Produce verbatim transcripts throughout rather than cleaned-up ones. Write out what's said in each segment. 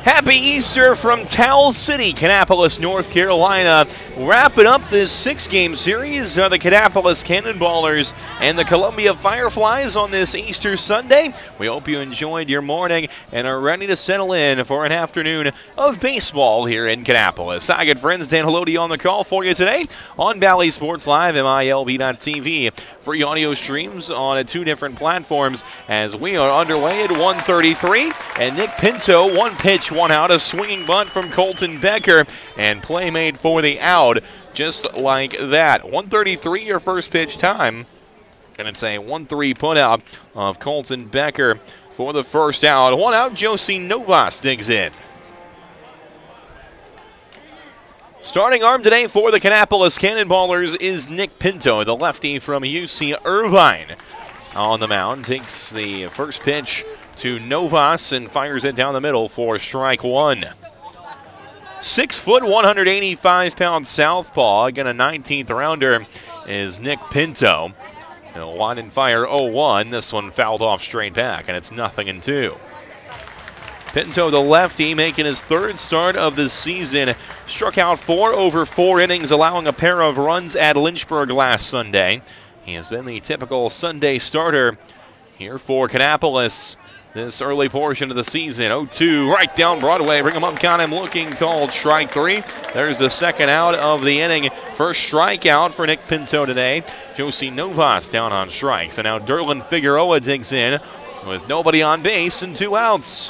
Happy Easter from Towel City, Kannapolis, North Carolina. Wrapping up this six-game series are the Kannapolis Cannonballers and the Columbia Fireflies on this Easter Sunday. We hope you enjoyed your morning and are ready to settle in for an afternoon of baseball here in Kannapolis. Hi, good friends. Dan Haloti on the call for you today on Bally Sports Live, M I L B dot T V. Free audio streams on two different platforms as we are underway at one thirty-three. And Nick Pinto, one pitch, one out, a swinging bunt from Colton Becker, and play made for the out just like that. one thirty-three, your first pitch time. And it's a one three put out of Colton Becker for the first out. One out, Josie Novas digs in. Starting arm today for the Kannapolis Cannonballers is Nick Pinto, the lefty from U C Irvine. On the mound, takes the first pitch to Novas and fires it down the middle for strike one. Six foot, one hundred eighty-five pound southpaw, again a nineteenth rounder, is Nick Pinto. A line and fire oh one. This one fouled off straight back, and it's nothing and two. Pinto, the lefty, making his third start of the season. Struck out four over four innings, allowing a pair of runs at Lynchburg last Sunday. He has been the typical Sunday starter here for Kannapolis this early portion of the season. oh two, right down Broadway. Bring him up, got him looking, called strike three. There's the second out of the inning. First strikeout for Nick Pinto today. Josie Novas down on strikes. And now Derlin Figueroa digs in with nobody on base and two outs.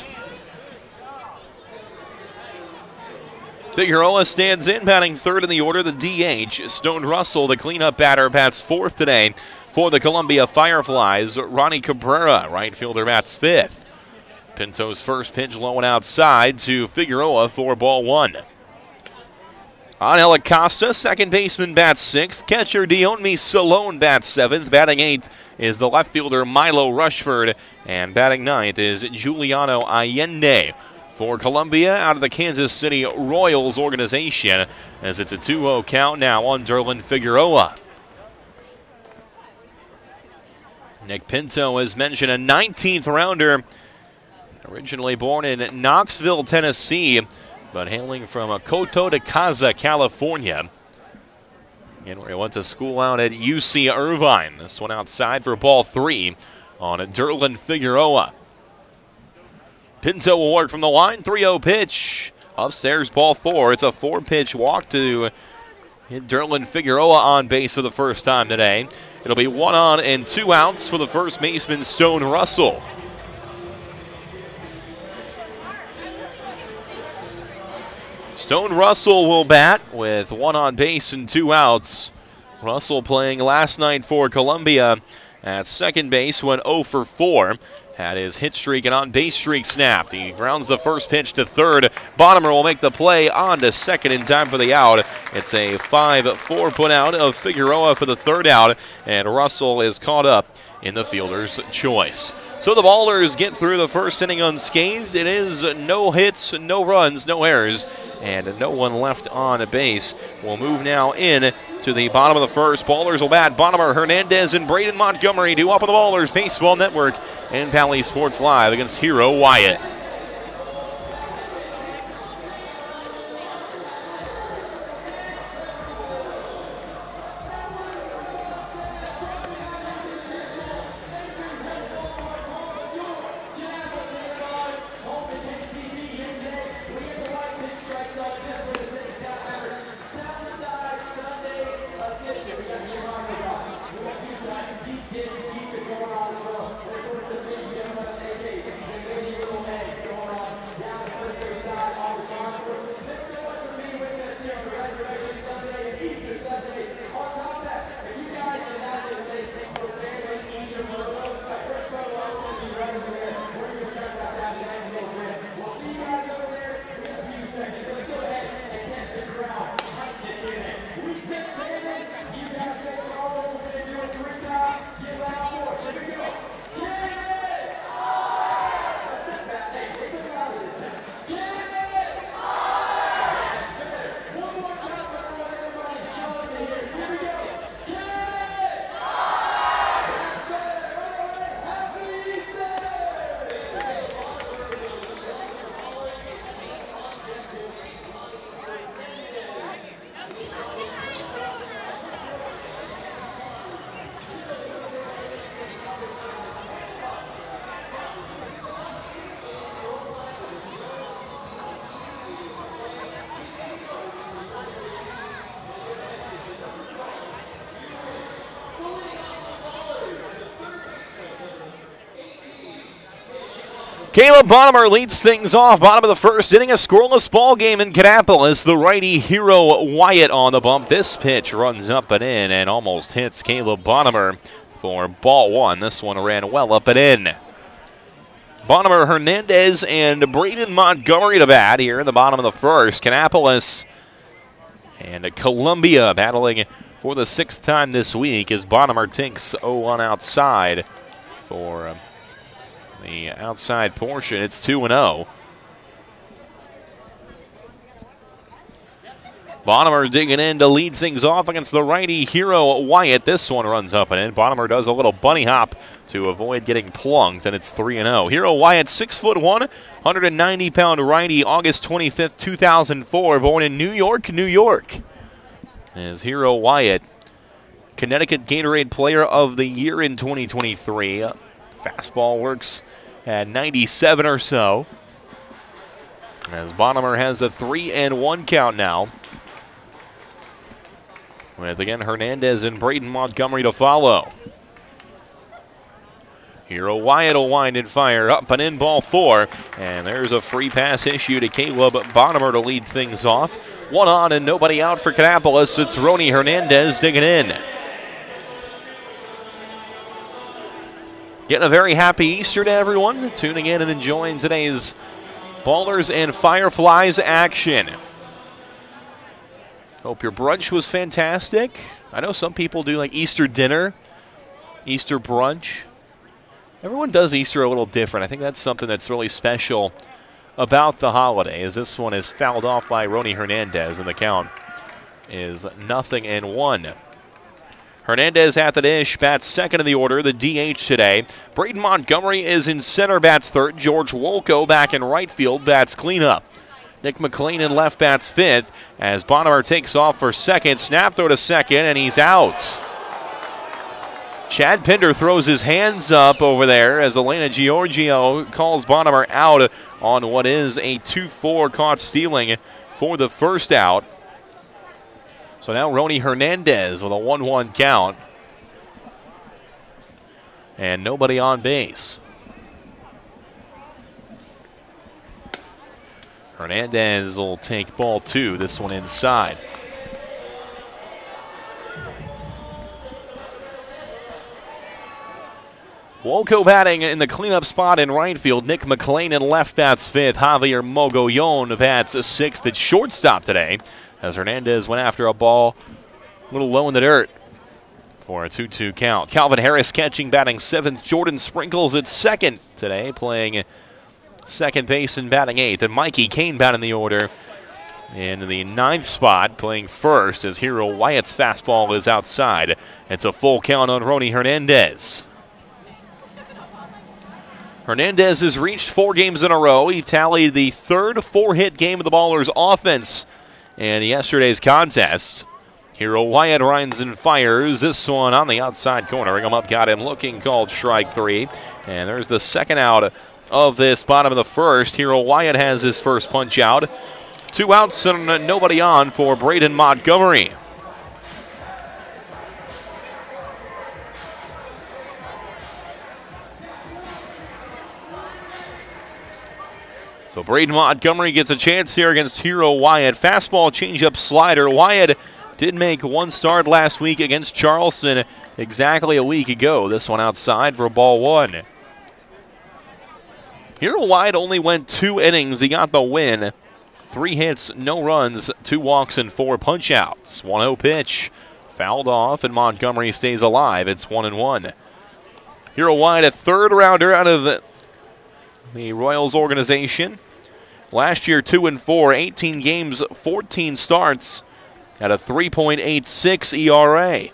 Figueroa stands in, batting third in the order, the D H. Stone Russell, the cleanup batter, bats fourth today for the Columbia Fireflies. Ronnie Cabrera, right fielder, bats fifth. Pinto's first pitch low and outside to Figueroa for ball one. Angel Acosta, second baseman, bats sixth. Catcher Dionmi Salone bats seventh. Batting eighth is the left fielder Milo Rushford. And batting ninth is Giuliano Allende. For Columbia, out of the Kansas City Royals organization, as it's a two oh count now on Derlin Figueroa. Nick Pinto, as mentioned, a nineteenth rounder, originally born in Knoxville, Tennessee, but hailing from Coto de Caza, California. And where he went to school out at U C Irvine. This one outside for ball three on Derlin Figueroa. Pinto will work from the line, three oh pitch. Upstairs, ball four. It's a four-pitch walk to hit Derlin Figueroa on base for the first time today. It'll be one on and two outs for the first baseman, Stone Russell. Stone Russell will bat with one on base and two outs. Russell playing last night for Columbia at second base, went oh for four. Had his hit streak and on-base streak snapped. He grounds the first pitch to third. Bottomer will make the play on to second in time for the out. It's a five four put out of Figueroa for the third out, and Russell is caught up in the fielder's choice. So the Ballers get through the first inning unscathed. It is no hits, no runs, no errors, and no one left on base. We'll move now in to the bottom of the first. Ballers will bat. Bottomer, Hernandez, and Braden Montgomery do up on the Ballers Baseball Network and Bally Sports Live against Hero Wyatt. Caleb Bonhomer leads things off. Bottom of the first inning, a scoreless ball game in Kannapolis. The righty Hero Wyatt on the bump. This pitch runs up and in and almost hits Caleb Bonhomer for ball one. This one ran well up and in. Bonhomer, Hernandez, and Braden Montgomery to bat here in the bottom of the first. Kannapolis and Columbia battling for the sixth time this week as Bonhomer takes oh one outside for Um, the outside portion. It's two and oh. Bonhomer digging in to lead things off against the righty Hero Wyatt. This one runs up and in. Bonhomer does a little bunny hop to avoid getting plunked, and it's three and oh. Hero Wyatt, six foot one, one hundred ninety pound righty, August twenty-fifth, two thousand four, born in New York, New York. As Hero Wyatt, Connecticut Gatorade Player of the Year in twenty twenty-three. Fastball works at ninety-seven or so. As Bonhomer has a three and one count now. With again Hernandez and Braden Montgomery to follow. Hero Wyatt will wind and fire up and in, ball four. And there's a free pass issue to Caleb Bonhomer to lead things off. One on and nobody out for Kannapolis. It's Ronnie Hernandez digging in. Getting a very happy Easter to everyone tuning in and enjoying today's Ballers and Fireflies action. Hope your brunch was fantastic. I know some people do like Easter dinner, Easter brunch. Everyone does Easter a little different. I think that's something that's really special about the holiday, as this one is fouled off by Ronnie Hernandez, and the count is nothing and one. Hernandez at the dish, bats second in the order, the D H today. Braden Montgomery is in center, bats third. George Wolko back in right field, bats cleanup. Nick McLean in left, bats fifth, as Bonhomer takes off for second. Snap throw to second, and he's out. Chad Pinder throws his hands up over there as Elena Giorgio calls Bonhomer out on what is a two four caught stealing for the first out. So now Ronnie Hernandez with a one one count. And nobody on base. Hernandez will take ball two, this one inside. Wolko batting in the cleanup spot in right field. Nick McLean in left bats fifth. Javier Mogollon bats sixth at shortstop today, as Hernandez went after a ball a little low in the dirt for a two two count. Calvin Harris catching, batting seventh. Jordan Sprinkles at second today, playing second base and batting eighth. And Mikey Kane batting the order in the ninth spot, playing first as Hero Wyatt's fastball is outside. It's a full count on Ronnie Hernandez. Hernandez has reached four games in a row. He tallied the third four-hit game of the Ballers' offense in yesterday's contest. Hero Wyatt runs and fires. This one on the outside corner. Ring him up, got him looking, called strike three. And there's the second out of this bottom of the first. Hero Wyatt has his first punch out. Two outs and nobody on for Braden Montgomery. So Braden Montgomery gets a chance here against Hero Wyatt. Fastball, changeup, slider. Wyatt did make one start last week against Charleston exactly a week ago. This one outside for ball one. Hero Wyatt only went two innings. He got the win. Three hits, no runs, two walks, and four punch-outs. one oh pitch. Fouled off, and Montgomery stays alive. It's one and one. Hero Wyatt, a third rounder out of the, the Royals organization. Last year, two and four, eighteen games, fourteen starts at a three point eight six E R A.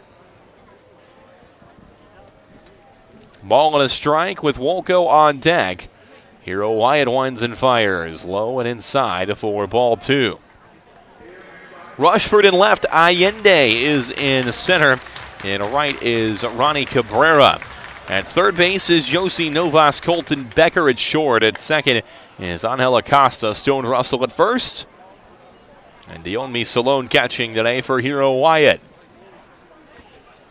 Ball and a strike with Wolko on deck. Hero Wyatt winds and fires, low and inside for ball two. Rushford in left, Allende is in center, and right is Ronnie Cabrera. At third base is Josie Novas, Colton Becker at short. At second is Angel Acosta, Stone Russell at first. And Dionmi Salone catching today for Hero Wyatt.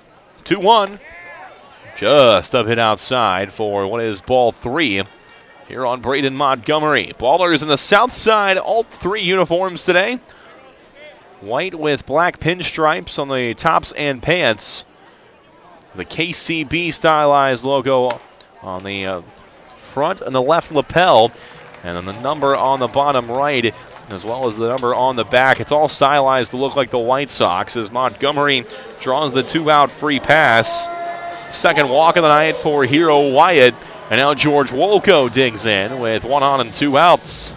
two one. Just up hit outside for what is ball three. here on Braden Montgomery. Ballers in the south side, all three uniforms today. White with black pinstripes on the tops and pants. The K C B stylized logo on the uh, front and the left lapel. And then the number on the bottom right, as well as the number on the back. It's all stylized to look like the White Sox as Montgomery draws the two-out free pass. Second walk of the night for Hero Wyatt. And now George Wolko digs in with one on and two outs.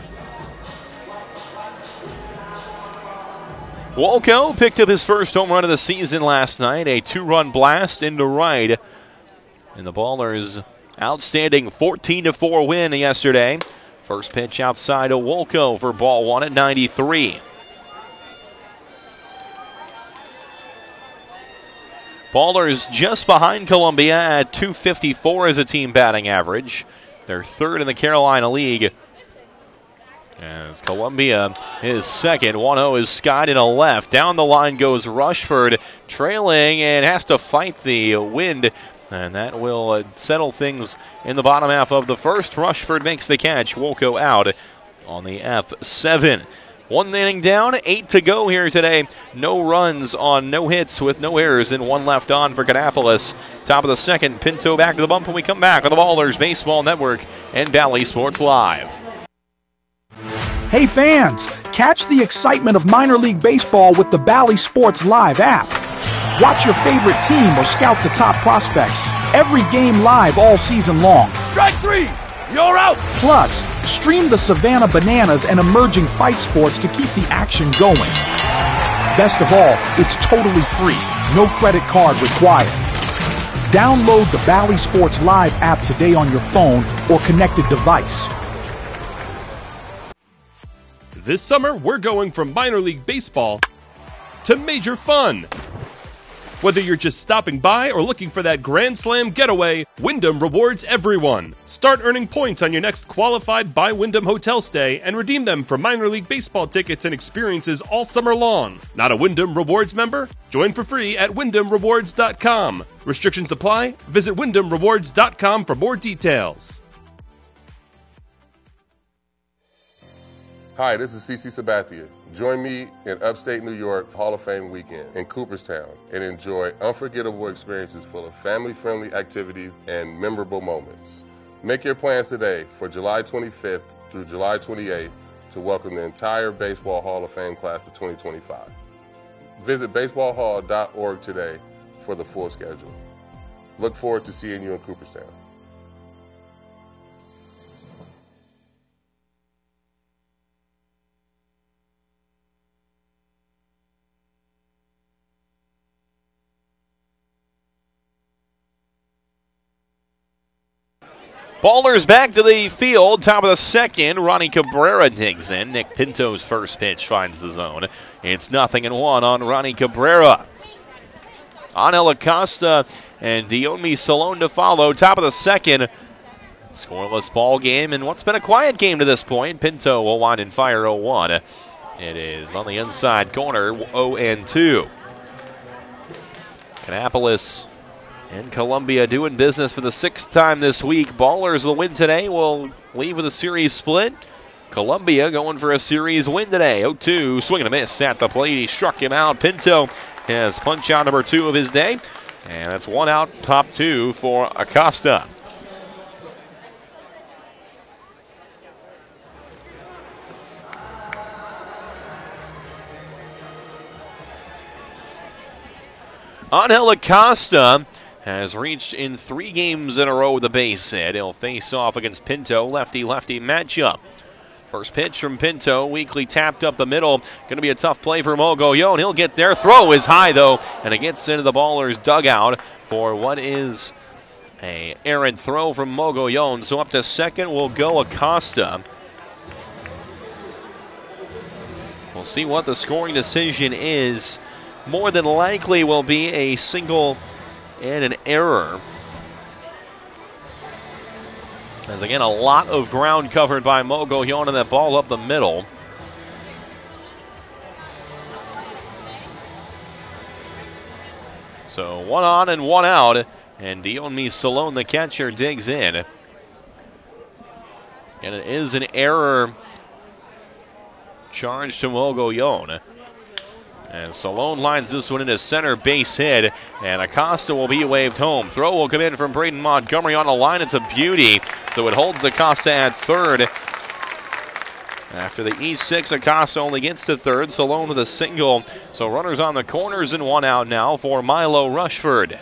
Wolko picked up his first home run of the season last night, a two-run blast into right. And the Ballers' outstanding fourteen to four win yesterday. First pitch outside of Wolko for ball one at ninety-three. Ballers just behind Columbia at two fifty-four as a team batting average. They're third in the Carolina League. As Columbia is second, one oh is skied in a left. Down the line goes Rushford, trailing and has to fight the wind. And that will uh, settle things in the bottom half of the first. Rushford makes the catch. Wolko out on the F seven. One inning down, eight to go here today. No runs on no hits with no errors and one left on for Kannapolis. Top of the second, Pinto back to the bump when we come back on the Ballers Baseball Network and Valley Sports Live. Hey fans, catch the excitement of minor league baseball with the Bally Sports Live app. Watch your favorite team or scout the top prospects. Every game live all season long. Strike three! You're out! Plus, stream the Savannah Bananas and emerging fight sports to keep the action going. Best of all, it's totally free. No credit card required. Download the Bally Sports Live app today on your phone or connected device. This summer, we're going from minor league baseball to major fun. Whether you're just stopping by or looking for that Grand Slam getaway, Wyndham rewards everyone. Start earning points on your next qualified by Wyndham hotel stay and redeem them for minor league baseball tickets and experiences all summer long. Not a Wyndham Rewards member? Join for free at wyndham rewards dot com. Restrictions apply. Visit wyndham rewards dot com for more details. Hi, this is CeCe Sabathia. Join me in upstate New York Hall of Fame weekend in Cooperstown and enjoy unforgettable experiences full of family-friendly activities and memorable moments. Make your plans today for July twenty-fifth through July twenty-eighth to welcome the entire Baseball Hall of Fame class of twenty twenty-five. Visit baseball hall dot org today for the full schedule. Look forward to seeing you in Cooperstown. Ballers back to the field, top of the second. Ronnie Cabrera digs in. Nick Pinto's first pitch finds the zone. It's nothing and one on Ronnie Cabrera. Angel Acosta and Diomi Salone to follow. Top of the second. Scoreless ball game and what's been a quiet game to this point. Pinto will wind and fire oh one. It is on the inside corner, oh and two. Kannapolis and Columbia doing business for the sixth time this week. Ballers will win today. Will leave with a series split. Columbia going for a series win today. oh two, swing and a miss at the plate. He struck him out. Pinto has punch out number two of his day. And that's one out, top two for Acosta. Angel Acosta has reached in three games in a row with a base hit. He'll face off against Pinto, lefty-lefty matchup. First pitch from Pinto, weakly tapped up the middle. Going to be a tough play for Mogollon. He'll get there. Throw is high, though, and it gets into the Ballers' dugout for what is a errant throw from Mogollon. So up to second will go Acosta. We'll see what the scoring decision is. More than likely will be a single and an error. As again, a lot of ground covered by Mogollon and that ball up the middle. So one on and one out, and Diomi Salone, the catcher, digs in. And it is an error charge to Mogollon. And Salone lines this one into center base hit, and Acosta will be waved home. Throw will come in from Braden Montgomery on the line. It's a beauty, so it holds Acosta at third. After the E six, Acosta only gets to third. Salone with a single, so runners on the corners and one out now for Milo Rushford.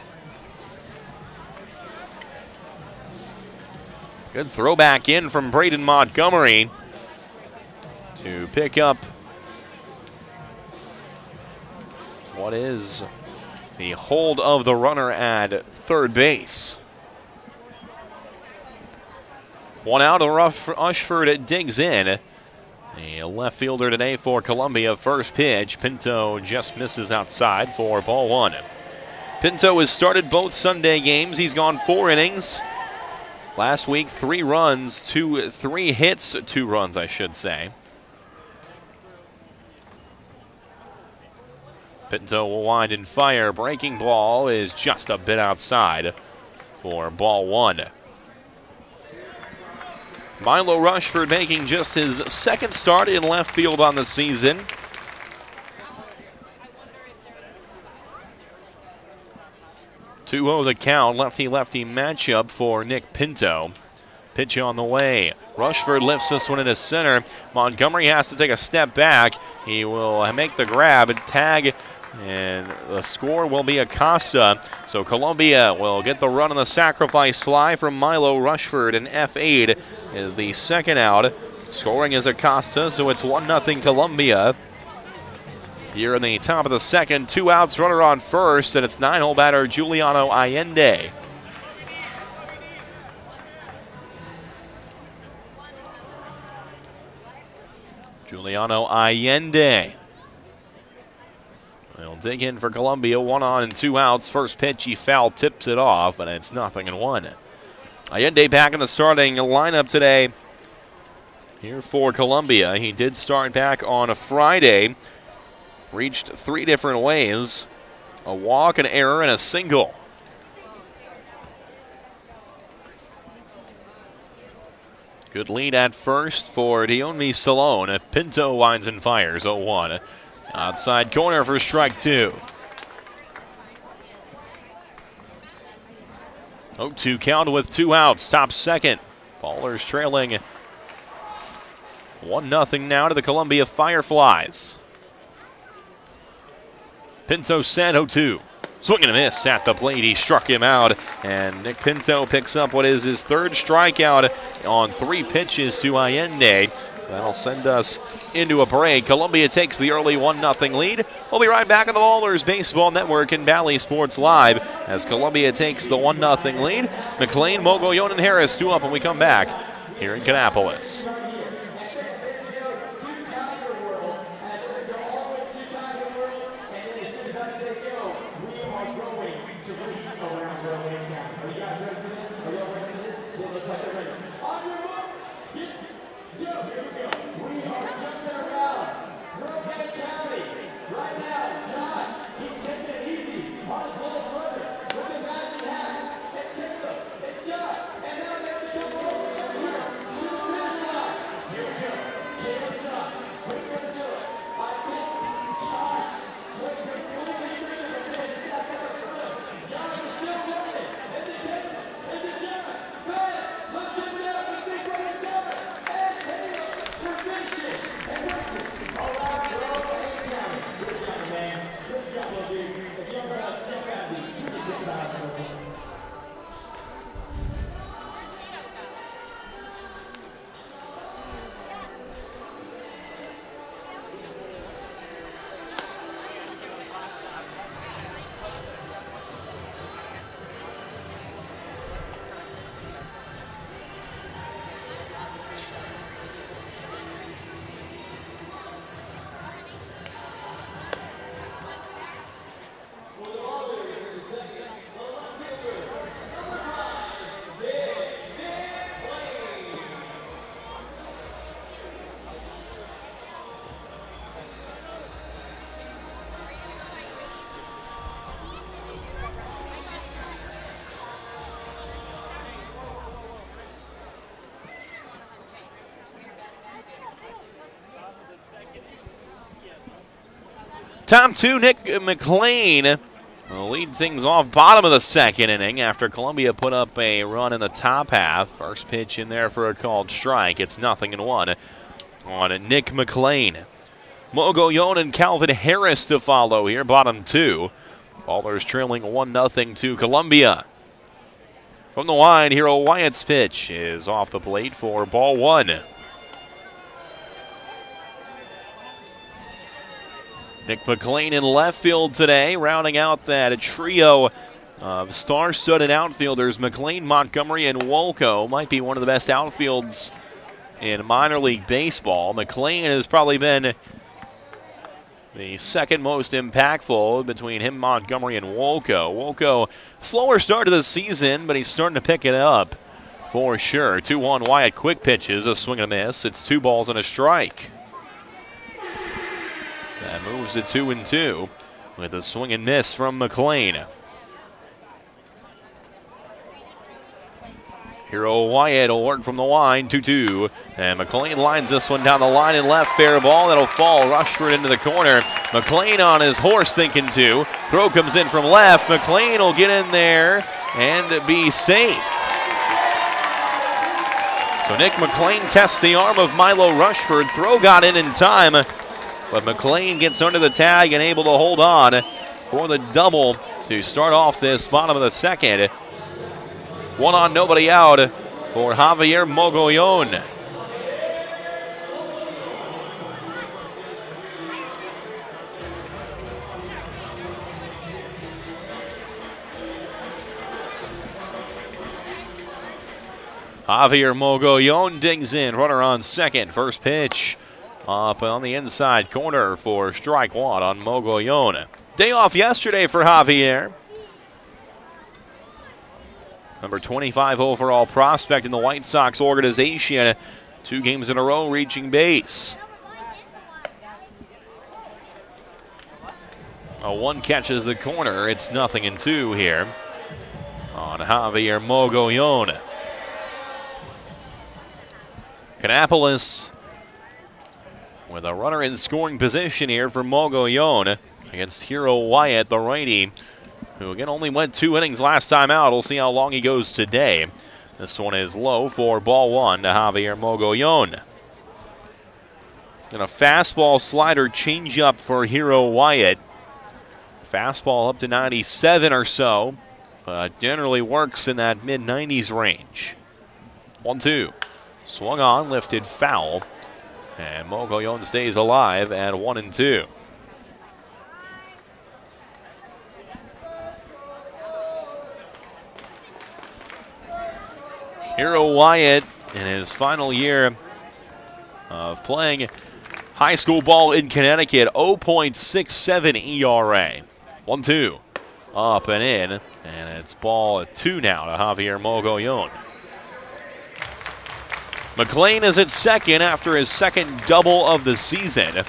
Good throw back in from Braden Montgomery to pick up what is the hold of the runner at third base. One out, Rushford digs in. The left fielder today for Columbia. First pitch, Pinto just misses outside for ball one. Pinto has started both Sunday games. He's gone four innings. Last week, three runs, two, three hits, two runs, I should say. Pinto will wind and fire. Breaking ball is just a bit outside for ball one. Milo Rushford making just his second start in left field on the season. two oh the count, lefty-lefty matchup for Nick Pinto. Pitch on the way. Rushford lifts this one into center. Montgomery has to take a step back. He will make the grab and tag, and the score will be Acosta. So Columbia will get the run on the sacrifice fly from Milo Rushford, and F eight is the second out. Scoring is Acosta, so it's one nothing Columbia. Here in the top of the second, two outs, runner on first, and it's nine-hole batter Giuliano Allende. Giuliano Allende. They'll dig in for Columbia, one on and two outs. First pitch, he foul tips it off, and it's nothing and one. Allende back in the starting lineup today here for Columbia. He did start back on a Friday. Reached three different ways. A walk, an error, and a single. Good lead at first for Dionmi Salone. Pinto winds and fires oh one. Outside corner for strike two. oh two count with two outs. Top second. Ballers trailing one nothing now to the Columbia Fireflies. Pinto set oh two. Swing and a miss at the plate. He struck him out, and Nick Pinto picks up what is his third strikeout on three pitches to Allende. So that'll send us into a break. Columbia takes the early one nothing lead. We'll be right back on the Ballers Baseball Network and Bally Sports Live as Columbia takes the one nothing lead. McLean, Mogollon, and Harris two up when we come back here in Kannapolis. top two, Nick McLean will lead things off bottom of the second inning after Columbia put up a run in the top half. First pitch in there for a called strike. It's nothing and one on Nick McLean. Mogollon and Calvin Harris to follow here, bottom two. Ballers trailing one nothing to Columbia. From the line, Hero Wyatt's pitch is off the plate for ball one. Nick McLean in left field today, rounding out that trio of star-studded outfielders. McLean, Montgomery, and Wolko might be one of the best outfields in minor league baseball. McLean has probably been the second most impactful between him, Montgomery, and Wolko. Wolko, slower start to the season, but he's starting to pick it up for sure. two one Wyatt, quick pitches, a swing and a miss. It's two balls and a strike. That moves to two and two with a swing and miss from McLean. Hero Wyatt will work from the line, two two. And McLean lines this one down the line in left, fair ball. That'll fall, Rushford into the corner. McLean on his horse thinking two. Throw comes in from left. McLean will get in there and be safe. So Nick McLean tests the arm of Milo Rushford. Throw got in in time, but McLean gets under the tag and able to hold on for the double to start off this bottom of the second. One on, nobody out for Javier Mogollon. Javier Mogollon digs in, runner on second. First pitch up on the inside corner for strike one on Mogollon. Day off yesterday for Javier. Number twenty-five overall prospect in the White Sox organization. Two games in a row reaching base. A one catches the corner. It's nothing and two here on Javier Mogollon. Kannapolis with a runner in scoring position here for Mogollon against Hero Wyatt, the righty, who again only went two innings last time out. We'll see how long he goes today. This one is low for ball one to Javier Mogollon. And a fastball slider changeup for Hero Wyatt. Fastball up to ninety-seven or so, but generally works in that mid nineties range. one two. Swung on, lifted foul, and Mogollon stays alive at one and two. Hero Wyatt in his final year of playing high school ball in Connecticut, oh point six seven E R A. one two. Up and in, and it's ball two now to Javier Mogollon. McLean is at second after his second double of the season.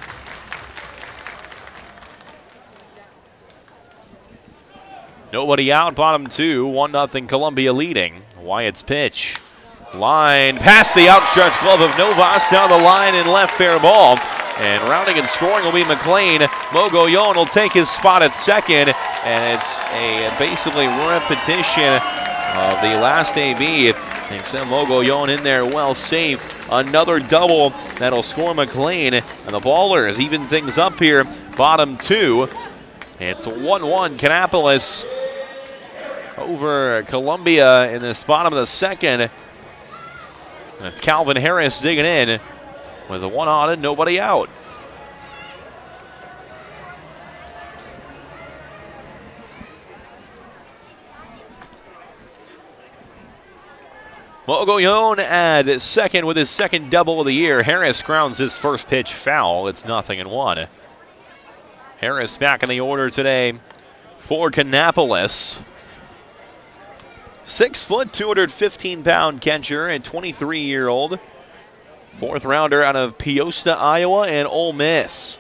Nobody out, bottom two, one nothing Columbia leading. Wyatt's pitch. Line past the outstretched glove of Novas, down the line in left, fair ball. And rounding and scoring will be McLean. Mogollon will take his spot at second, and it's a basically repetition of the last A B. Except Mogollon in there well safe. Another double that'll score McLean, and the Ballers even things up here. Bottom two. It's one one Kannapolis over Columbia in this bottom of the second. And it's Calvin Harris digging in with a one on and nobody out. Mogollon at second with his second double of the year. Harris grounds his first pitch foul. It's nothing and one. Harris back in the order today for Kannapolis. Six foot, two hundred fifteen pound catcher and twenty-three-year-old. Fourth rounder out of Peosta, Iowa, and Ole Miss.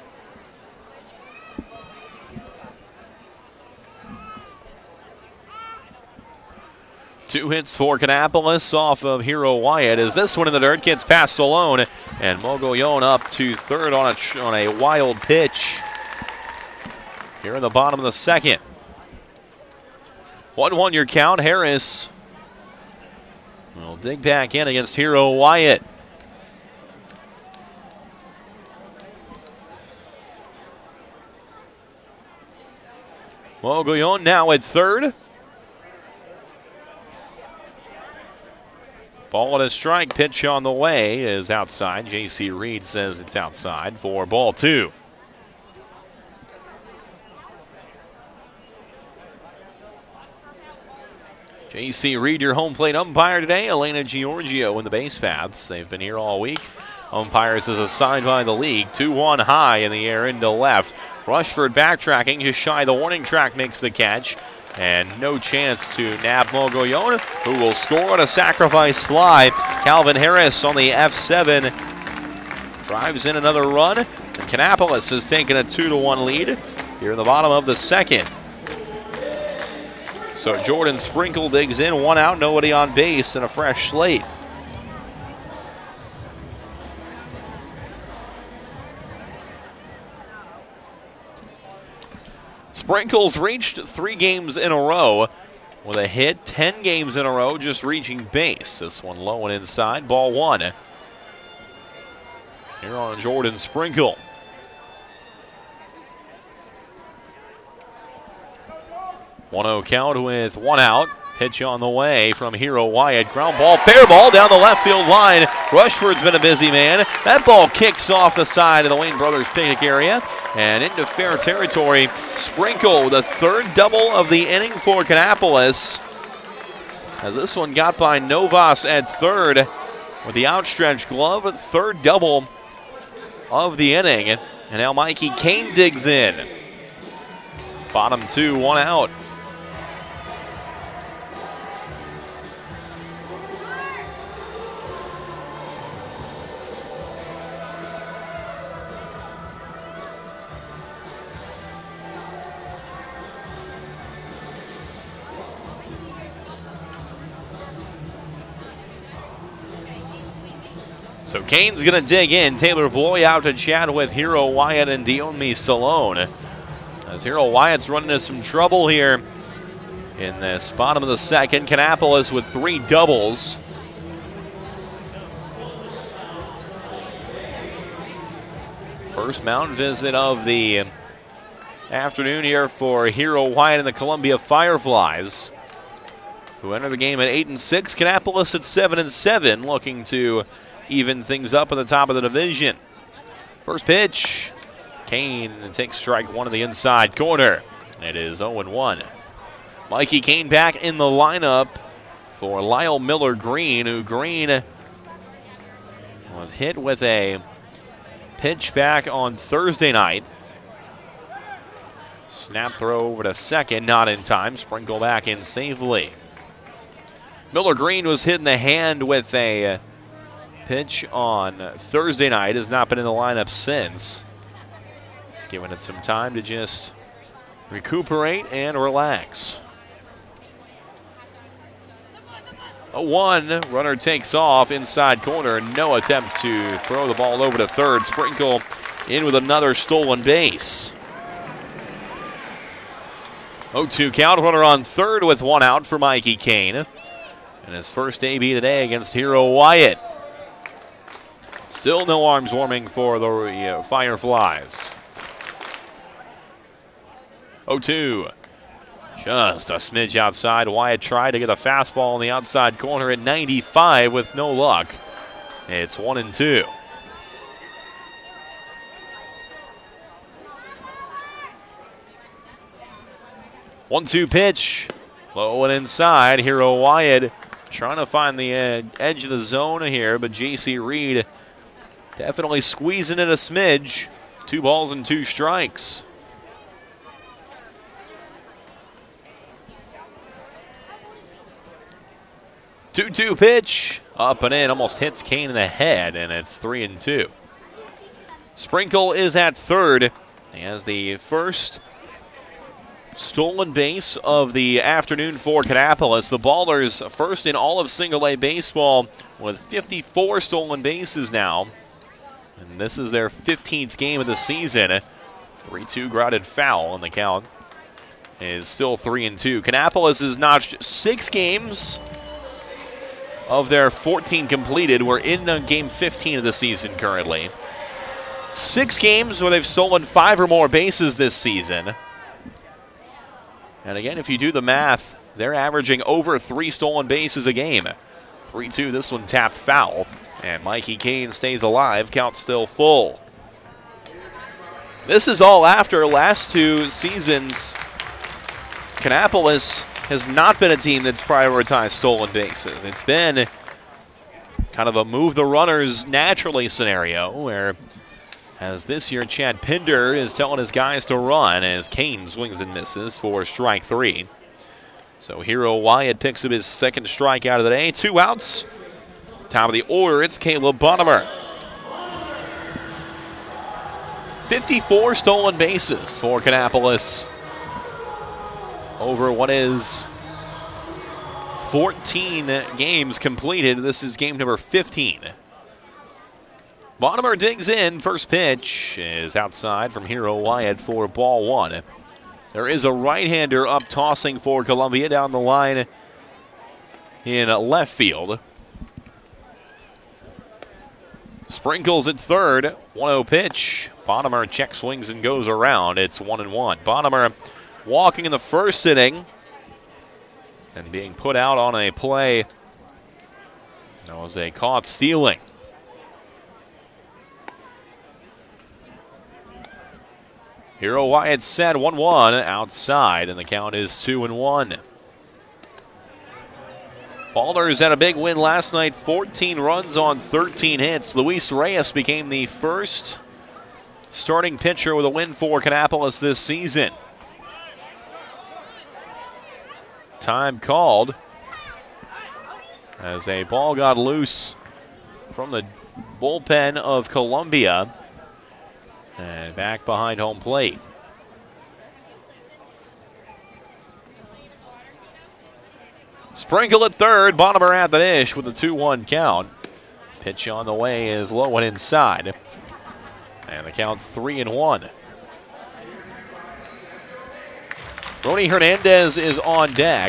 Two hits for Kannapolis off of Hero Wyatt as this one in the dirt gets past Stallone, and Mogollon up to third on a, on a wild pitch here in the bottom of the second. one one your count. Harris will dig back in against Hero Wyatt. Mogollon now at third. Ball and a strike, pitch on the way is outside. J C Reed says it's outside for ball two. J C Reed, your home plate umpire today. Elena Giorgio in the base paths. They've been here all week. Umpires is assigned by the league. two one high in the air into left. Rushford backtracking, just shy the warning track, makes the catch. And no chance to nab Mogollon, who will score on a sacrifice fly. Calvin Harris on the F seven drives in another run. And Kannapolis has taken a two to one lead here in the bottom of the second. So Jordan Sprinkle digs in, one out, nobody on base, and a fresh slate. Sprinkle's reached three games in a row with a hit, ten games in a row just reaching base. This one low and inside, ball one. Here on Jordan Sprinkle. one oh count with one out. Pitch on the way from Hero Wyatt. Ground ball, fair ball down the left field line. Rushford's been a busy man. That ball kicks off the side of the Wayne Brothers picnic area and into fair territory. Sprinkle with a third double of the inning for Kannapolis, as this one got by Novas at third with the outstretched glove. Third double of the inning. And now Mikey Kane digs in. Bottom two, one out. So Kane's going to dig in. Taylor Bloy out to chat with Hero Wyatt and Dionmi Salone. As Hero Wyatt's running into some trouble here in this bottom of the second. Kannapolis with three doubles. First mound visit of the afternoon here for Hero Wyatt and the Columbia Fireflies, who enter the game at eight and six. Kannapolis at seven and seven, looking to even things up at the top of the division. First pitch, Kane takes strike one in the inside corner. It is oh and one. Mikey Kane back in the lineup for Lyle Miller Green, who Green was hit with a pitch back on Thursday night. Snap throw over to second, not in time. Sprinkle back in safely. Miller Green was hit in the hand with a pitch on Thursday night, has not been in the lineup since. Giving it some time to just recuperate and relax. oh one, runner takes off inside corner. No attempt to throw the ball over to third. Sprinkle in with another stolen base. oh two count, runner on third with one out for Mikey Kane. And his first debut today against Hero Wyatt. Still no arms warming for the uh, Fireflies. oh two. Just a smidge outside. Wyatt tried to get a fastball in the outside corner at ninety-five with no luck. It's one and two. one two pitch. Low and inside. Hero Wyatt trying to find the uh, edge of the zone here, but J C Reed definitely squeezing it a smidge. Two balls and two strikes. two two pitch. Up and in. Almost hits Kane in the head, and it's three and two. Sprinkle is at third. He has the first stolen base of the afternoon for Kannapolis. The Ballers first in all of single-A baseball with fifty-four stolen bases now. And this is their fifteenth game of the season. three two grounded foul, and the count is still three and two. Kannapolis has notched six games of their fourteen completed. We're in uh, game fifteen of the season currently. Six games where they've stolen five or more bases this season. And again, if you do the math, they're averaging over three stolen bases a game. three two, this one tapped foul. And Mikey Kane stays alive, count still full. This is all after last two seasons. Kannapolis has not been a team that's prioritized stolen bases. It's been kind of a move the runners naturally scenario where, as this year, Chad Pinder is telling his guys to run as Kane swings and misses for strike three. So Hero Wyatt picks up his second strikeout of the day. Two outs. Top of the order, it's Caleb Bottomer. fifty-four stolen bases for Kannapolis over what is fourteen games completed. This is game number fifteen. Bottomer digs in. First pitch is outside from Hero Wyatt for ball one. There is a right-hander up tossing for Columbia down the line in left field. Sprinkles at third. one oh pitch. Bottomer check swings and goes around. It's one and one. Bottomer walking in the first inning and being put out on a play. That was a caught stealing. Hero Wyatt set one one outside, and the count is two and one. Ballers had a big win last night, fourteen runs on thirteen hits. Luis Reyes became the first starting pitcher with a win for Kannapolis this season. Time called as a ball got loose from the bullpen of Columbia and back behind home plate. Sprinkle at third, Bottomer at the dish with a two one count. Pitch on the way is low and inside. And the count's three and one. Rony Hernandez is on deck.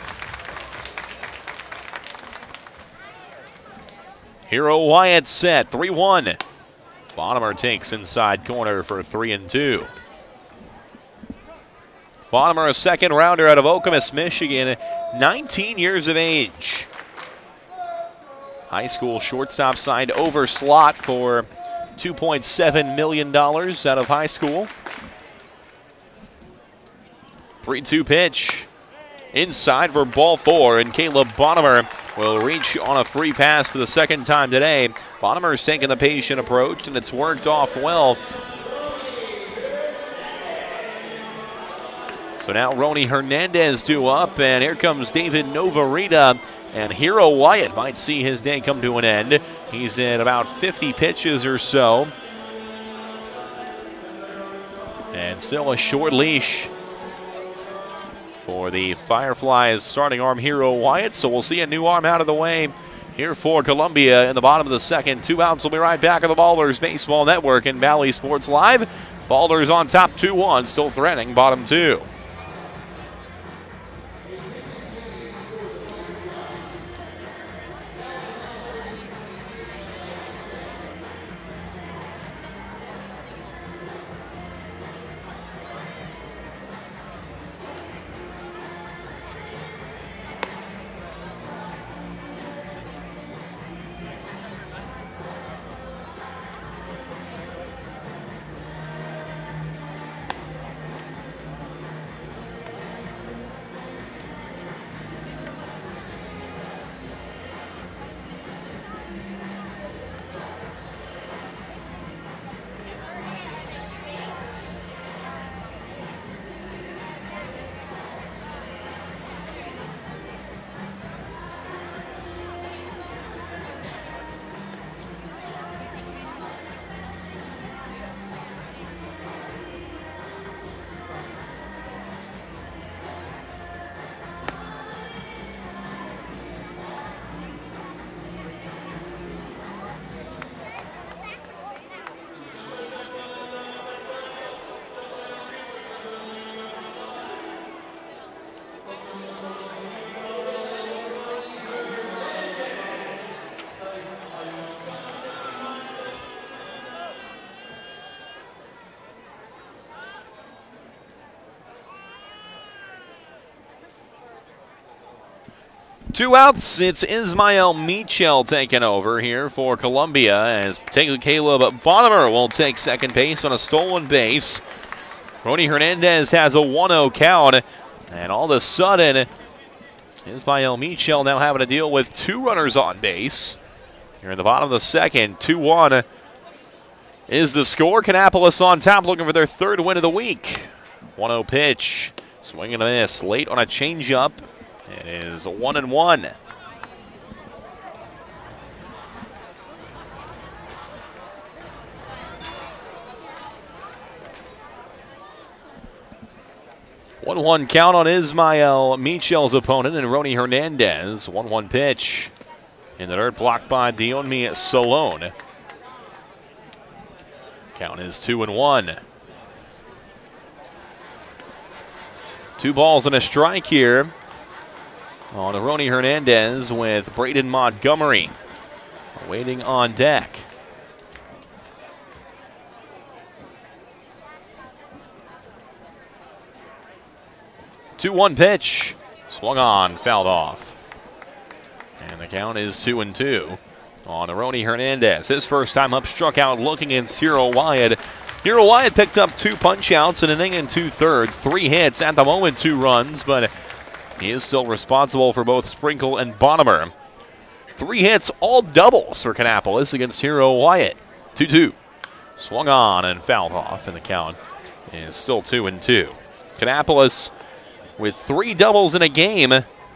Hero Wyatt set, three one. Bottomer takes inside corner for three and two. Bottomer, a second rounder out of Okemos, Michigan, nineteen years of age. High school shortstop signed over slot for two point seven million dollars out of high school. three two pitch. Inside for ball four, and Caleb Bottomer will reach on a free pass for the second time today. Bottomer's taking the patient approach, and it's worked off well. So now Rony Hernandez due up, and here comes David Novarita, and Hero Wyatt might see his day come to an end. He's in about fifty pitches or so. And still a short leash for the Fireflies starting arm Hero Wyatt, so we'll see a new arm out of the way here for Columbia in the bottom of the second. Two outs. We'll be right back on the Ballers Baseball Network and Valley Sports Live. Ballers on top two one, still threatening bottom two. Two outs. It's Ismael Michel taking over here for Columbia as Caleb Bonnemer will take second base on a stolen base. Rony Hernandez has a one oh count. And all of a sudden, Ismael Michel now having to deal with two runners on base. Here in the bottom of the second, two one is the score. Kannapolis on top looking for their third win of the week. one oh pitch. Swing and a miss. Late on a changeup. It is a one and one. one one count on Ismael Michel's opponent and Rony Hernandez. one one pitch. In the dirt, blocked by Dionmi Solon. Count is two and one. Two balls and a strike here on Rony Hernandez with Braden Montgomery waiting on deck. two one pitch. Swung on, fouled off. And the count is two and two on Rony Hernandez. His first time up, struck out looking against Hero Wyatt. Hero Wyatt picked up two punch outs in an inning and two thirds. Three hits, at the moment two runs, but he is still responsible for both Sprinkle and Bonnemer. Three hits, all doubles for Kannapolis against Hero Wyatt. two two. Swung on and fouled off, and the count is still two and two. Kannapolis with three doubles in a game.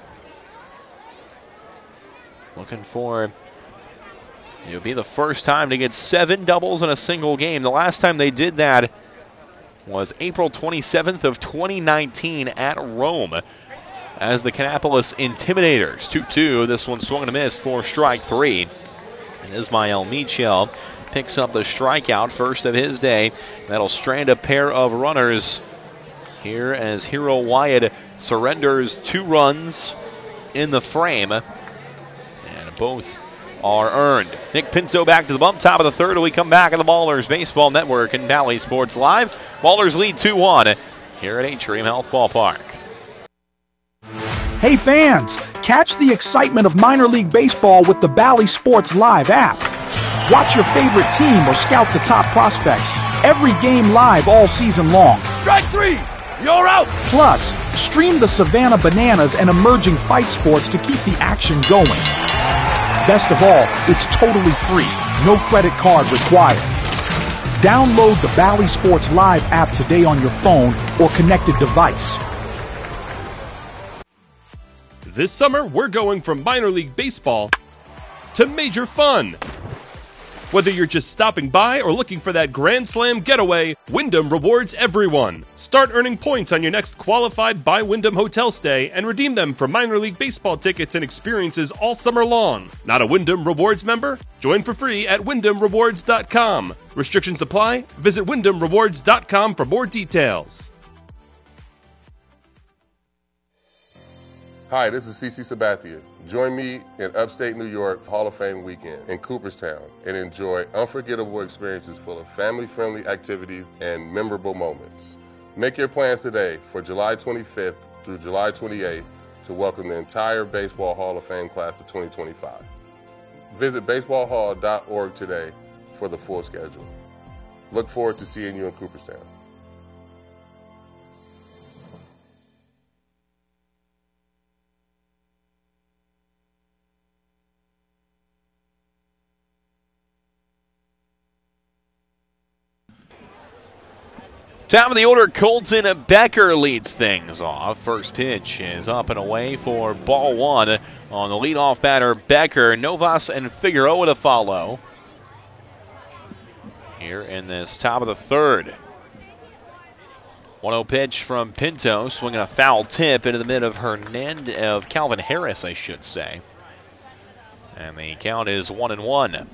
Looking for, it would be the first time to get seven doubles in a single game. The last time they did that was April twenty-seventh of twenty nineteen at Rome as the Kannapolis Intimidators. two two, this one swung and a miss for strike three. And Ismael Michel picks up the strikeout, first of his day. That'll strand a pair of runners here as Hero Wyatt surrenders two runs in the frame. And both are earned. Nick Pinto back to the bump, top of the third. We come back on the Ballers Baseball Network and Valley Sports Live. Ballers lead two one here at Atrium Health Ballpark. Hey fans, catch the excitement of minor league baseball with the Bally Sports Live app. Watch your favorite team or scout the top prospects. Every game live all season long. Strike three! You're out! Plus, stream the Savannah Bananas and emerging fight sports to keep the action going. Best of all, it's totally free. No credit card required. Download the Bally Sports Live app today on your phone or connected device. This summer, we're going from minor league baseball to major fun. Whether you're just stopping by or looking for that Grand Slam getaway, Wyndham rewards everyone. Start earning points on your next qualified by Wyndham hotel stay and redeem them for minor league baseball tickets and experiences all summer long. Not a Wyndham Rewards member? Join for free at wyndham rewards dot com. Restrictions apply. Visit wyndham rewards dot com for more details. Hi, this is CeCe Sabathia. Join me in upstate New York Hall of Fame weekend in Cooperstown and enjoy unforgettable experiences full of family-friendly activities and memorable moments. Make your plans today for July twenty-fifth through July twenty-eighth to welcome the entire Baseball Hall of Fame class of twenty twenty-five. Visit baseball hall dot org today for the full schedule. Look forward to seeing you in Cooperstown. Top of the order, Colton Becker leads things off. First pitch is up and away for ball one on the leadoff batter, Becker. Novas and Figueroa to follow here in this top of the third. one oh pitch from Pinto, swinging a foul tip into the mid of Hernandez, of Calvin Harris, I should say. And the count is one and one.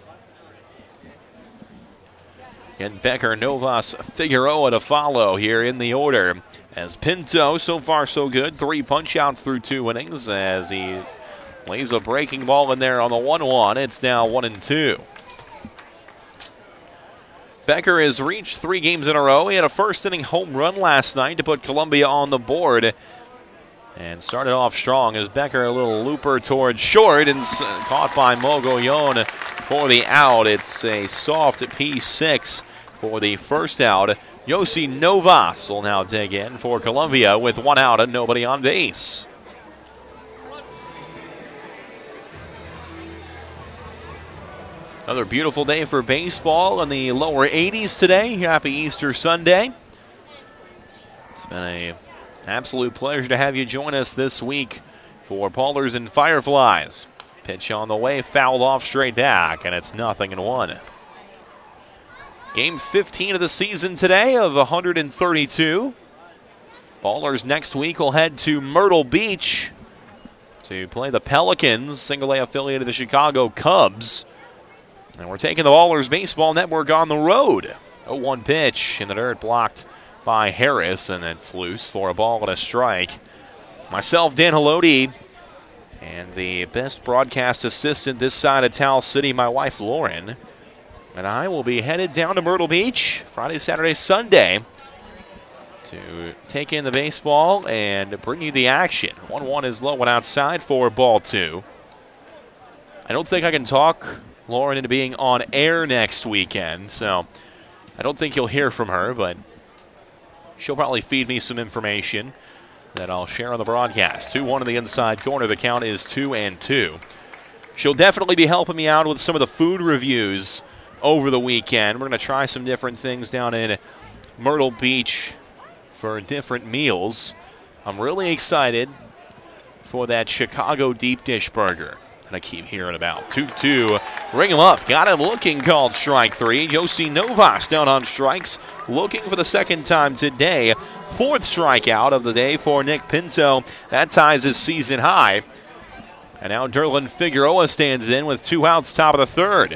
And Becker, Novas, Figueroa to follow here in the order. As Pinto, so far so good. Three punch-outs through two innings as he lays a breaking ball in there on the one one. It's now one and two. Becker has reached three games in a row. He had a first-inning home run last night to put Columbia on the board. And started off strong as Becker, a little looper towards short, and caught by Mogollon for the out. It's a soft P six for the first out. Yossi Novas will now dig in for Columbia with one out and nobody on base. Another beautiful day for baseball in the lower eighties today. Happy Easter Sunday. It's been an absolute pleasure to have you join us this week for Ballers and Fireflies. Pitch on the way, fouled off straight back, and it's nothing and one. Game fifteen of the season today of one hundred thirty-two. Ballers next week will head to Myrtle Beach to play the Pelicans, single A affiliate of the Chicago Cubs. And we're taking the Ballers Baseball Network on the road. oh one pitch in the dirt, blocked by Harris, and it's loose for a ball and a strike. Myself, Dan Haloti, and the best broadcast assistant this side of Towel City, my wife, Lauren. And I will be headed down to Myrtle Beach Friday, Saturday, Sunday to take in the baseball and bring you the action. one one is low and outside for ball two. I don't think I can talk Lauren into being on air next weekend, so I don't think you'll hear from her, but she'll probably feed me some information that I'll share on the broadcast. two one in the inside corner. The count is two and two. She'll definitely be helping me out with some of the food reviews over the weekend. We're going to try some different things down in Myrtle Beach for different meals. I'm really excited for that Chicago deep dish burger that I keep hearing about. two two, ring him up, got him looking, called strike three. Yossi Novas down on strikes, looking for the second time today. Fourth strikeout of the day for Nick Pinto. That ties his season high. And now Derlin Figueroa stands in with two outs, top of the third.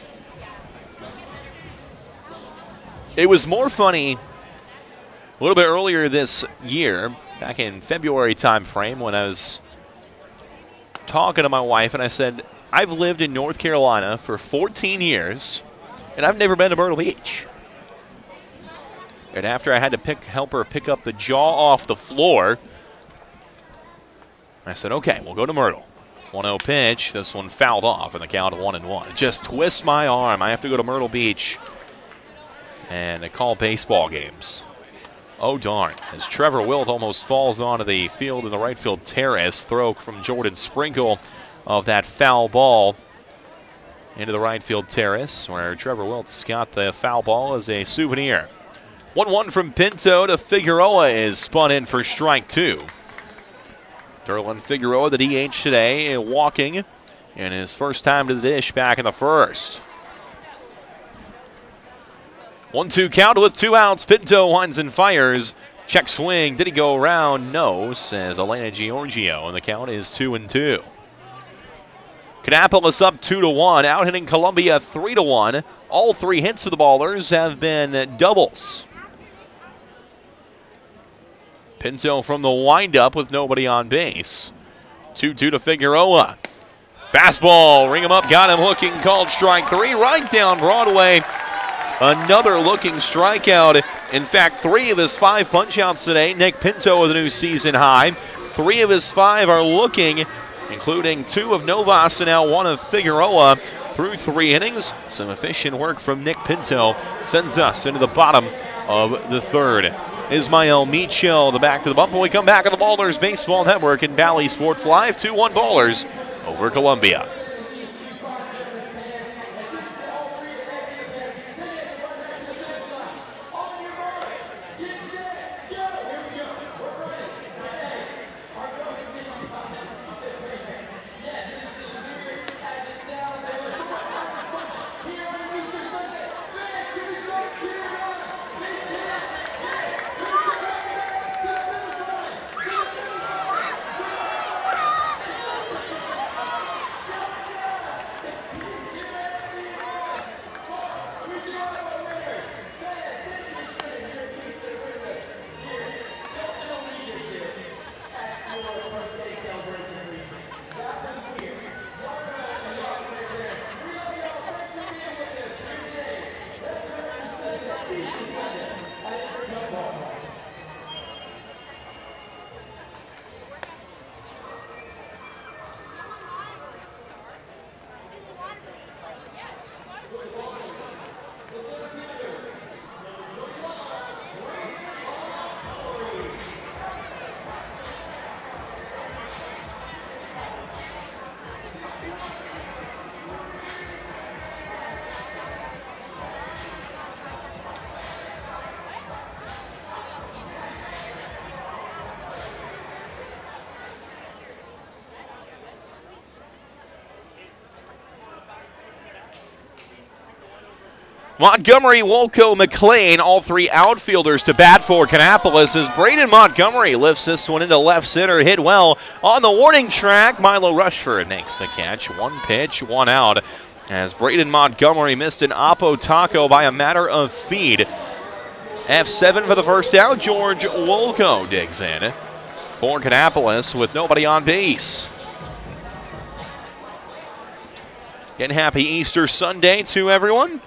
It was more funny a little bit earlier this year, back in February time frame, when I was talking to my wife and I said, I've lived in North Carolina for fourteen years and I've never been to Myrtle Beach. And after I had to pick, help her pick up the jaw off the floor, I said, okay, we'll go to Myrtle. one oh pitch. This one fouled off in the count of one and one. It just twists my arm. I have to go to Myrtle Beach and call baseball games. Oh, darn. As Trevor Wilt almost falls onto the field in the right field terrace. Throw from Jordan Sprinkle of that foul ball into the right field terrace, where Trevor Wilt's got the foul ball as a souvenir. one one from Pinto to Figueroa is spun in for strike two. Derlin Figueroa, the D H today, walking in his first time to the dish back in the first. one two count with two outs. Pinto winds and fires. Check swing. Did he go around? No, says Elena Giorgio, and the count is two and two. Kannapolis up two to one, out hitting Columbia three to one. All three hits for the Ballers have been doubles. Pinto from the windup with nobody on base. two two to Figueroa. Fastball, ring him up, got him looking, called strike three, right down Broadway. Another looking strikeout. In fact, three of his five punch-outs today. Nick Pinto with a new season high. Three of his five are looking, including two of Novas and now one of Figueroa. Through three innings, some efficient work from Nick Pinto sends us into the bottom of the third. Ismael Michel, the back to the bump when we come back on the Ballers Baseball Network in Valley Sports Live. two one Ballers over Columbia. Montgomery, Wolko, McLean, all three outfielders to bat for Kannapolis as Braden Montgomery lifts this one into left center, hit well on the warning track. Milo Rushford makes the catch. One pitch, one out as Braden Montgomery missed an Oppo Taco by a matter of feet. F seven for the first out. George Wolko digs in for Kannapolis with nobody on base. Again, happy Easter Sunday to everyone.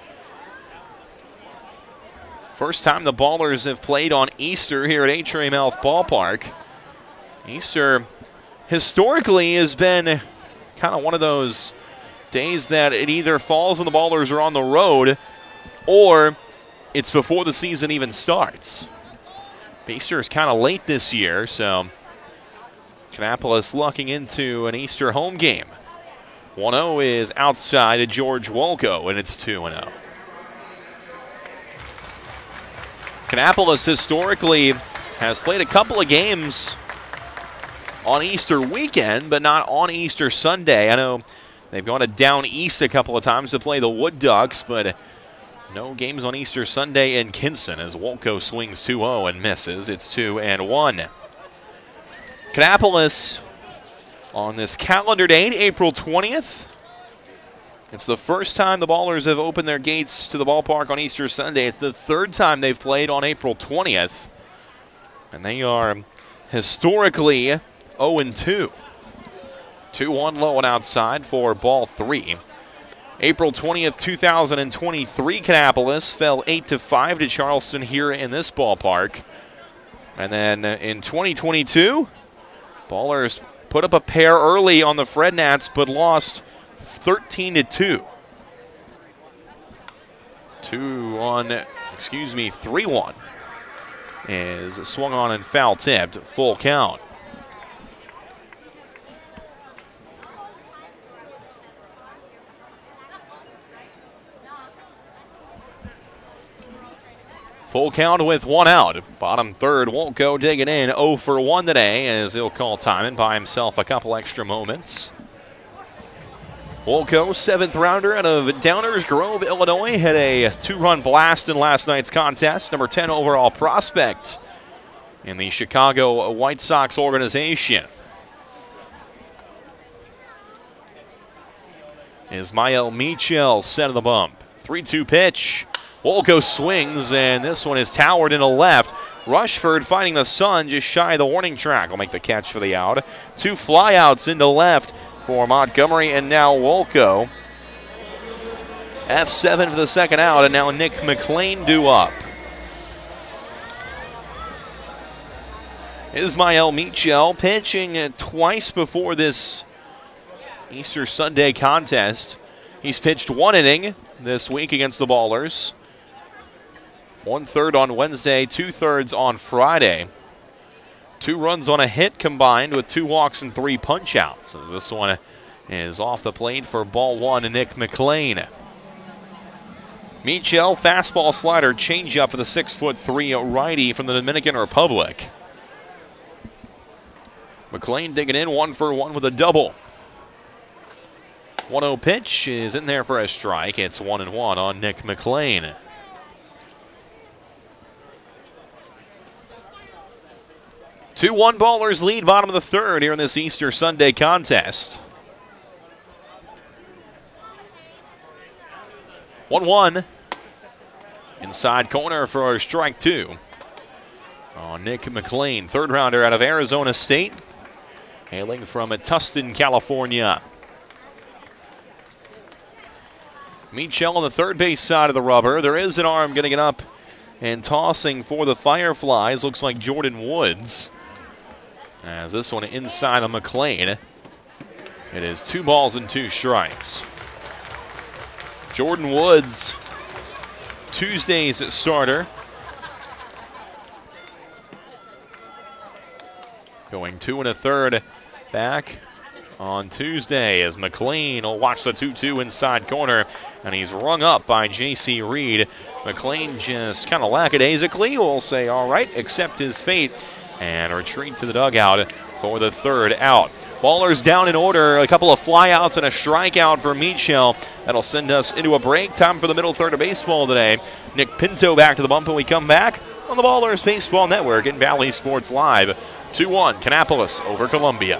First time the Ballers have played on Easter here at Atrium Health Ballpark. Easter historically has been kind of one of those days that it either falls when the Ballers are on the road or it's before the season even starts. Easter is kind of late this year, so Kannapolis looking into an Easter home game. one oh is outside to George Wolko, and it's two oh. Kannapolis historically has played a couple of games on Easter weekend, but not on Easter Sunday. I know they've gone to down east a couple of times to play the Wood Ducks, but no games on Easter Sunday in Kinston as Wolko swings two oh and misses. It's two and one. Kannapolis on this calendar date, April twentieth. It's the first time the Ballers have opened their gates to the ballpark on Easter Sunday. It's the third time they've played on April twentieth. And they are historically oh and two. two one low and outside for ball three. April twentieth, two thousand twenty-three, Kannapolis fell eight to five to Charleston here in this ballpark. And then in twenty twenty-two, Ballers put up a pair early on the Frednats, but lost thirteen to two. Two on, excuse me, three one is swung on and foul tipped, full count. Full count with one out. Bottom third won't go digging in. oh for one today as he'll call time and buy himself a couple extra moments. Wolko, seventh rounder out of Downers Grove, Illinois, had a two-run blast in last night's contest. Number ten overall prospect in the Chicago White Sox organization. Ismael Michel set of the bump. three two pitch. Wolko swings, and this one is towered into left. Rushford finding the sun just shy of the warning track. Will make the catch for the out. Two flyouts into left for Montgomery and now Wolko. F seven for the second out, and now Nick McLean due up. Ismael Michel pitching twice before this Easter Sunday contest. He's pitched one inning this week against the Ballers. One third on Wednesday, two thirds on Friday. Two runs on a hit combined with two walks and three punch-outs. As this one is off the plate for ball one to Nick McLean. Michel, fastball slider, changeup for the six foot three righty from the Dominican Republic. McLean digging in one for one with a double. one oh pitch is in there for a strike. It's one and one on Nick McLean. two one Ballers lead bottom of the third here in this Easter Sunday contest. one one. Inside corner for strike two. Oh, Nick McLean, third rounder out of Arizona State, hailing from Tustin, California. Michel on the third base side of the rubber. There is an arm getting it up and tossing for the Fireflies. Looks like Jordan Woods. As this one inside of McLean. It is two balls and two strikes. Jordan Woods, Tuesday's starter. Going two and a third back on Tuesday as McLean will watch the two two inside corner, and he's rung up by J C Reed. McLean just kind of lackadaisically will say, all right, accept his fate, and retreat to the dugout for the third out. Ballers down in order, a couple of flyouts and a strikeout for Mitchell. That'll send us into a break. Time for the middle third of baseball today. Nick Pinto back to the bump when we come back on the Ballers Baseball Network and Valley Sports Live. two one, Kannapolis over Columbia.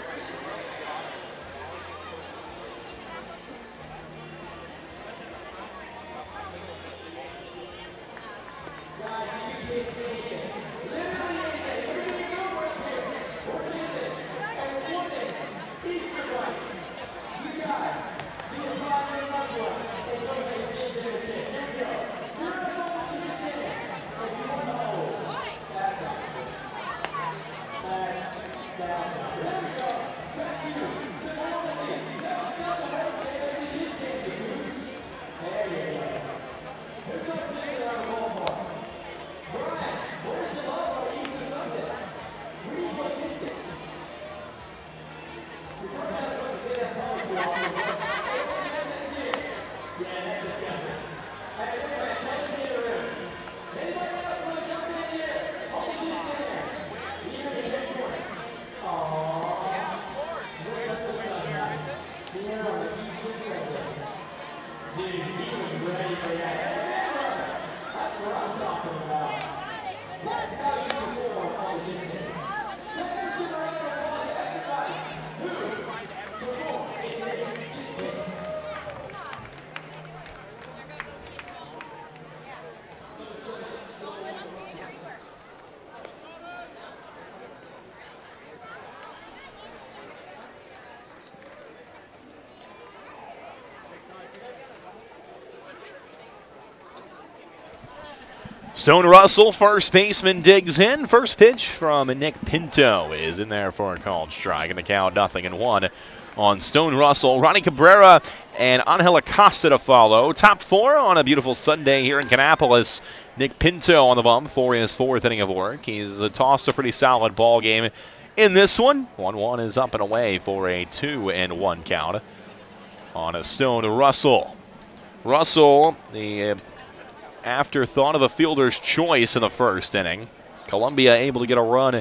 Stone Russell, first baseman, digs in. First pitch from Nick Pinto is in there for a called strike. And the count, nothing and one on Stone Russell. Ronnie Cabrera and Angel Acosta to follow. Top four on a beautiful Sunday here in Kannapolis. Nick Pinto on the bump for his fourth inning of work. He's tossed a pretty solid ball game in this one. one one is up and away for a two and one count on a Stone Russell. Russell, the uh, afterthought of a fielder's choice in the first inning. Columbia able to get a run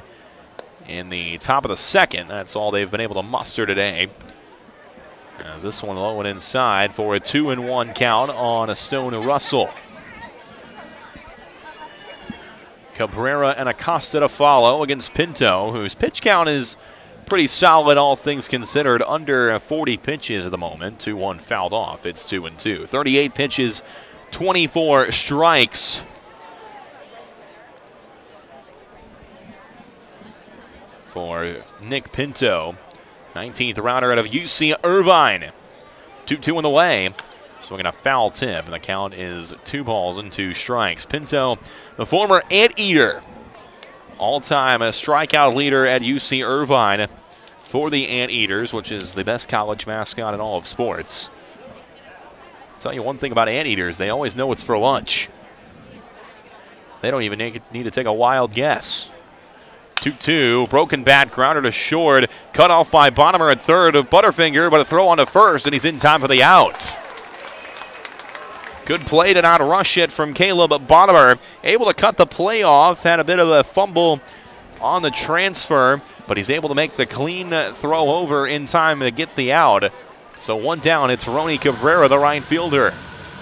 in the top of the second. That's all they've been able to muster today. As this one low and inside for a two and one count on a Stone Russell. Cabrera and Acosta to follow against Pinto, whose pitch count is pretty solid, all things considered. Under forty pitches at the moment. two one fouled off. It's two and two. thirty-eight pitches, twenty-four strikes. For Nick Pinto, nineteenth rounder out of U C Irvine. two two in the way. Swinging a foul tip, and the count is two balls and two strikes. Pinto, the former Anteater, all-time a strikeout leader at U C Irvine for the Anteaters, which is the best college mascot in all of sports. I'll tell you one thing about Anteaters, they always know what's for lunch. They don't even need to take a wild guess. two two, broken bat, grounder to short, cut off by Bonnemer at third, Butterfinger, but a throw on to first, and he's in time for the out. Good play to not rush it from Caleb Bonnemer. Able to cut the play off. Had a bit of a fumble on the transfer, but he's able to make the clean throw over in time to get the out. So one down, it's Ronnie Cabrera, the right fielder.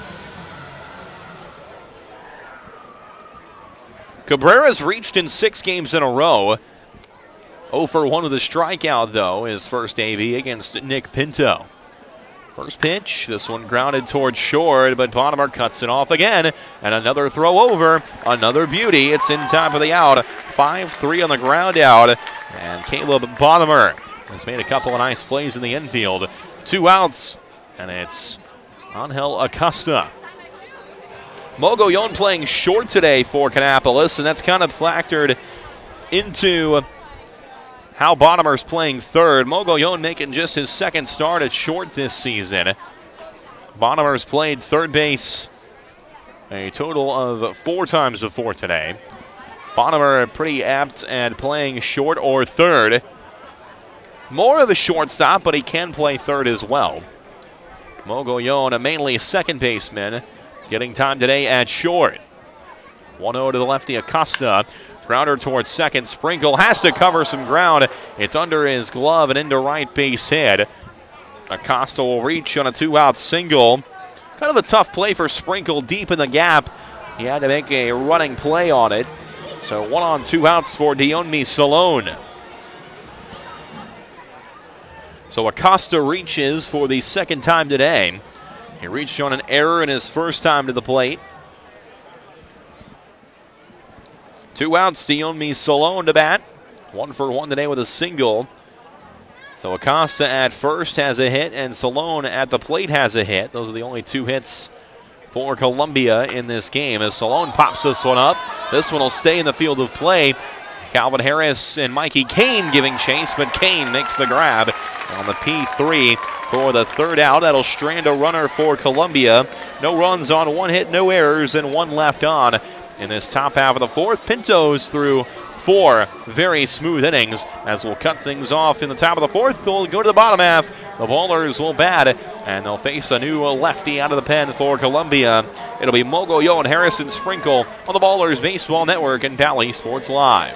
Cabrera's reached in six games in a row. oh for one with a strikeout, though, his first A B against Nick Pinto. First pitch, this one grounded towards short, but Bonnemer cuts it off again. And another throw over, another beauty. It's in time for the out. five three on the ground out. And Caleb Bonnemer has made a couple of nice plays in the infield. Two outs, and it's Angel Acosta. Mogollon playing short today for Kannapolis, and that's kind of factored into how Bonnemer's playing third. Mogollon making just his second start at short this season. Bonnemer's played third base a total of four times before today. Bonnemer pretty apt at playing short or third. More of a shortstop, but he can play third as well. Mogollon, mainly second baseman, getting time today at short. one oh to the lefty Acosta. Grounder towards second. Sprinkle has to cover some ground. It's under his glove and into right base hit. Acosta will reach on a two-out single. Kind of a tough play for Sprinkle deep in the gap. He had to make a running play on it. So one on two outs for Dionmi Salone. So Acosta reaches for the second time today. He reached on an error in his first time to the plate. Two outs, Dionmi Salone to bat. One for one today with a single. So Acosta at first has a hit, and Salone at the plate has a hit. Those are the only two hits for Columbia in this game as Salone pops this one up. This one will stay in the field of play. Calvin Harris and Mikey Kane giving chase, but Kane makes the grab on the P three for the third out. That'll strand a runner for Columbia. No runs on one hit, no errors, and one left on in this top half of the fourth. Pinto's through four very smooth innings as we'll cut things off in the top of the fourth. They'll go to the bottom half. The Ballers will bat, and they'll face a new lefty out of the pen for Columbia. It'll be Mogollon, Harrison, Sprinkle on the Ballers Baseball Network and Bally Sports Live.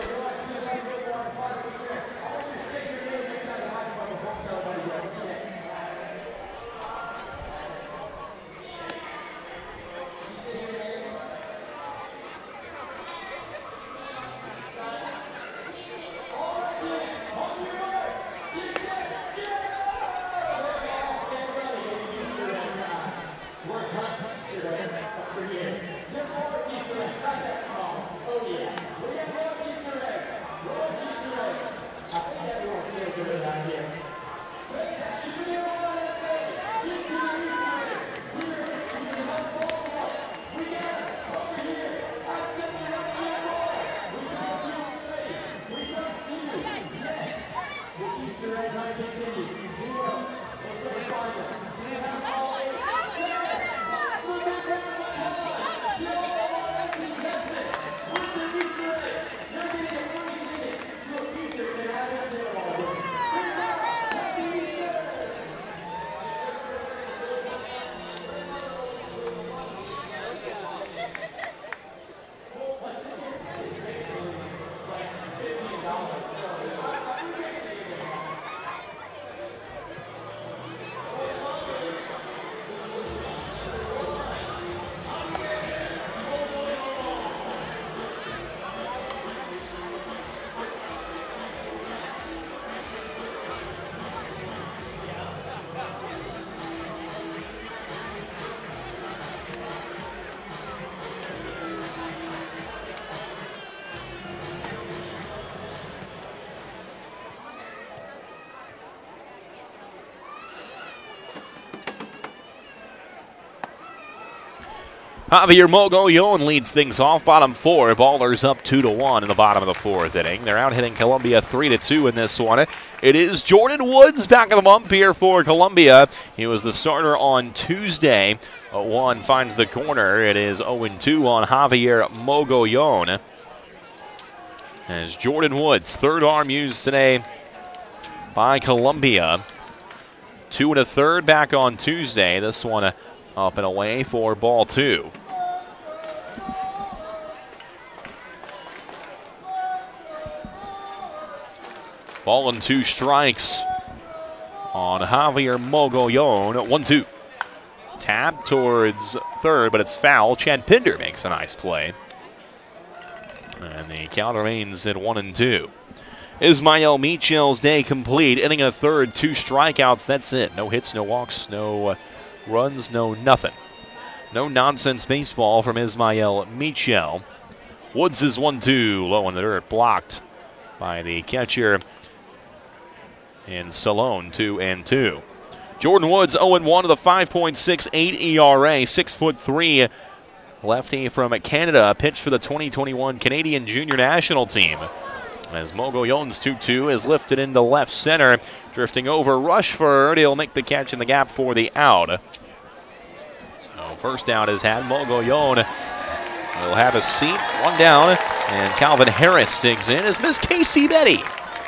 Javier Mogollon leads things off. Bottom four. Ballers up two to one in the bottom of the fourth inning. They're out hitting Columbia three to two in this one. It is Jordan Woods back of the bump here for Columbia. He was the starter on Tuesday. One finds the corner. It is oh and two on Javier Mogollon. As Jordan Woods, third arm used today by Columbia. Two and a third back on Tuesday. This one up and away for ball two. Ball and two strikes on Javier Mogollon. One, two. Tap towards third, but it's foul. Chad Pinder makes a nice play. And the count remains at one and two. Ismael Michel's day complete. Inning a third, two strikeouts. That's it. No hits, no walks, no uh, runs, no nothing. No nonsense baseball from Ismael Michel. Woods is one two. Low in the dirt, blocked by the catcher. And Salone, two and two. Jordan Woods, oh and one with a five point six eight E R A, six foot three. Lefty from Canada, pitched for the twenty twenty-one Canadian Junior National Team. As Mogollon's two two is lifted into left center, drifting over Rushford. He'll make the catch in the gap for the out. So first out is had. Mogollon will have a seat, one down, and Calvin Harris digs in as Miss Casey Betty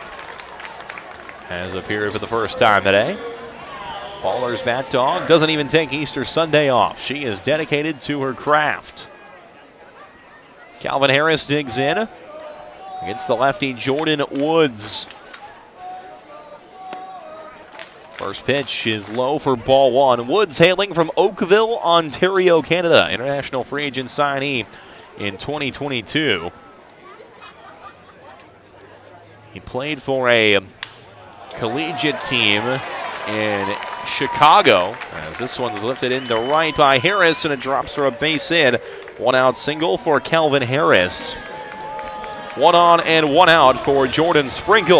has appeared for the first time today. Ballers bat dog doesn't even take Easter Sunday off. She is dedicated to her craft. Calvin Harris digs in. against the lefty Jordan Woods. First pitch is low for ball one. Woods hailing from Oakville, Ontario, Canada. International free agent signee in twenty twenty-two. He played for a collegiate team in Chicago, as this one's lifted into right by Harris, and it drops for a base hit. One out single for Calvin Harris. One on and one out for Jordan Sprinkle.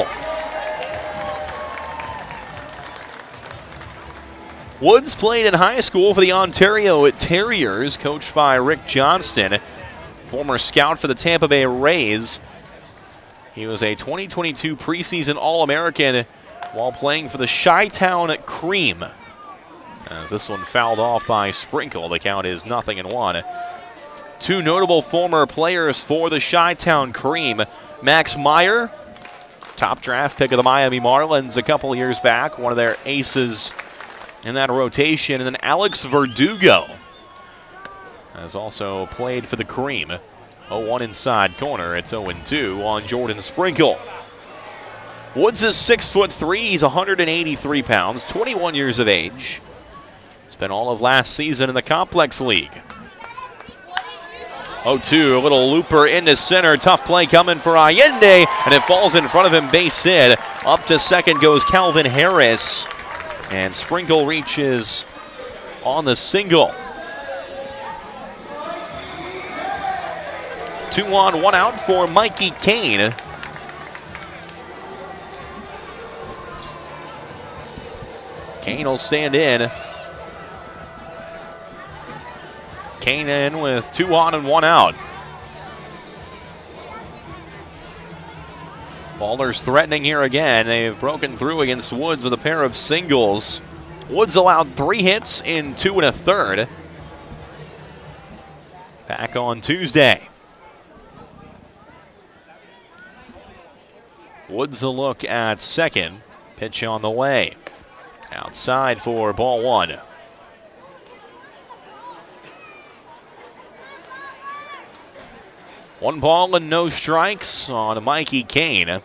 Woods played in high school for the Ontario Terriers, coached by Rick Johnston, former scout for the Tampa Bay Rays. He was a twenty twenty-two preseason All-American while playing for the Chi-Town Cream. As this one fouled off by Sprinkle, the count is nothing and one. Two notable former players for the Chi-Town Cream. Max Meyer, top draft pick of the Miami Marlins a couple years back, one of their aces in that rotation. And then Alex Verdugo has also played for the Cream. oh one inside corner. It's oh two on Jordan Sprinkle. Woods is six foot three. He's one hundred eighty-three pounds, twenty-one years of age. Spent all of last season in the Complex League. oh two, a little looper into center. Tough play coming for Allende, and it falls in front of him, base hit. Up to second goes Calvin Harris, and Sprinkle reaches on the single. Two on, one out for Mikey Kane. Kane will stand in. Kane in with two on and one out. Ballers threatening here again. They've broken through against Woods with a pair of singles. Woods allowed three hits in two and a third. Back on Tuesday. Woods a look at second. Pitch on the way. Outside for ball one. One ball and no strikes on Mikey Kane.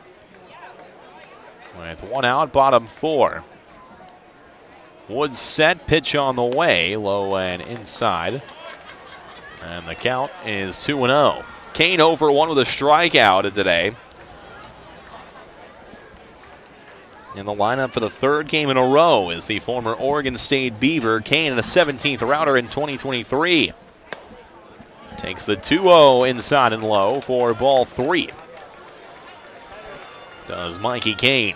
With one out, bottom four. Woods set, pitch on the way, low and inside. And the count is two and oh. Kane over one with a strikeout today. In the lineup for the third game in a row is the former Oregon State Beaver. Kane in a seventeenth router in twenty twenty-three. Takes the two oh inside and low for ball three. Does Mikey Kane.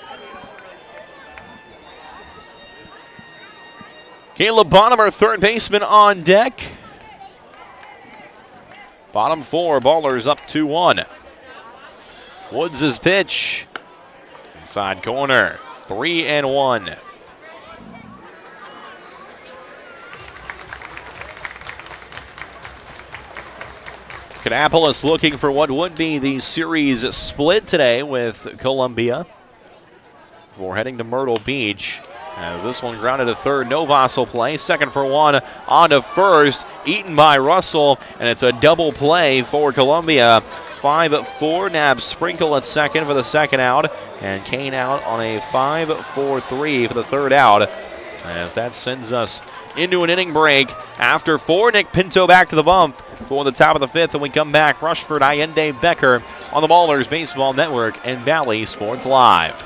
Caleb Bonham, third baseman, on deck. Bottom four, Ballers up two one. Woods' pitch. Inside corner, three and one. Kannapolis looking for what would be the series split today with Columbia before heading to Myrtle Beach. As this one grounded to third, Novas will play. Second for one, on to first, eaten by Russell, and it's a double play for Columbia. five four, nabs Sprinkle at second for the second out, and Kane out on a five four three for the third out. As that sends us into an inning break. After four, Nick Pinto back to the bump for the top of the fifth, and we come back. Rushford, Allende, Becker on the Ballers Baseball Network and Valley Sports Live.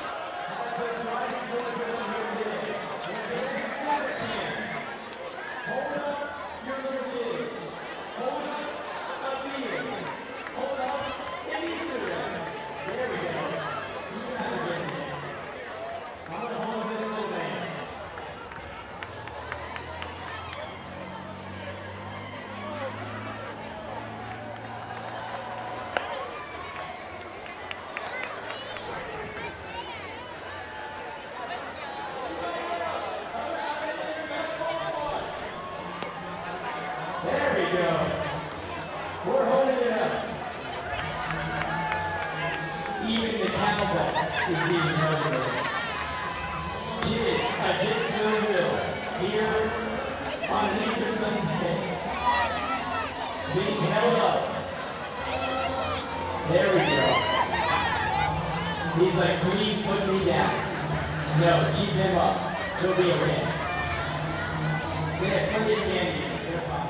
There we go. He's like, please put me down. No, keep him up. He'll be okay. Yeah, put your candy in. You're fine.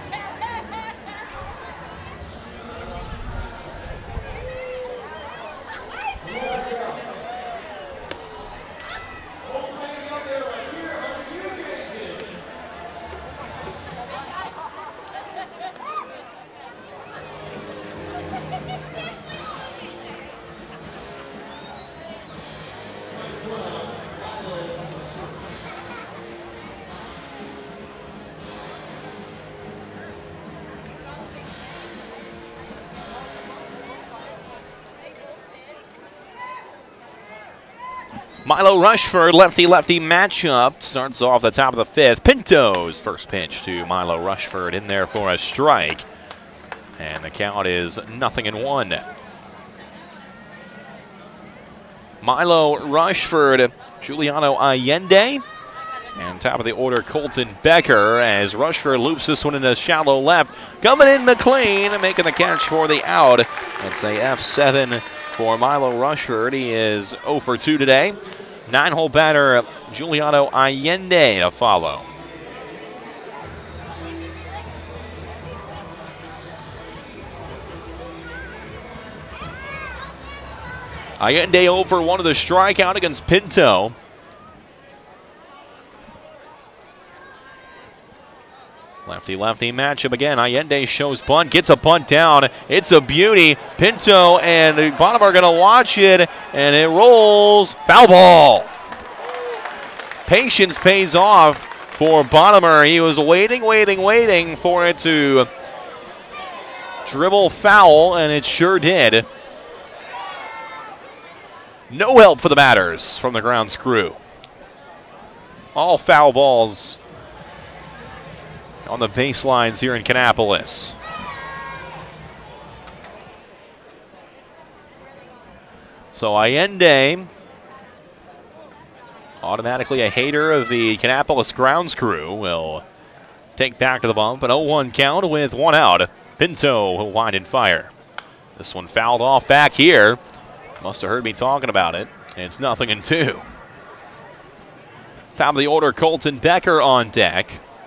Milo Rushford, lefty-lefty matchup. Starts off the top of the fifth. Pinto's first pitch to Milo Rushford in there for a strike. And the count is nothing in one. Milo Rushford, Giuliano Allende. And top of the order, Colton Becker, as Rushford loops this one into shallow left. Coming in, McLean, making the catch for the out. It's a F seven for Milo Rushford. He is oh for two today. Nine-hole batter, Giuliano Allende to follow. Allende oh for one of the strikeout against Pinto. Lefty-lefty matchup again. Allende shows bunt, gets a bunt down. It's a beauty. Pinto and Bonham are going to watch it, and it rolls. Foul ball. Patience pays off for Bonham. He was waiting, waiting, waiting for it to dribble foul, and it sure did. No help for the batters from the grounds crew. All foul balls on the baselines here in Kannapolis. So Allende, automatically a hater of the Kannapolis grounds crew, will take back to the bump. An oh one count with one out. Pinto will wind and fire. This one fouled off back here. Must have heard me talking about it. It's nothing in two. Top of the order, Colton Becker on deck.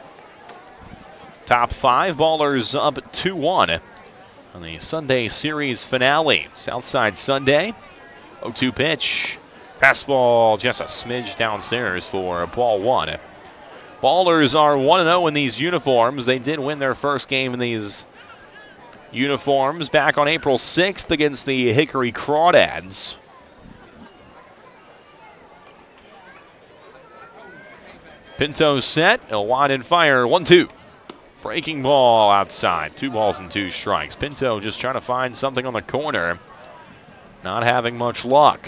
Top five ballers up two one on the Sunday series finale. Southside Sunday. oh two pitch. Fastball just a smidge downstairs for ball one. Ballers are one and oh in these uniforms. They did win their first game in these uniforms back on April sixth against the Hickory Crawdads. Pinto set. He'll wind and fire. one two. Breaking ball outside. Two balls and two strikes. Pinto just trying to find something on the corner. Not having much luck.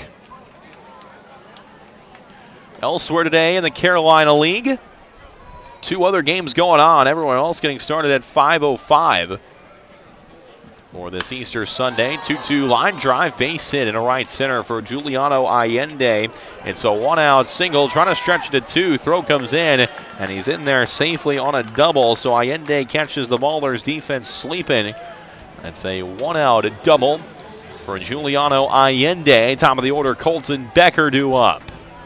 Elsewhere today in the Carolina League, two other games going on. Everyone else getting started at five oh five for this Easter Sunday. two two line drive, base hit in a right center for Giuliano Allende. It's a one-out single, trying to stretch it to two. Throw comes in, and he's in there safely on a double. So Allende catches the Ballers defense sleeping. That's a one-out double for Giuliano Allende. Top of the order, Colton Becker due up.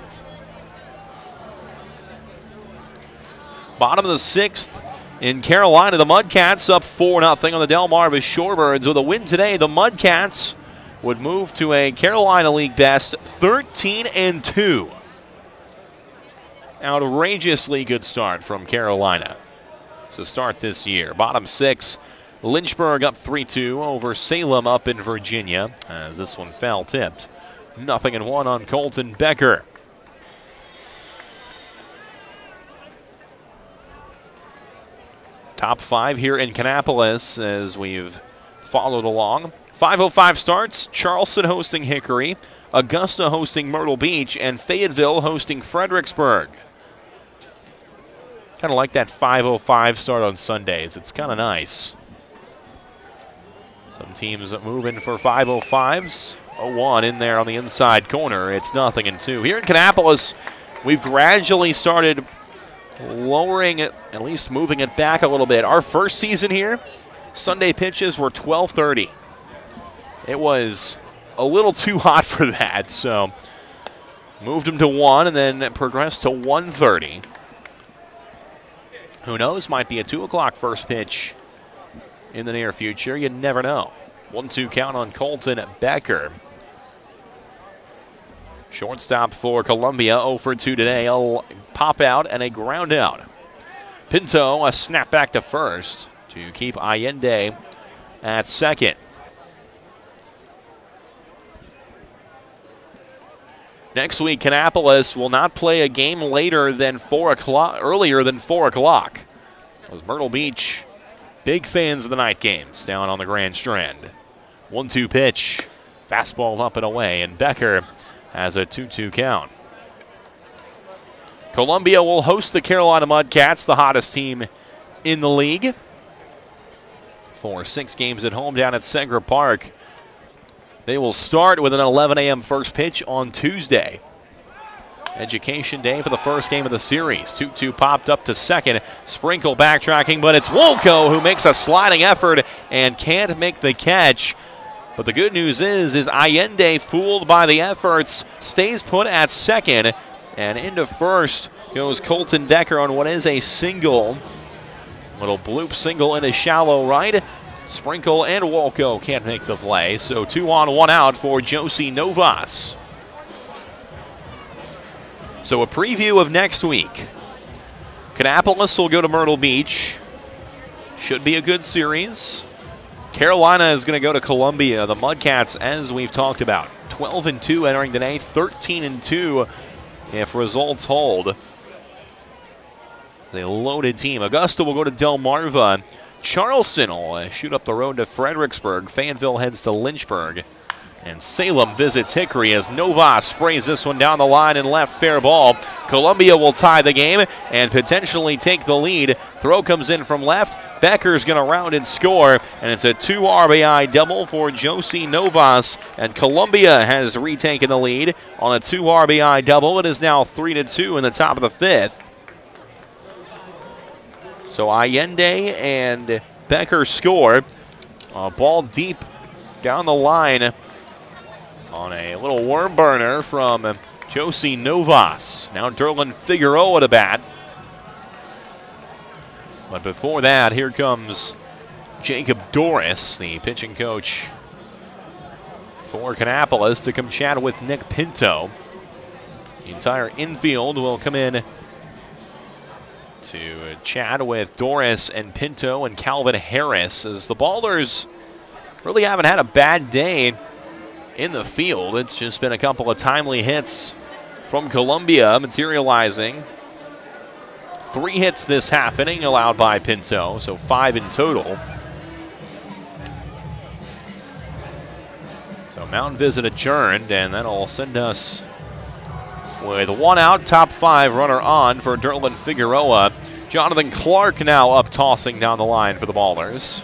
Bottom of the sixth in Carolina, the Mudcats up four nothing on the Delmarva Shorebirds. With a win today, the Mudcats would move to a Carolina League best thirteen and two. Outrageously good start from Carolina to start this year. Bottom six, Lynchburg up three two over Salem up in Virginia, as this one foul tipped. Nothing and one on Colton Becker. Top five here in Kannapolis as we've followed along. five oh five starts, Charleston hosting Hickory, Augusta hosting Myrtle Beach, and Fayetteville hosting Fredericksburg. Kind of like that five oh five start on Sundays. It's kind of nice. Some teams moving for five oh fives. oh one in there on the inside corner. It's nothing in two. Here in Kannapolis, we've gradually started lowering it, at least moving it back a little bit. Our first season here, Sunday pitches were twelve thirty. it was a little too hot for that, so moved him to one and then progressed to one thirty. Who knows? Might be a two o'clock first pitch in the near future. You never know. one two count on Colton Becker. Shortstop for Columbia, oh for two today. A pop out and a ground out. Pinto, a snap back to first to keep Allende at second. Next week, Kannapolis will not play a game later than four o'clock, earlier than four o'clock. As Myrtle Beach, big fans of the night games down on the Grand Strand. one two pitch, fastball up and away, and Becker has a two two count. Columbia will host the Carolina Mudcats, the hottest team in the league, for six games at home down at Segra Park. They will start with an eleven a.m. first pitch on Tuesday. Education Day for the first game of the series. two two popped up to second. Sprinkle backtracking, but it's Wolko who makes a sliding effort and can't make the catch. But the good news is, is Allende, fooled by the efforts, stays put at second. And into first goes Colton Becker on what is a single. Little bloop single into shallow right. Sprinkle and Wolko can't make the play, so two on, one out for Josie Novas. So a preview of next week. Kannapolis will go to Myrtle Beach. Should be a good series. Carolina is going to go to Columbia. The Mudcats, as we've talked about, twelve and two entering today, thirteen and two if results hold. A loaded team. Augusta will go to Delmarva. Charleston will uh, shoot up the road to Fredericksburg. Fayetteville heads to Lynchburg. And Salem visits Hickory as Novas sprays this one down the line and left, fair ball. Columbia will tie the game and potentially take the lead. Throw comes in from left. Becker's going to round and score, and it's a two R B I double for Josie Novas. And Columbia has retaken the lead on a two R B I double. It is now three to two in the top of the fifth. So Allende and Becker score. A ball deep down the line on a little worm burner from Josie Novas. Now Derlin Figueroa to bat. But before that, here comes Jacob Doris, the pitching coach for Kannapolis, to come chat with Nick Pinto. The entire infield will come in to chat with Doris and Pinto and Calvin Harris, as the Ballers really haven't had a bad day in the field. It's just been a couple of timely hits from Columbia materializing. Three hits this half inning allowed by Pinto, so five in total. So mound visit adjourned, and that'll send us with one out, top five runner on for Derlin Figueroa. Jonathan Clark now up tossing down the line for the Ballers.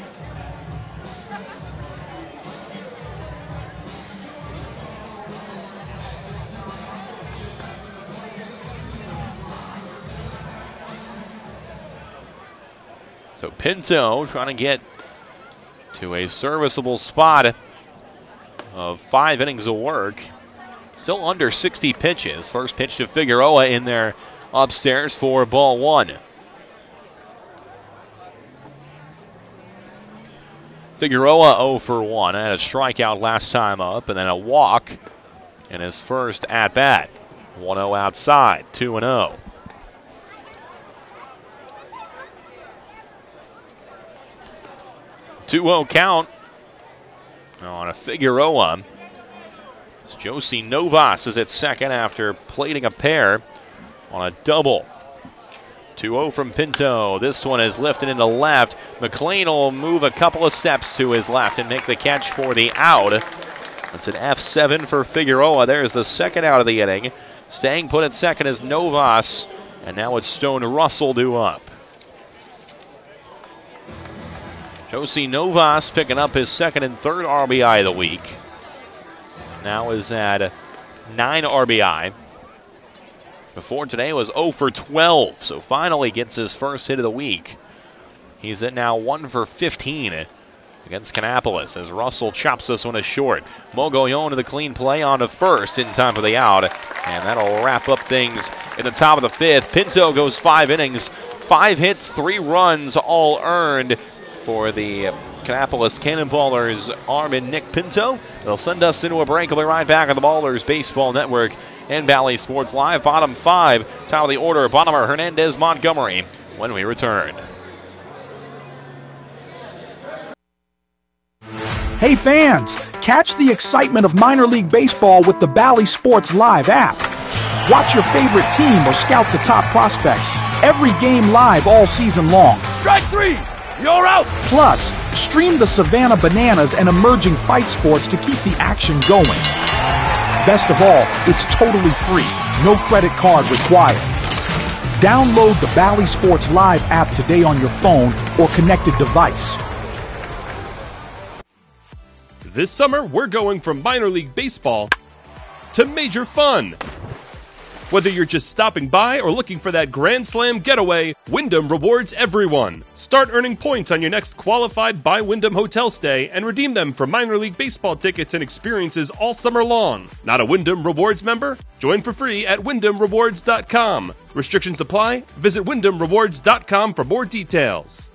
So Pinto trying to get to a serviceable spot of five innings of work. Still under sixty pitches. First pitch to Figueroa in there upstairs for ball one. Figueroa oh for one. Had a strikeout last time up and then a walk in his first at-bat. one oh outside, two and oh. two oh count on a Figueroa. Josie Novas is at second after plating a pair on a double. two oh from Pinto. This one is lifted into left. McLean will move a couple of steps to his left and make the catch for the out. That's an F seven for Figueroa. There's the second out of the inning. Staying put at second is Novas, and now it's Stone Russell due up. Josie Novas picking up his second and third R B I of the week. Now is at nine R B I. Before today was oh for twelve, so finally gets his first hit of the week. He's at now one for fifteen against Kannapolis as Russell chops this one a short. Mogollon to the clean play on to first in time for the out. And that'll wrap up things in the top of the fifth. Pinto goes five innings, five hits, three runs, all earned for the Kannapolis Cannonballers arm in Nick Pinto. It'll send us into a break. We'll be right back on the Ballers Baseball Network and Bally Sports Live. Bottom five, top of the order, Bottomer, Hernandez, Montgomery when we return. Hey fans, catch the excitement of minor league baseball with the Bally Sports Live app. Watch your favorite team or scout the top prospects. Every game live all season long. Strike three! You're out! Plus, stream the Savannah Bananas and emerging fight sports to keep the action going. Best of all, it's totally free. No credit card required. Download the Bally Sports Live app today on your phone or connected device. This summer, we're going from minor league baseball to major fun. Whether you're just stopping by or looking for that Grand Slam getaway, Wyndham rewards everyone. Start earning points on your next qualified by Wyndham hotel stay and redeem them for minor league baseball tickets and experiences all summer long. Not a Wyndham Rewards member? Join for free at wyndham rewards dot com. Restrictions apply. Visit wyndham rewards dot com for more details.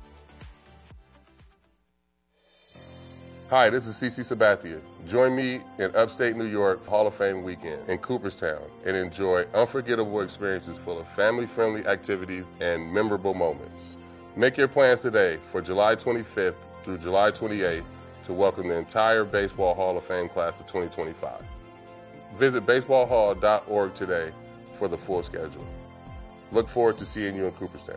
Hi, this is CeCe Sabathia. Join me in upstate New York Hall of Fame weekend in Cooperstown and enjoy unforgettable experiences full of family-friendly activities and memorable moments. Make your plans today for July twenty-fifth through July twenty-eighth to welcome the entire Baseball Hall of Fame class of twenty twenty-five. Visit baseball hall dot org today for the full schedule. Look forward to seeing you in Cooperstown.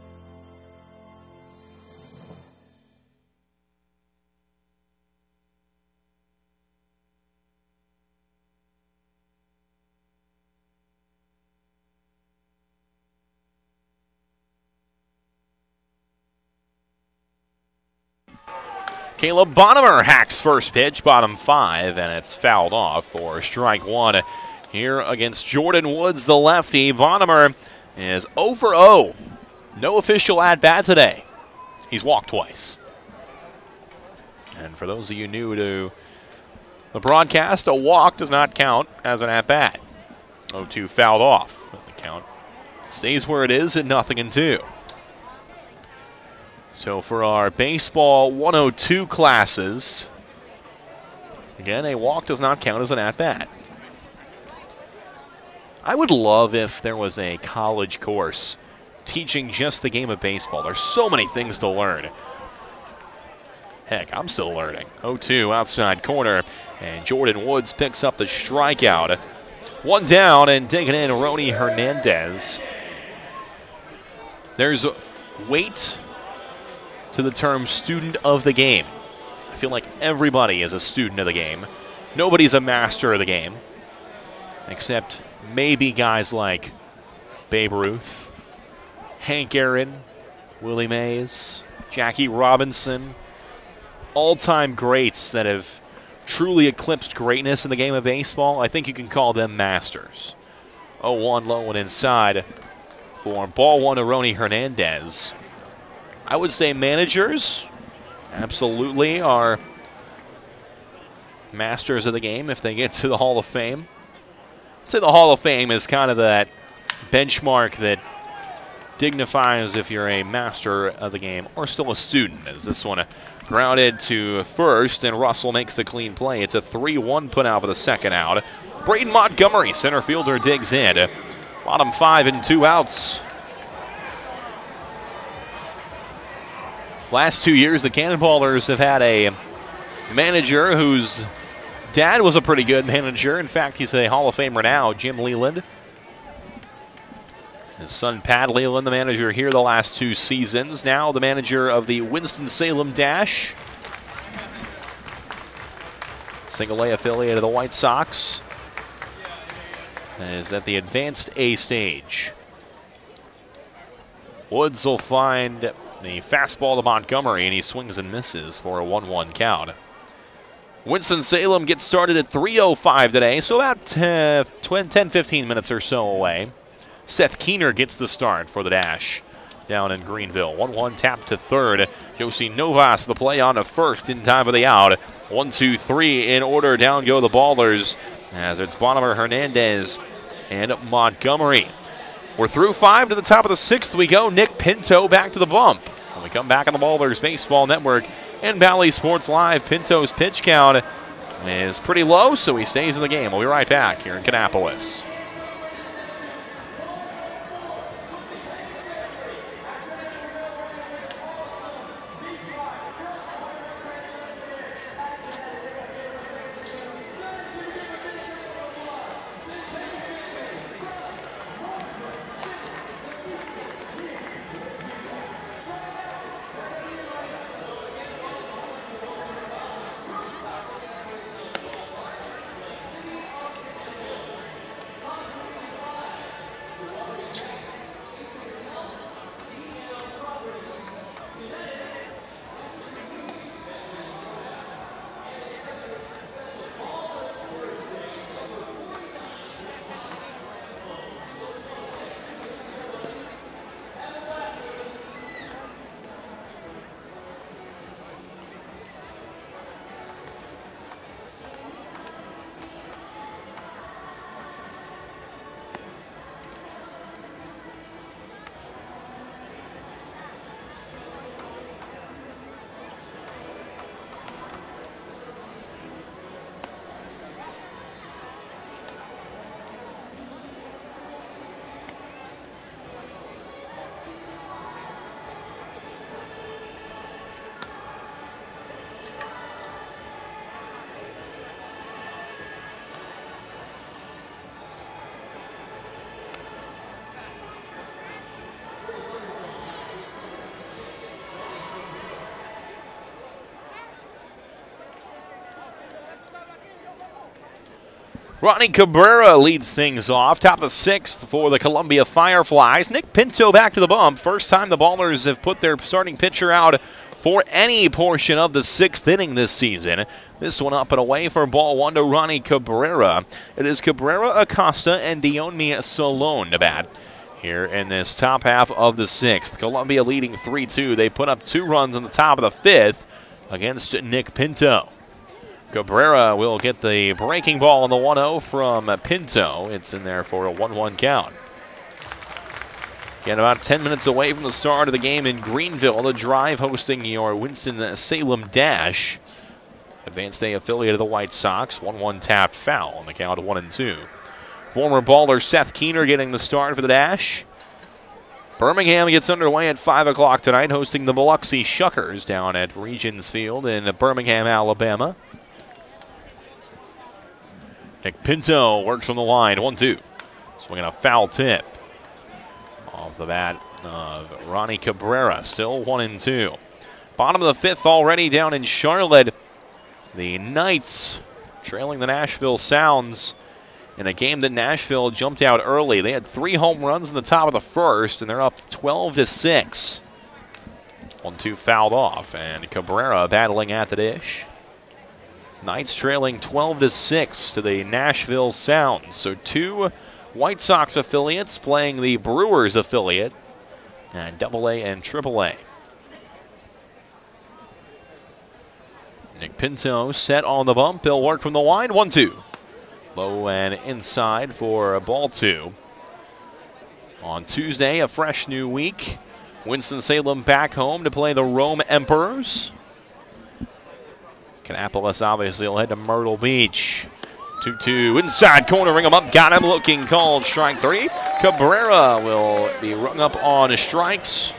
Caleb Bottomer hacks first pitch, bottom five, and it's fouled off for strike one here against Jordan Woods, the lefty. Bottomer is oh for oh. No official at-bat today. He's walked twice. And for those of you new to the broadcast, a walk does not count as an at-bat. oh two fouled off. The count stays where it is at nothing and two. So for our baseball one oh two classes, again, a walk does not count as an at-bat. I would love if there was a college course teaching just the game of baseball. There's so many things to learn. Heck, I'm still learning. oh two outside corner, and Jordan Woods picks up the strikeout. One down and digging in Rony Hernandez. There's weight to the term student of the game. I feel like everybody is a student of the game. Nobody's a master of the game, except maybe guys like Babe Ruth, Hank Aaron, Willie Mays, Jackie Robinson, all-time greats that have truly eclipsed greatness in the game of baseball. I think you can call them masters. oh one low and inside for ball one to Rony Hernandez. I would say managers absolutely are masters of the game if they get to the Hall of Fame. I'd say the Hall of Fame is kind of that benchmark that dignifies if you're a master of the game or still a student, as this one grounded to first, and Russell makes the clean play. It's a three one put out for the second out. Braden Montgomery, center fielder, digs in. Bottom five and two outs. Last two years, the Cannonballers have had a manager whose dad was a pretty good manager. In fact, he's a Hall of Famer now, Jim Leland. His son, Pat Leland, the manager here the last two seasons. Now the manager of the Winston-Salem Dash. Single-A affiliate of the White Sox. Is at the advanced A stage. Woods will find the fastball to Montgomery, and he swings and misses for a one one count. Winston-Salem gets started at three oh five today, so about ten fifteen minutes or so away. Seth Keener gets the start for the Dash. down in Greenville. one one tap to third. Josie Novas the play on to first in time for the out. one two three in order. Down go the Ballers as it's Bonimer, Hernandez, and Montgomery. We're through five to the top of the sixth. We go. Nick Pinto back to the bump. When we come back on the Ballers Baseball Network and Valley Sports Live, Pinto's pitch count is pretty low, so he stays in the game. We'll be right back here in Kannapolis. Ronnie Cabrera leads things off. Top of the sixth for the Columbia Fireflies. Nick Pinto back to the bump. First time the Ballers have put their starting pitcher out for any portion of the sixth inning this season. This one up and away for ball one to Ronnie Cabrera. It is Cabrera, Acosta, and Dionmi Salone to bat here in this top half of the sixth. Columbia leading three two. They put up two runs in the top of the fifth against Nick Pinto. Cabrera will get the breaking ball on the one oh from Pinto. It's in there for a one one count. Again, about ten minutes away from the start of the game in Greenville. The Drive hosting your Winston-Salem Dash. Advanced A affiliate of the White Sox. one one tapped foul on the count of one and two. Former Baller Seth Keener getting the start for the Dash. Birmingham gets underway at five o'clock tonight, hosting the Biloxi Shuckers down at Regions Field in Birmingham, Alabama. Nick Pinto works from the line, one two. Swinging a foul tip. Off the bat of Ronnie Cabrera, still one and two. Bottom of the fifth already down in Charlotte. The Knights trailing the Nashville Sounds in a game that Nashville jumped out early. They had three home runs in the top of the first, and they're up twelve to six. one two fouled off, and Cabrera battling at the dish. Knights trailing twelve to six to the Nashville Sounds. So two White Sox affiliates playing the Brewers affiliate and Double A and Triple A. Nick Pinto set on the bump. He'll work from the line. one two. Low and inside for ball two. On Tuesday, a fresh new week. Winston-Salem back home to play the Rome Emperors. Kannapolis obviously will head to Myrtle Beach. two two inside corner, ring him up, got him looking, called strike three. Cabrera will be rung up on strikes.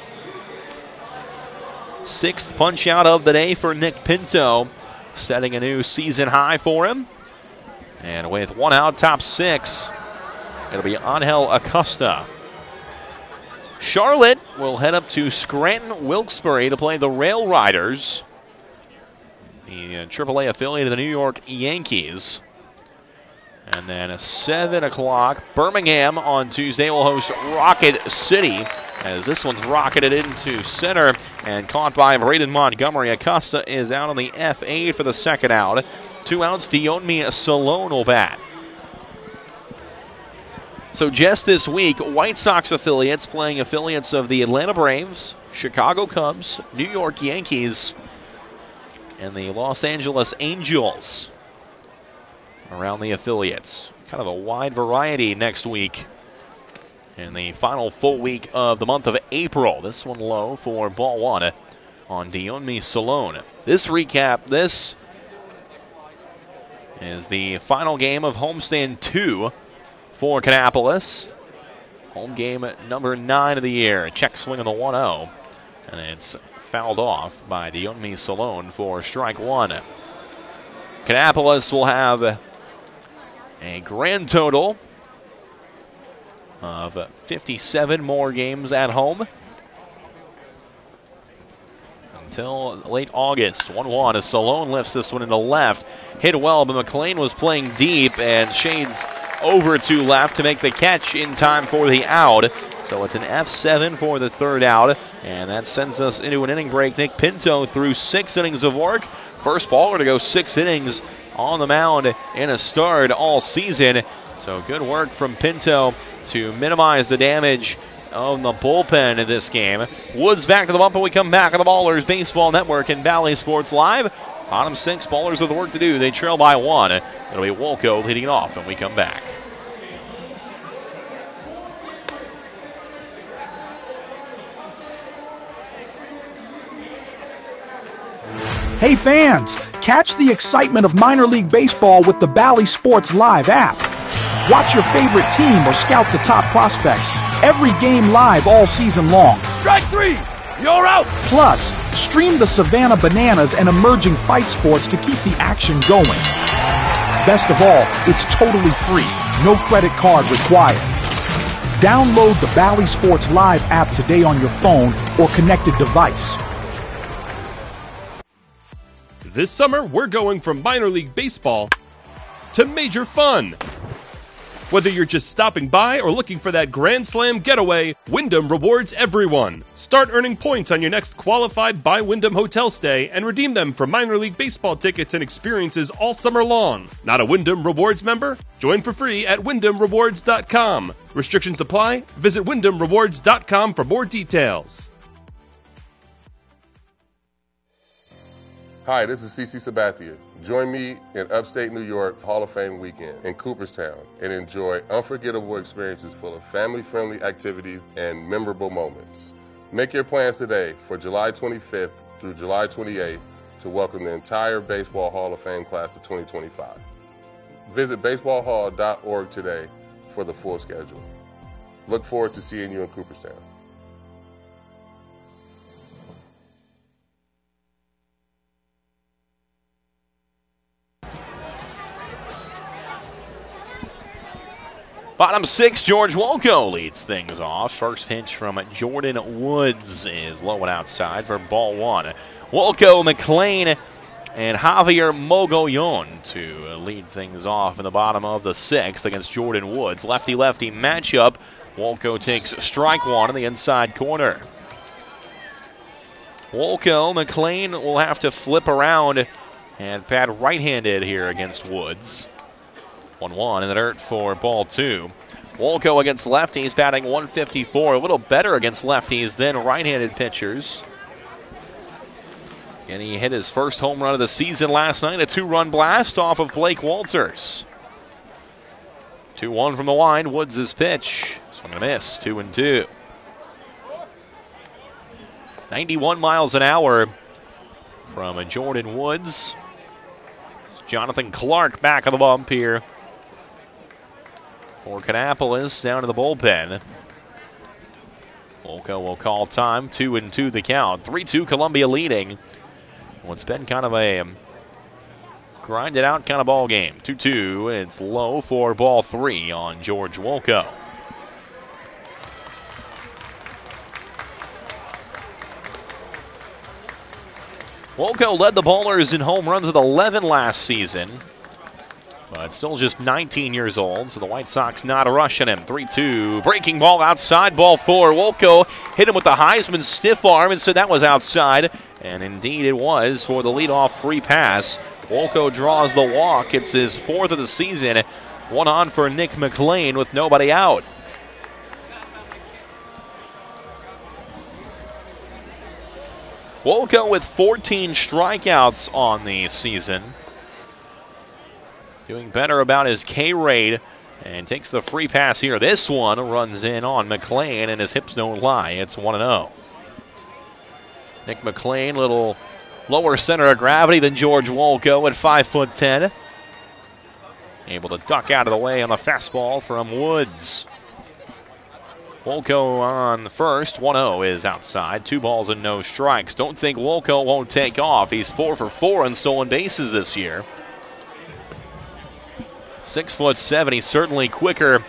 Sixth punch out of the day for Nick Pinto, setting a new season high for him. And with one out, top six, it'll be Angel Acosta. Charlotte will head up to Scranton Wilkes-Barre to play the Rail Riders, the uh, Triple A affiliate of the New York Yankees. And then at seven o'clock, Birmingham on Tuesday will host Rocket City, as this one's rocketed into center and caught by Braden Montgomery. Acosta is out on the F A for the second out. Two outs, Dionmi Salone will bat. So just this week, White Sox affiliates playing affiliates of the Atlanta Braves, Chicago Cubs, New York Yankees, and the Los Angeles Angels around the affiliates. Kind of a wide variety next week in the final full week of the month of April. This one low for ball one on Dionmi Salone. This recap, this is the final game of homestand two for Kannapolis. Home game at number nine of the year. Check swing on the one oh. And it's fouled off by Dionmi Salone for strike one. Kannapolis will have a grand total of fifty-seven more games at home until late August. one one as Salone lifts this one into left. Hit well, but McLean was playing deep and shades over to left to make the catch in time for the out. So it's an F seven for the third out, and that sends us into an inning break. Nick Pinto through six innings of work. First baller to go six innings on the mound in a start all season. So good work from Pinto to minimize the damage on the bullpen in this game. Woods back to the bump, and we come back on the Ballers Baseball Network and Valley Sports Live. Bottom six, Ballers with the work to do. They trail by one. It'll be Wolko leading it off when we come back. Hey fans, catch the excitement of minor league baseball with the Bally Sports Live app. Watch your favorite team or scout the top prospects. Every game live all season long. Strike three! You're out! Plus, stream the Savannah Bananas and emerging fight sports to keep the action going. Best of all, it's totally free. No credit card required. Download the Bally Sports Live app today on your phone or connected device. This summer, we're going from minor league baseball to major fun. Whether you're just stopping by or looking for that Grand Slam getaway, Wyndham rewards everyone. Start earning points on your next qualified by Wyndham hotel stay and redeem them for minor league baseball tickets and experiences all summer long. Not a Wyndham Rewards member? Join for free at wyndham rewards dot com. Restrictions apply. Visit wyndham rewards dot com for more details. Hi, this is CeCe Sabathia. Join me in upstate New York Hall of Fame weekend in Cooperstown and enjoy unforgettable experiences full of family-friendly activities and memorable moments. Make your plans today for July twenty-fifth through July twenty-eighth to welcome the entire Baseball Hall of Fame class of twenty twenty-five. Visit baseball hall dot org today for the full schedule. Look forward to seeing you in Cooperstown. Bottom six, George Wolko leads things off. First pitch from Jordan Woods is low and outside for ball one. Wolko, McLean, and Javier Mogollon to lead things off in the bottom of the sixth against Jordan Woods. Lefty-lefty matchup. Wolko takes strike one in the inside corner. Wolko, McLean will have to flip around and bat right-handed here against Woods. one one in the dirt for ball two. Wolko against lefties, batting one fifty-four. A little better against lefties than right-handed pitchers. And he hit his first home run of the season last night, a two-run blast off of Blake Walters. two one from the line, Woods' pitch. Swing and a miss, two and two. ninety-one miles an hour from Jordan Woods. Jonathan Clark back of the bump here for Kannapolis, down to the bullpen. Wolko will call time. Two and two the count. three two Columbia leading. What's been kind of a um, grinded out kind of ball game. two two. It's low for ball three on George Wolko. Wolko led the Ballers in home runs with eleven last season, but still just nineteen years old, so the White Sox not rushing him. three two, breaking ball outside, ball four. Wolko hit him with the Heisman stiff arm and said that was outside, and indeed it was for the leadoff free pass. Wolko draws the walk. It's his fourth of the season, One on for Nick McLean with nobody out. Wolko with fourteen strikeouts on the season. Doing better about his K rate and takes the free pass here. This one runs in on McLean and his hips don't lie. It's one and oh. Nick McLean, little lower center of gravity than George Wolko at five foot ten. Able to duck out of the way on the fastball from Woods. Wolko on first. one oh is outside. Two balls and no strikes. Don't think Wolko won't take off. He's four for four on stolen bases this year. Six foot seven. He's certainly quicker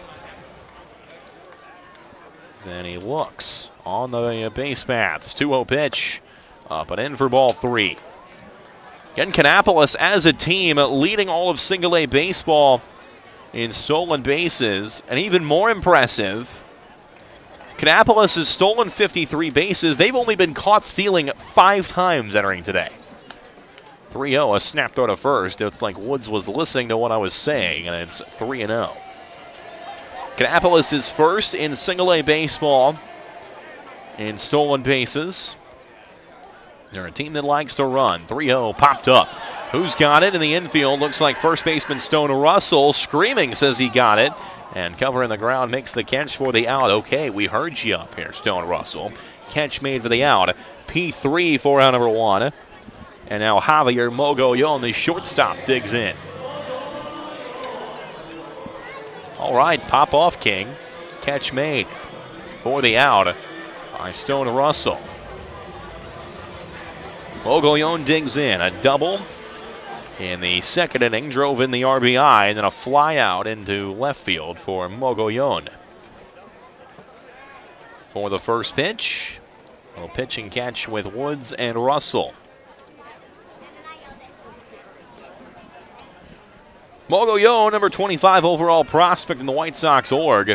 than he looks on the base paths. two oh pitch. Up and in for ball three. Again, Kannapolis as a team leading all of single A baseball in stolen bases. And even more impressive, Kannapolis has stolen fifty-three bases. They've only been caught stealing five times entering today. three oh, a snap throw to first. It's like Woods was listening to what I was saying, and it's three and oh. Kannapolis is first in single A baseball in stolen bases. They're a team that likes to run. three oh popped up. Who's got it in the infield? Looks like first baseman Stone Russell screaming says he got it. And covering the ground makes the catch for the out. Okay, we heard you up here, Stone Russell. Catch made for the out. P three for out number one. And now Javier Mogollon, the shortstop, digs in. All right, pop off, King. Catch made for the out by Stone Russell. Mogollon digs in. A double in the second inning, drove in the R B I, and then a fly out into left field for Mogollon. For the first pitch, a pitch and catch with Woods and Russell. Mogollon, number twenty-five overall prospect in the White Sox org.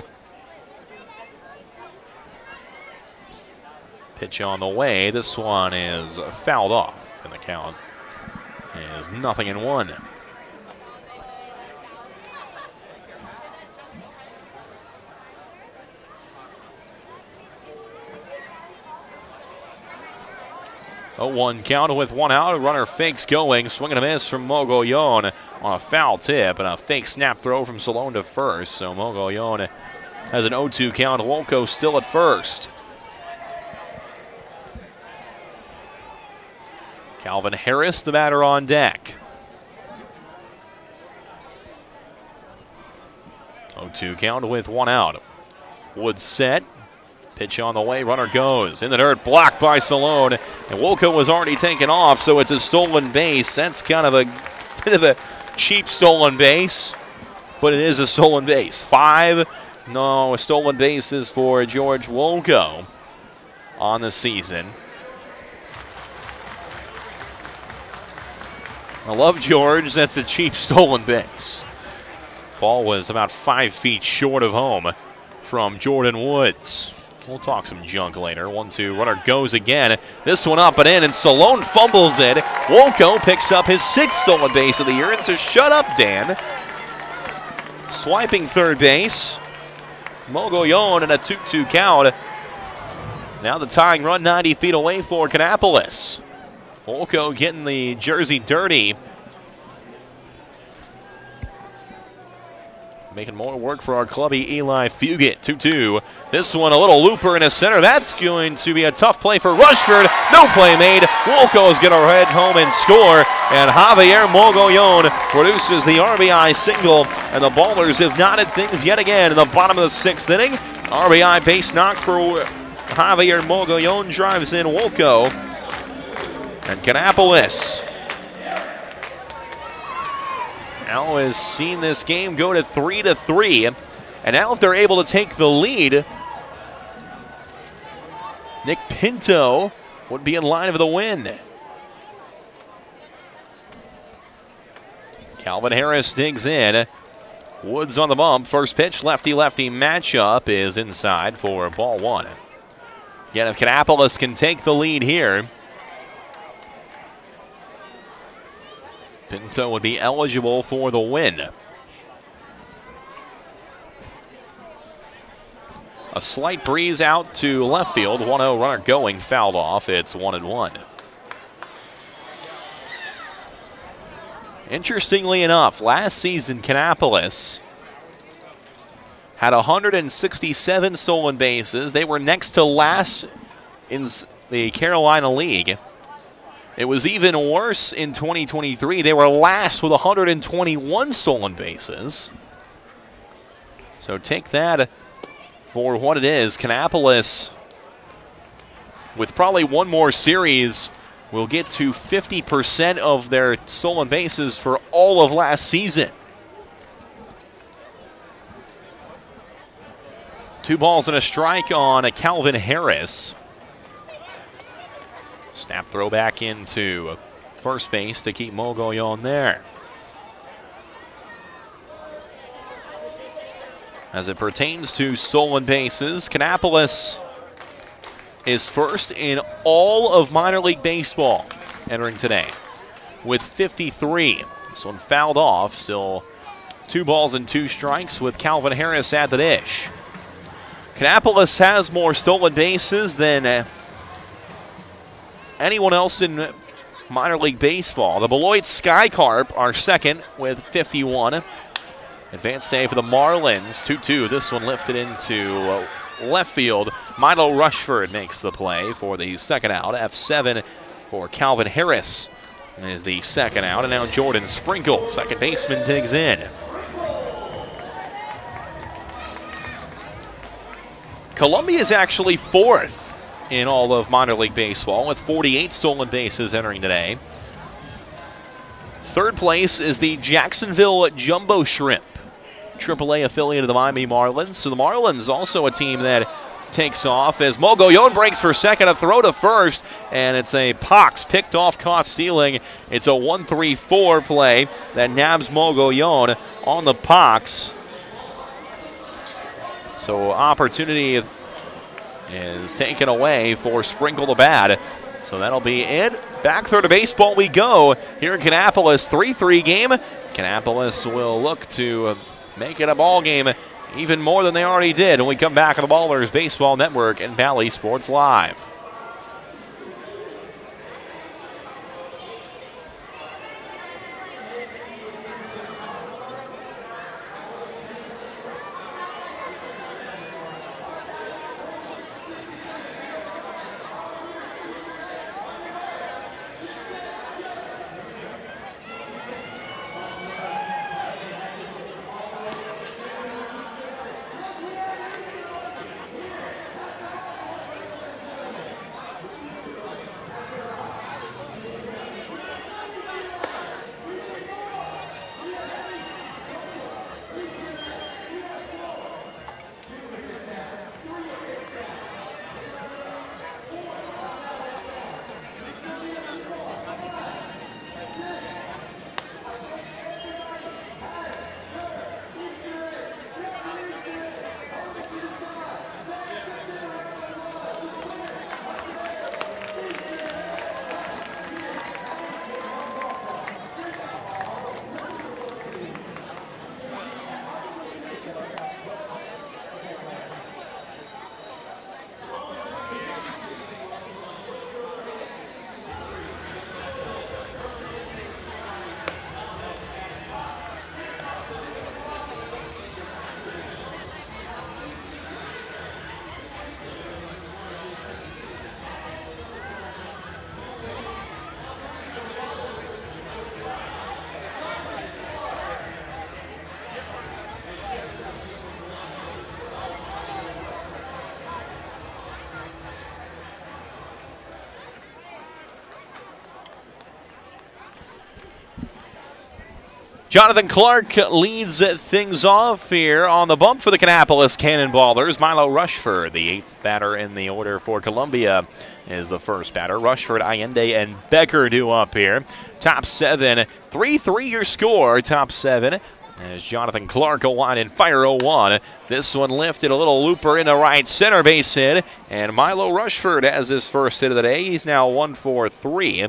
Pitch on the way. This one is fouled off, and the count is nothing in one. oh one count with one out. Runner fakes going. Swing and a miss from Mogollon on a foul tip, and a fake snap throw from Salone to first. So Mogollon has an oh two count. Wolko still at first. Calvin Harris, the batter on deck. oh two count with one out. Woods set. Pitch on the way. Runner goes in the dirt. Blocked by Salone. And Wolko was already taken off, so it's a stolen base. That's kind of a bit of a cheap stolen base, but it is a stolen base. Five, no, stolen bases for George Wolko on the season. I love George. That's a cheap stolen base. Ball was about five feet short of home from Jordan Woods. We'll talk some junk later. one two, runner goes again. This one up and in, and Salone fumbles it. Wolko picks up his sixth stolen base of the year and says, shut up, Dan. Swiping third base. Mogollon and a two two count. Now the tying run ninety feet away for Kannapolis. Wolko getting the jersey dirty. Making more work for our clubby Eli Fugit. two two. This one a little looper in the center. That's going to be a tough play for Rushford. No play made. Wolko's going to head home and score. And Javier Mogollon produces the R B I single. And the Ballers have knotted things yet again in the bottom of the sixth inning. R B I base knock for Javier Mogollon. Drives in Wolko. And Kannapolis now has seen this game go to three to three, and now if they're able to take the lead, Nick Pinto would be in line for the win. Calvin Harris digs in. Woods on the bump. First pitch, lefty-lefty matchup is inside for ball one. Again, if Kannapolis can take the lead here, Pinto would be eligible for the win. A slight breeze out to left field. one oh runner going, fouled off. It's one and one. Interestingly enough, last season, Kannapolis had one hundred sixty-seven stolen bases. They were next to last in the Carolina League. It was even worse in twenty twenty-three. They were last with one hundred twenty-one stolen bases. So take that for what it is. Kannapolis, with probably one more series, will get to fifty percent of their stolen bases for all of last season. Two balls and a strike on a Calvin Harris. Snap throw back into first base to keep Mogollon there. As it pertains to stolen bases, Kannapolis is first in all of minor league baseball entering today with fifty-three. This one fouled off. Still two balls and two strikes with Calvin Harris at the dish. Kannapolis has more stolen bases than uh, anyone else in minor league baseball. The Beloit Skycarp are second with fifty-one. Advanced day for the Marlins, two two. This one lifted into uh, left field. Milo Rushford makes the play for the second out. F seven for Calvin Harris is the second out. And now Jordan Sprinkle, second baseman, digs in. Columbia is actually fourth in all of minor league baseball with forty-eight stolen bases entering today. Third place is the Jacksonville Jumbo Shrimp, triple A affiliate of the Miami Marlins. So the Marlins also a team that takes off as Mogollon breaks for second, a throw to first, and it's a Pox picked off, caught stealing. It's a one three four play that nabs Mogollon on the Pox. So opportunity is taken away for Sprinkle the Bad. So that'll be it. Back third of baseball we go here in Kannapolis. three three game. Kannapolis will look to make it a ball game even more than they already did when we come back on the Ballers Baseball Network and Bally Sports Live. Jonathan Clark leads things off here on the bump for the Kannapolis Cannonballers. Milo Rushford, the eighth batter in the order for Columbia, is the first batter. Rushford, Allende, and Becker due up here. Top seven, three three your score. Top seven as Jonathan Clark will wind and fire oh one. This one lifted a little looper into right center base hit, and Milo Rushford has his first hit of the day. He's now one for three.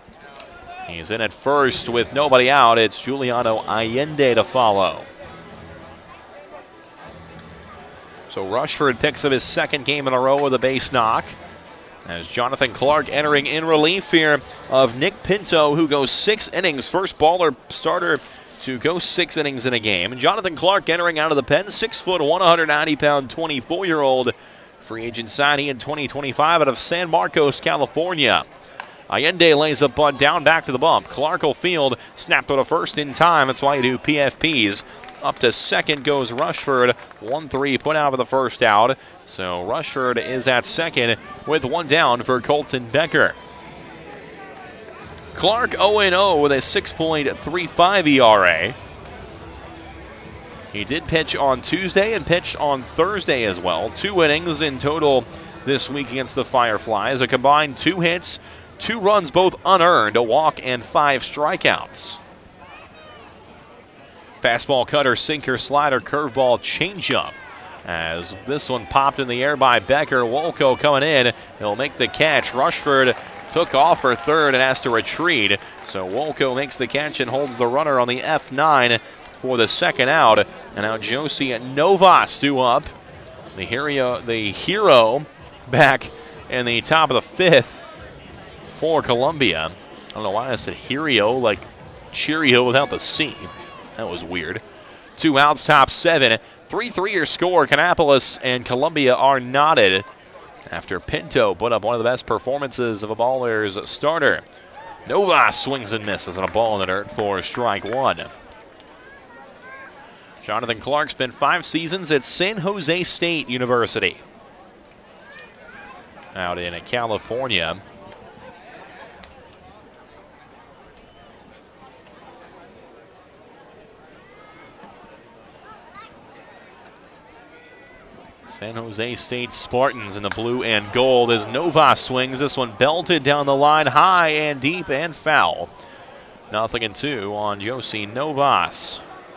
He's in at first with nobody out. It's Giuliano Allende to follow. So Rushford picks up his second game in a row with a base knock. As Jonathan Clark entering in relief here of Nick Pinto, who goes six innings. First baller starter to go six innings in a game. And Jonathan Clark entering out of the pen, six foot, one hundred ninety pound, twenty-four-year-old free agent signing in twenty twenty-five out of San Marcos, California. Allende lays a bunt down back to the bump. Clark will field, snapped to the first in time. That's why you do P F Ps. Up to second goes Rushford. one three put out for the first out. So Rushford is at second with one down for Colton Becker. Clark oh and oh with a six point three five E R A. He did pitch on Tuesday and pitched on Thursday as well. Two innings in total this week against the Fireflies. A combined two hits, two runs, both unearned, a walk, and five strikeouts. Fastball, cutter, sinker, slider, curveball, changeup. As this one popped in the air by Becker. Wolko coming in. He'll make the catch. Rushford took off for third and has to retreat. So Wolko makes the catch and holds the runner on the F nine for the second out. And now Josie Novas due up. The hero, the hero back in the top of the fifth for Columbia. I don't know why I said hero like Cheerio without the C. That was weird. Two outs, top seven. three three your score. Kannapolis and Columbia are knotted after Pinto put up one of the best performances of a Ballers starter. Novas swings and misses on a ball in the dirt for strike one. Jonathan Clark spent five seasons at San Jose State University out in California. San Jose State Spartans in the blue and gold as Novas swings. This one belted down the line high and deep and foul. Nothing and two on Josie Novas.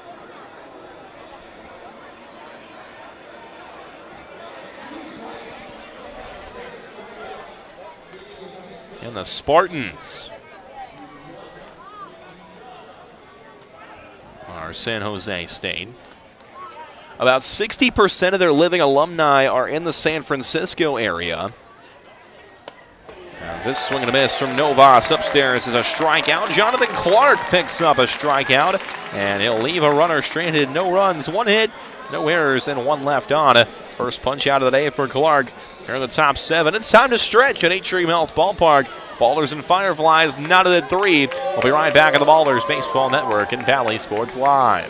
And the Spartans are San Jose State. About sixty percent of their living alumni are in the San Francisco area. As this swing and a miss from Novas upstairs is a strikeout. Jonathan Clark picks up a strikeout, and he'll leave a runner stranded. No runs, one hit, no errors, and one left on. First punch out of the day for Clark. Here in the top seven. It's time to stretch at Atrium Health Ballpark. Ballers and Fireflies knotted at three. We'll be right back at the Ballers Baseball Network and Bally Sports Live.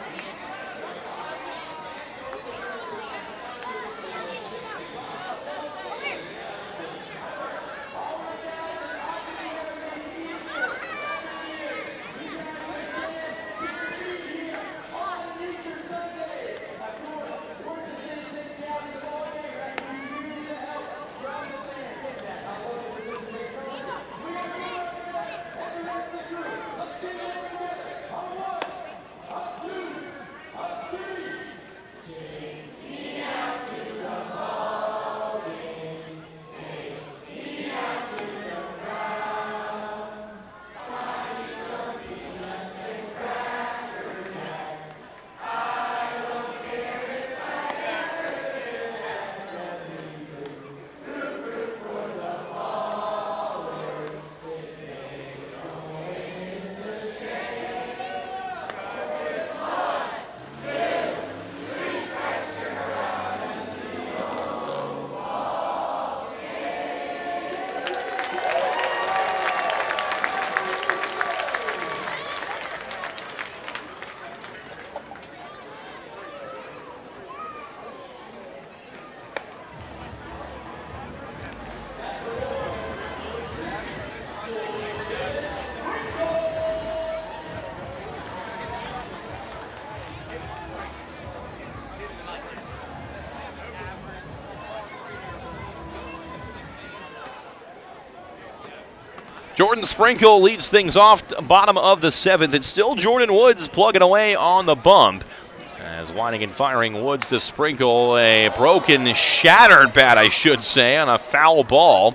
Jordan Sprinkle leads things off bottom of the seventh. It's still Jordan Woods plugging away on the bump. As winding and firing Woods to Sprinkle, a broken, shattered bat, I should say, on a foul ball.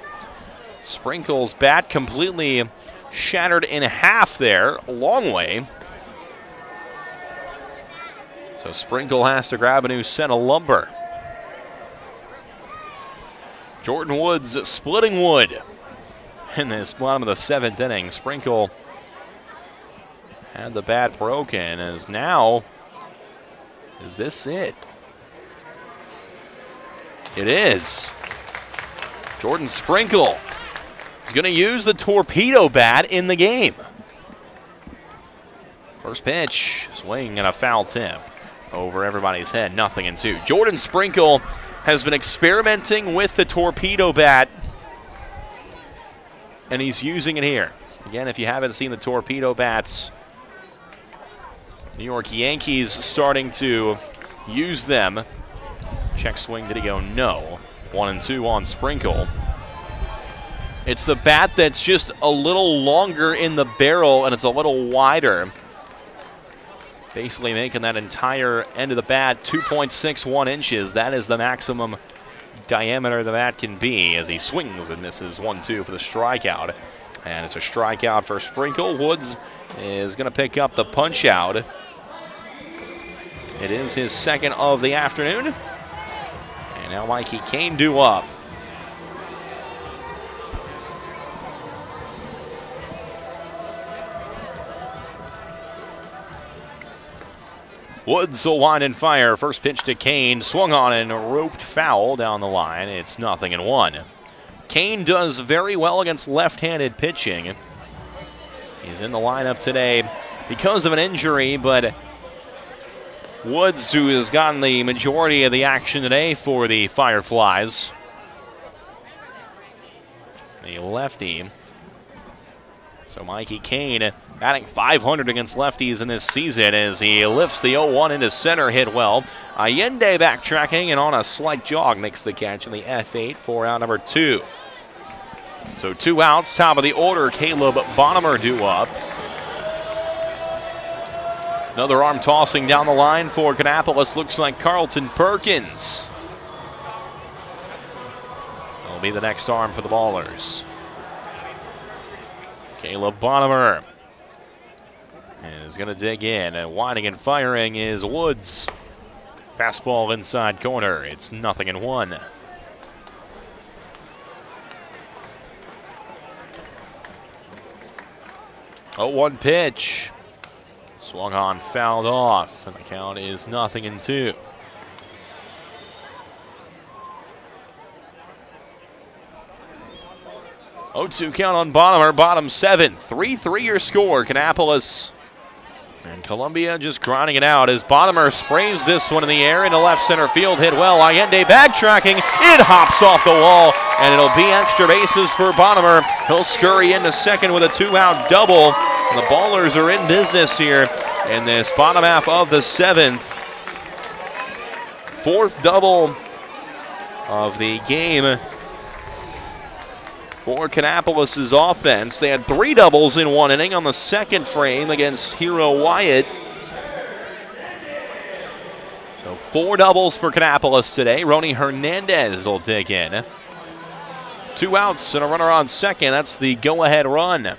Sprinkle's bat completely shattered in half there, a long way. So Sprinkle has to grab a new set of lumber. Jordan Woods splitting wood in this bottom of the seventh inning. Sprinkle had the bat broken. As now, is this it? It is. Jordan Sprinkle is going to use the torpedo bat in the game. First pitch, swing and a foul tip over everybody's head, nothing in two. Jordan Sprinkle has been experimenting with the torpedo bat, and he's using it here. Again, if you haven't seen the torpedo bats, New York Yankees starting to use them. Check swing, did he go? No. One and two on Sprinkle. It's the bat that's just a little longer in the barrel and it's a little wider. Basically making that entire end of the bat two point six one inches. That is the maximum diameter the bat can be as he swings and misses one two for the strikeout. And it's a strikeout for Sprinkle. Woods is going to pick up the punch out. It is his second of the afternoon. And now Mikey Kane due up. Woods will wind and fire. First pitch to Kane. Swung on and roped foul down the line. It's nothing and one. Kane does very well against left-handed pitching. He's in the lineup today because of an injury, but Woods, who has gotten the majority of the action today for the Fireflies. The lefty. So Mikey Kane batting five hundred against lefties in this season as he lifts the oh one into center, hit well. Allende backtracking and on a slight jog makes the catch in the F eight for out number two. So two outs, top of the order, Caleb Bonham due up. Another arm tossing down the line for Kannapolis. Looks like Carlton Perkins will be the next arm for the Ballers. Caleb Bonham is going to dig in, and winding and firing is Woods. Fastball inside corner. It's nothing in one. oh one pitch. Swung on, fouled off, and the count is nothing in two. oh two count on Bonham, bottom seven. three three your score. Kannapolis and Columbia just grinding it out as Bonham sprays this one in the air into left center field. Hit well. Allende backtracking. It hops off the wall, and it'll be extra bases for Bonham. He'll scurry into second with a two-out double. And the Ballers are in business here in this bottom half of the seventh. Fourth double of the game for Kannapolis' offense. They had three doubles in one inning on the second frame against Hero Wyatt. So four doubles for Kannapolis today. Rony Hernandez will dig in. Two outs and a runner on second. That's the go-ahead run.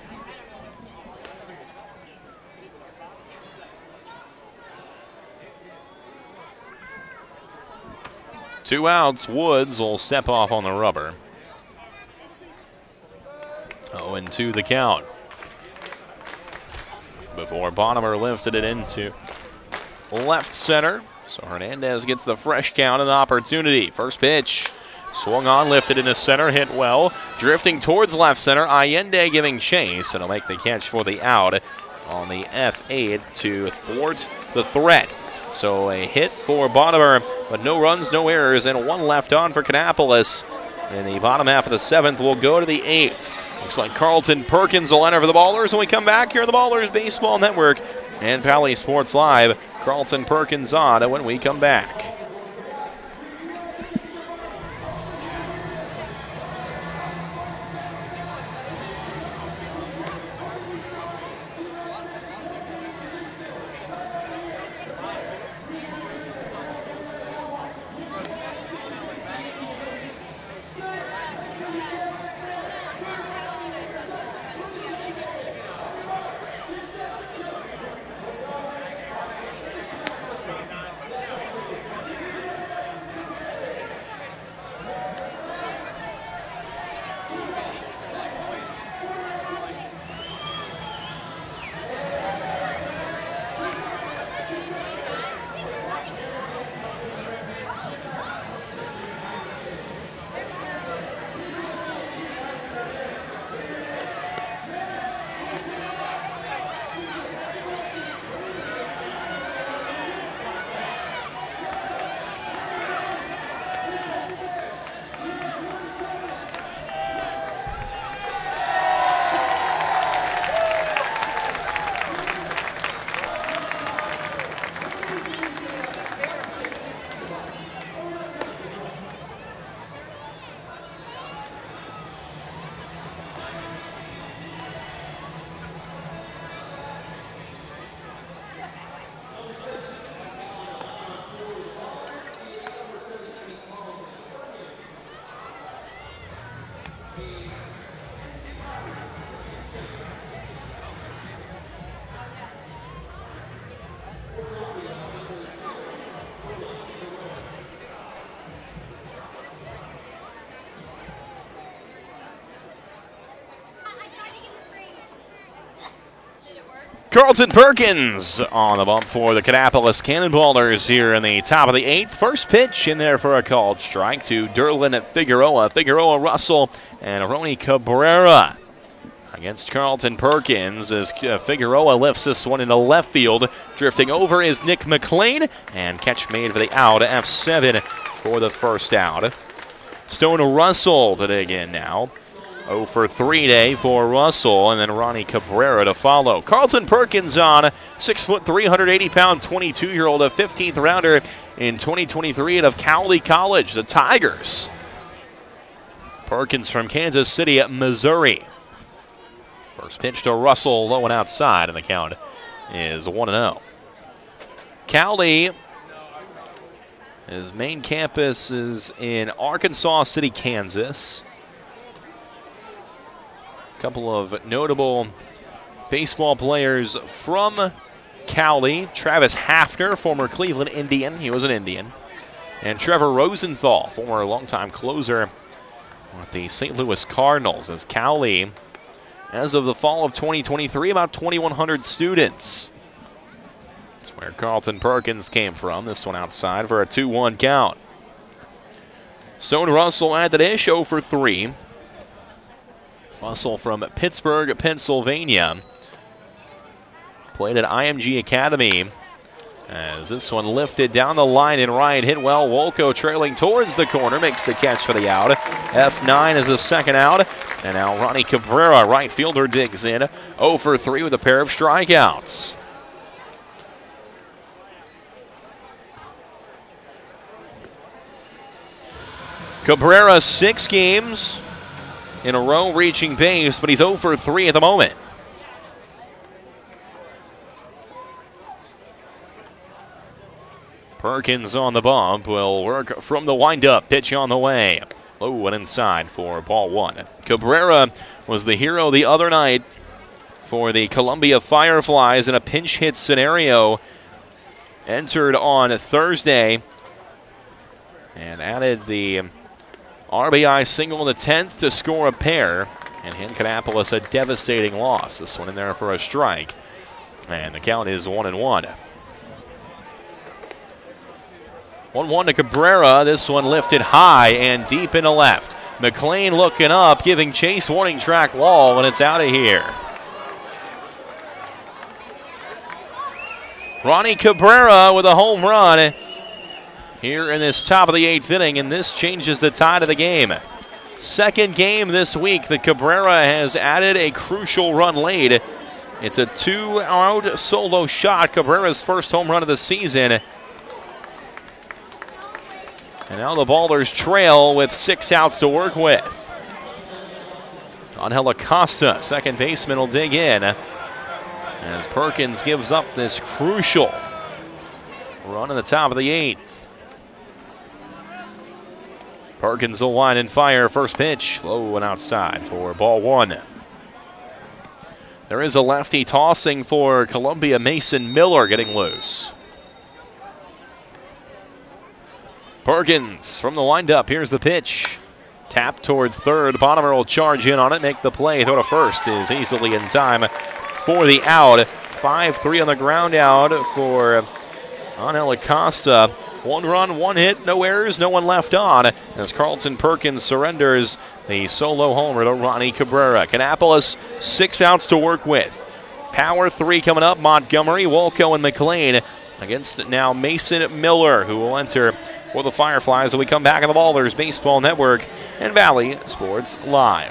Two outs. Woods will step off on the rubber. oh and two the count. Before Bonham lifted it into left center. So Hernandez gets the fresh count and opportunity. First pitch. Swung on, lifted into center, hit well. Drifting towards left center. Allende giving chase. And he'll make the catch for the out on the F eight to thwart the threat. So a hit for Bonham, but no runs, no errors, and one left on for Kannapolis. In the bottom half of the seventh, we'll go to the eighth. Looks like Carlton Perkins will enter for the Ballers when we come back here on the Ballers Baseball Network and Pally Sports Live. Carlton Perkins on when we come back. Carlton Perkins on the bump for the Kannapolis Cannonballers here in the top of the eighth. First pitch in there for a called strike to Derlin Figueroa. Figueroa, Russell, and Ronnie Cabrera against Carlton Perkins as Figueroa lifts this one into left field. Drifting over is Nick McLean, and catch made for the out. F seven for the first out. Stone Russell to dig in now. oh for three day for Russell, and then Ronnie Cabrera to follow. Carlton Perkins on, six foot, three hundred eighty pound, twenty-two-year-old, a fifteenth rounder in twenty twenty-three out of Cowley College, the Tigers. Perkins from Kansas City, Missouri. First pitch to Russell, low and outside, and the count is one and oh. Cowley, his main campus is in Arkansas City, Kansas. Couple of notable baseball players from Cowley. Travis Hafner, former Cleveland Indian. He was an Indian. And Trevor Rosenthal, former longtime closer with the Saint Louis Cardinals. As Cowley, as of the fall of twenty twenty-three, about twenty-one hundred students. That's where Carlton Perkins came from. This one outside for a two one count. Stone Russell at the dish, oh for three. Russell from Pittsburgh, Pennsylvania. Played at I M G Academy. As this one lifted down the line and Ryan hit well. Wolko trailing towards the corner, makes the catch for the out. F nine is the second out. And now Ronnie Cabrera, right fielder, digs in. oh for three with a pair of strikeouts. Cabrera, six games in a row reaching base, but he's oh for three at the moment. Perkins on the bump will work from the windup. Pitch on the way. Low and inside for ball one. Cabrera was the hero the other night for the Columbia Fireflies in a pinch hit scenario. Entered on Thursday and added the R B I single in the tenth to score a pair, and hand Kannapolis a devastating loss. This one in there for a strike, and the count is one and one. one one to Cabrera. This one lifted high and deep into left. McLean looking up, giving chase, warning track wall, and it's out of here. Ronnie Cabrera with a home run here in this top of the eighth inning, and this changes the tide of the game. Second game this week that Cabrera has added a crucial run late. It's a two-out solo shot, Cabrera's first home run of the season. And now the Ballers trail with six outs to work with. Angel Acosta, second baseman, will dig in as Perkins gives up this crucial run in the top of the eighth. Perkins will line and fire. First pitch, low and outside for ball one. There is a lefty tossing for Columbia, Mason Miller getting loose. Perkins from the windup. Here's the pitch. Tap towards third. Bottomer will charge in on it, make the play. Throw to first is easily in time for the out. five three on the ground out for Angel Acosta. One run, one hit, no errors, no one left on as Carlton Perkins surrenders the solo homer to Ronnie Cabrera. Kannapolis, six outs to work with. Power three coming up. Montgomery, Wolko, and McLean against now Mason Miller, who will enter for the Fireflies when we come back on the Ballers Baseball Network and Valley Sports Live.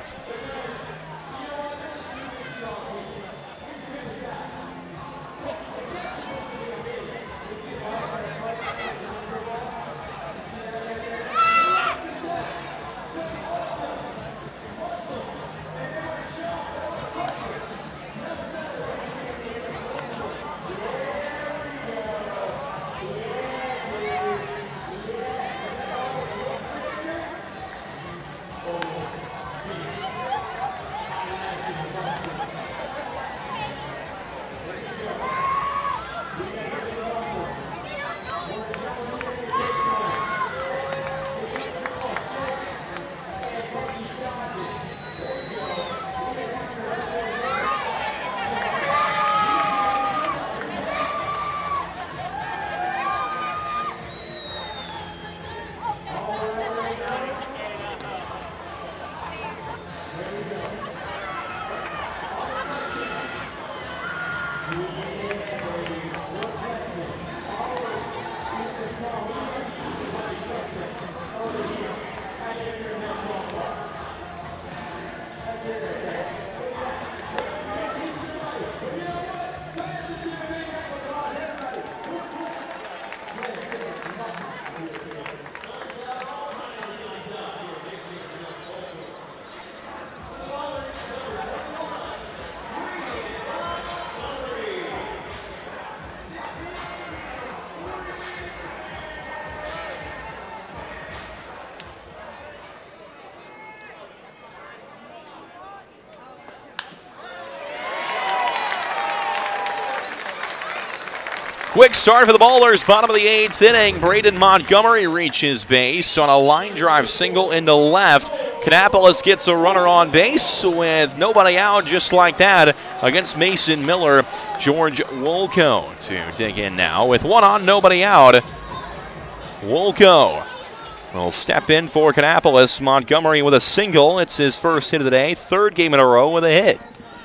Quick start for the Ballers, bottom of the eighth inning. Braden Montgomery reaches base on a line drive single into left. Kannapolis gets a runner on base with nobody out, just like that, against Mason Miller. George Wolko to dig in now with one on, nobody out. Wolko will step in for Kannapolis. Montgomery with a single. It's his first hit of the day, third game in a row with a hit.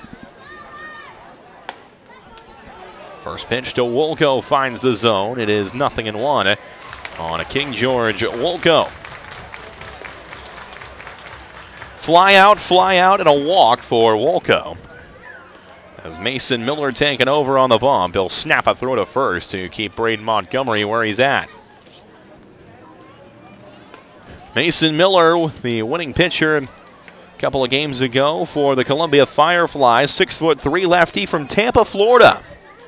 First pitch to Wolko finds the zone. It is nothing in one on a King George Wolko. Fly out, fly out, and a walk for Wolko. As Mason Miller taking over on the bump, he'll snap a throw to first to keep Braden Montgomery where he's at. Mason Miller, the winning pitcher a couple of games ago for the Columbia Fireflies, six foot three lefty from Tampa, Florida.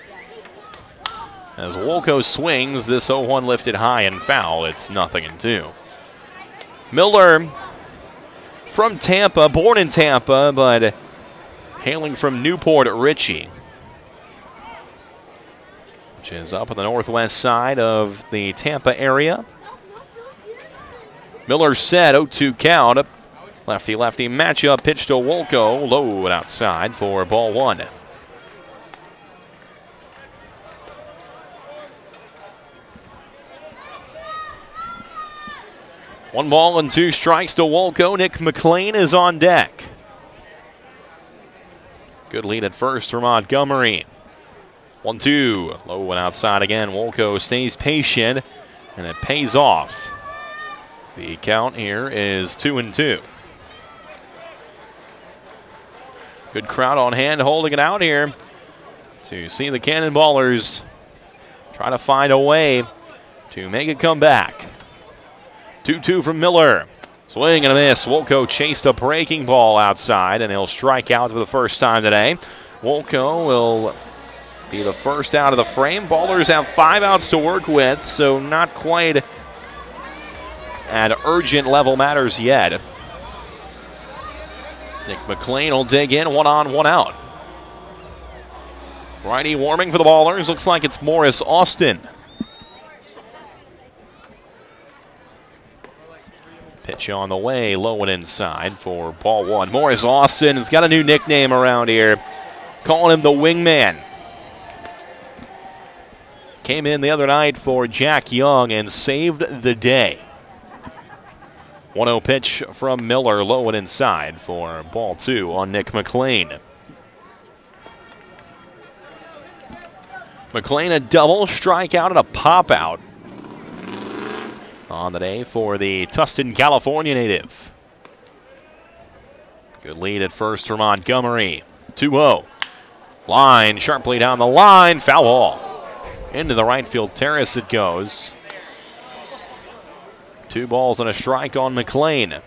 As Wolko swings, this oh one lifted high and foul. It's nothing in two. Miller from Tampa, born in Tampa, but hailing from Newport Richie, which is up on the northwest side of the Tampa area. Miller set, oh two count. Lefty-lefty matchup, pitch to Wolko, low and outside for ball one. One ball and two strikes to Wolko. Nick McLean is on deck. Good lead at first for Montgomery. One two. Low and outside again. Wolko stays patient, and it pays off. The count here is two and two. Good crowd on hand holding it out here to see the Cannonballers try to find a way to make it come back. two two from Miller. Swing and a miss. Wolko chased a breaking ball outside, and he'll strike out for the first time today. Wolko will be the first out of the frame. Ballers have five outs to work with, so not quite at urgent level matters yet. Nick McLean will dig in, one on, one out. Righty warming for the Ballers. Looks like it's Morris Austin. Pitch on the way, low and inside for ball one. Morris Austin has got a new nickname around here, calling him the Wingman. Came in the other night for Jack Young and saved the day. one oh pitch from Miller, low and inside for ball two on Nick McLean. McLean a double, strikeout, and a pop out on the day for the Tustin, California native. Good lead at first for Montgomery. two oh. Line sharply down the line. Foul ball. Into the right field terrace it goes. Two balls and a strike on McLean.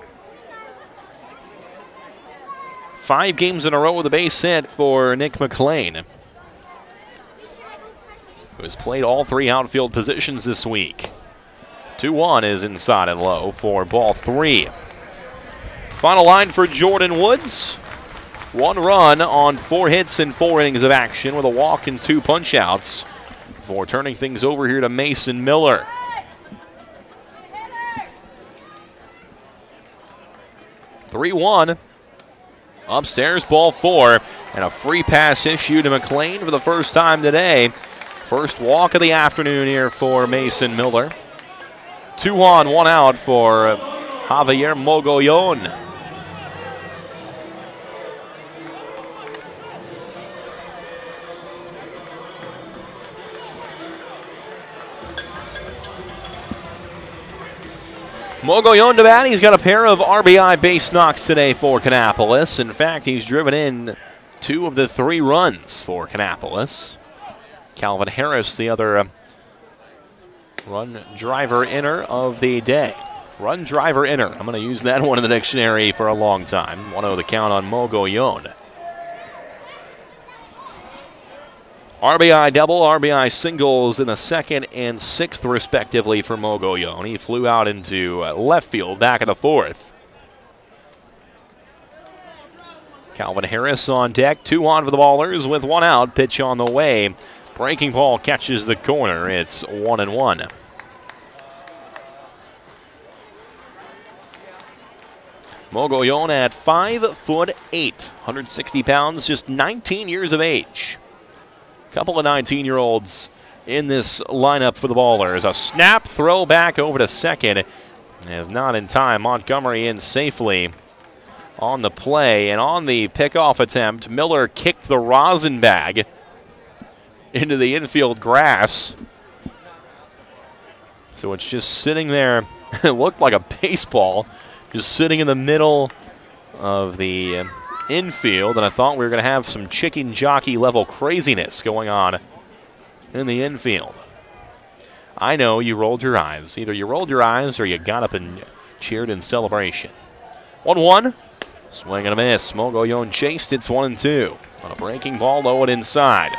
Five games in a row with a base hit for Nick McLean, who has played all three outfield positions this week. two one is inside and low for ball three. Final line for Jordan Woods. One run on four hits and four innings of action with a walk and two punch-outs before turning things over here to Mason Miller. three one. Upstairs, ball four. And a free pass issue to McLean for the first time today. First walk of the afternoon here for Mason Miller. Two on, one out for Javier Mogollon. Mogollon to bat. He's got a pair of R B I base knocks today for Kannapolis. In fact, he's driven in two of the three runs for Kannapolis. Calvin Harris, the other uh, run driver inner of the day. Run driver inner. I'm going to use that one in the dictionary for a long time. one oh the count on Mogollon. R B I double, R B I singles in the second and sixth, respectively, for Mogollon. He flew out into left field back in the fourth. Calvin Harris on deck, two on for the Ballers with one out. Pitch on the way. Breaking ball catches the corner. It's one and one. Mogollon at five foot eight, one hundred sixty pounds, just nineteen years of age. Couple of nineteen-year-olds in this lineup for the Ballers. A snap throw back over to second. Is not in time. Montgomery in safely on the play. And on the pickoff attempt, Miller kicked the rosin bag into the infield grass. So it's just sitting there. It looked like a baseball. Just sitting in the middle of the infield, and I thought we were going to have some chicken jockey level craziness going on in the infield. I know you rolled your eyes. Either you rolled your eyes or you got up and cheered in celebration. one one. Swing and a miss. Mogollon chased. It's one and two. On a breaking ball, low and inside.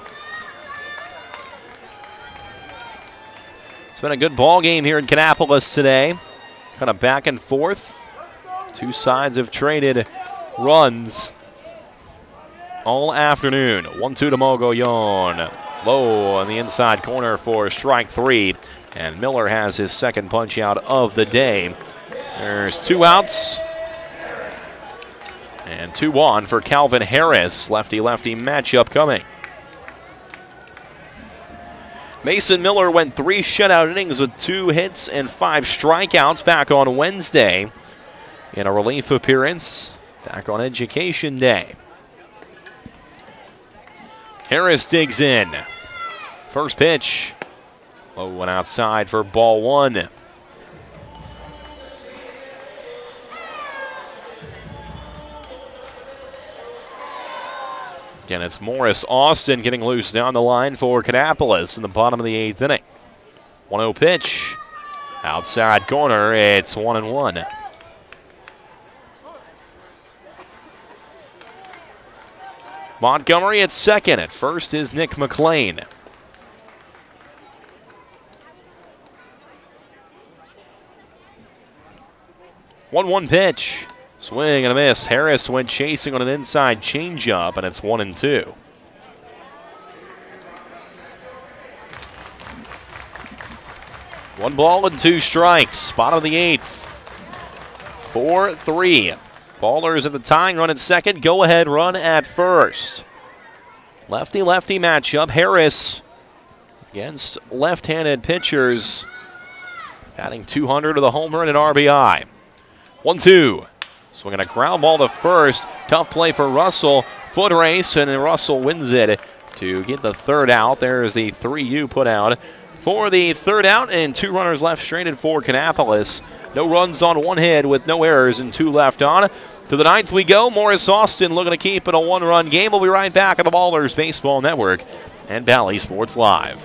It's been a good ball game here in Kannapolis today. Kind of back and forth. Two sides have traded runs all afternoon. one two to Mogollon. Low on the inside corner for strike three. And Miller has his second punch out of the day. There's two outs. And two on for Calvin Harris. Lefty-lefty matchup coming. Mason Miller went three shutout innings with two hits and five strikeouts back on Wednesday in a relief appearance back on Education Day. Harris digs in. First pitch. Low and outside for ball one. Again, it's Morris Austin getting loose down the line for Kannapolis in the bottom of the eighth inning. one oh pitch. Outside corner, it's one and one. Montgomery at second. At first is Nick McLean. one one pitch. Swing and a miss. Harris went chasing on an inside changeup, and it's one and two. One ball and two strikes. Bottom of the eighth. four three. Ballers at the tying run at second. Go ahead run at first. Lefty-lefty matchup. Harris against left-handed pitchers. Batting two hundred to the home run and R B I. one two. Swinging a ground ball to first. Tough play for Russell. Foot race, and Russell wins it to get the third out. There's the three U put out for the third out, and two runners left stranded for Kannapolis. No runs on one hit with no errors and two left on. To the ninth we go. Morris Austin looking to keep it a one-run game. We'll be right back on the Ballers Baseball Network and Bally Sports Live.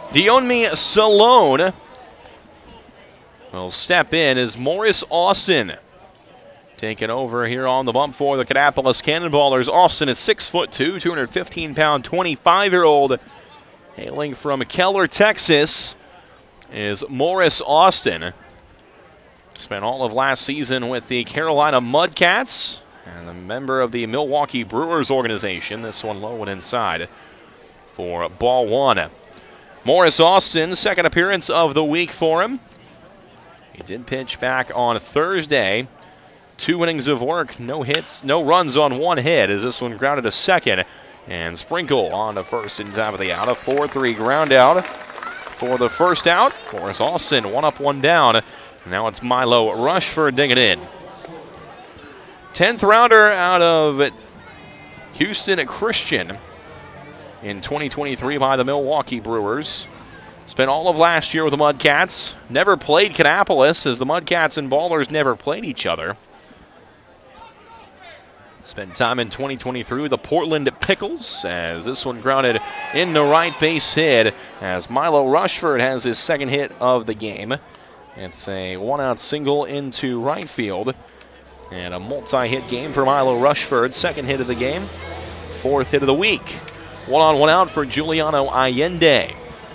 Dionmi Salone will step in as Morris Austin taking over here on the bump for the Kannapolis Cannonballers. Austin is six foot two, two hundred fifteen pound, twenty-five-year-old, hailing from Keller, Texas, is Morris Austin. Spent all of last season with the Carolina Mudcats and a member of the Milwaukee Brewers organization. This one low and inside for ball one. Morris Austin, second appearance of the week for him. He did pitch back on Thursday. Two innings of work, no hits, no runs on one hit as this one grounded to second. And Sprinkle on to first in time of the out. A four three ground out for the first out. Morris Austin, one up, one down. Now it's Milo Rushford digging in. tenth rounder out of Houston Christian in twenty twenty-three by the Milwaukee Brewers. Spent all of last year with the Mudcats. Never played Kannapolis as the Mudcats and Ballers never played each other. Spent time in twenty twenty-three with the Portland Pickles as this one grounded in the right base hit as Milo Rushford has his second hit of the game. It's a one-out single into right field and a multi-hit game for Milo Rushford. Second hit of the game, fourth hit of the week. One on, one out for Giuliano Allende.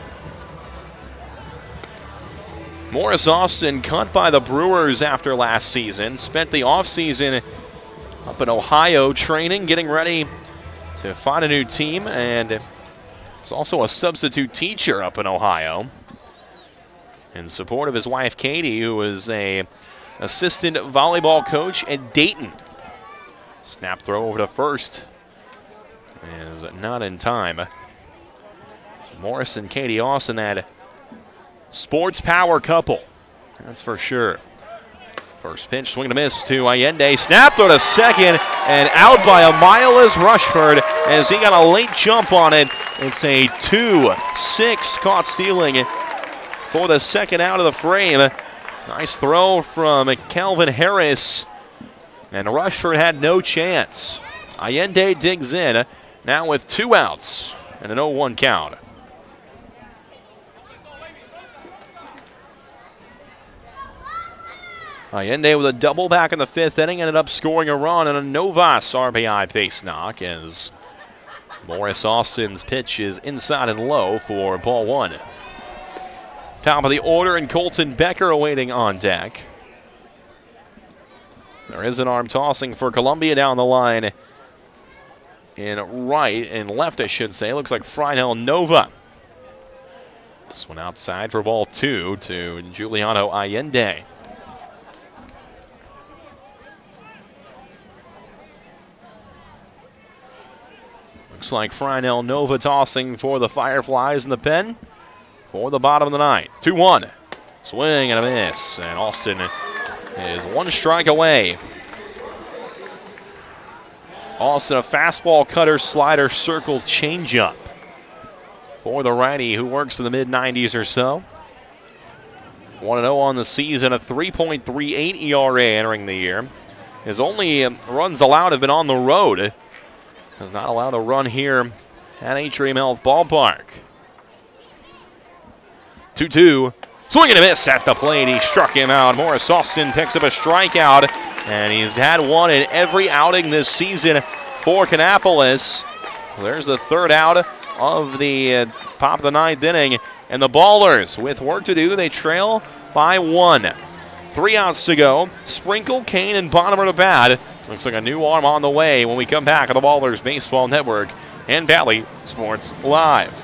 Morris Austin cut by the Brewers after last season. Spent the offseason up in Ohio training, getting ready to find a new team, and is also a substitute teacher up in Ohio in support of his wife Katie, who is a assistant volleyball coach at Dayton. Snap throw over to first is not in time. Morris and Katie Austin, that sports power couple, that's for sure. First pitch, swing and a miss to Allende. Snap throw to second, and out by a Miles Rushford as he got a late jump on it. It's a two six caught stealing for the second out of the frame. Nice throw from Calvin Harris, and Rushford had no chance. Allende digs in, now with two outs and an oh one count. Allende with a double back in the fifth inning, ended up scoring a run and a Novas R B I base knock as Morris Austin's pitch is inside and low for ball one. Top of the order, and Colton Becker awaiting on deck. There is an arm tossing for Columbia down the line in right, and left I should say. Looks like Freinel Nova. This one outside for ball two to Giuliano Allende. Looks like Freinel Nova tossing for the Fireflies in the pen for the bottom of the ninth. two one. Swing and a miss. And Austin is one strike away. Austin, a fastball, cutter, slider, circle, changeup for the righty who works for the mid nineties or so. one and oh on the season, a three point three eight E R A entering the year. His only runs allowed have been on the road. Is not allowed to run here at Atrium Health Ballpark. two two. Swing and a miss at the plate. He struck him out. Morris Austin picks up a strikeout, and he's had one in every outing this season for Kannapolis. There's the third out of the uh, top of the ninth inning. And the Ballers, with work to do, they trail by one. Three outs to go. Sprinkle, Kane, and Bonham to bat. Looks like a new arm on the way when we come back on the Ballers Baseball Network and Valley Sports Live.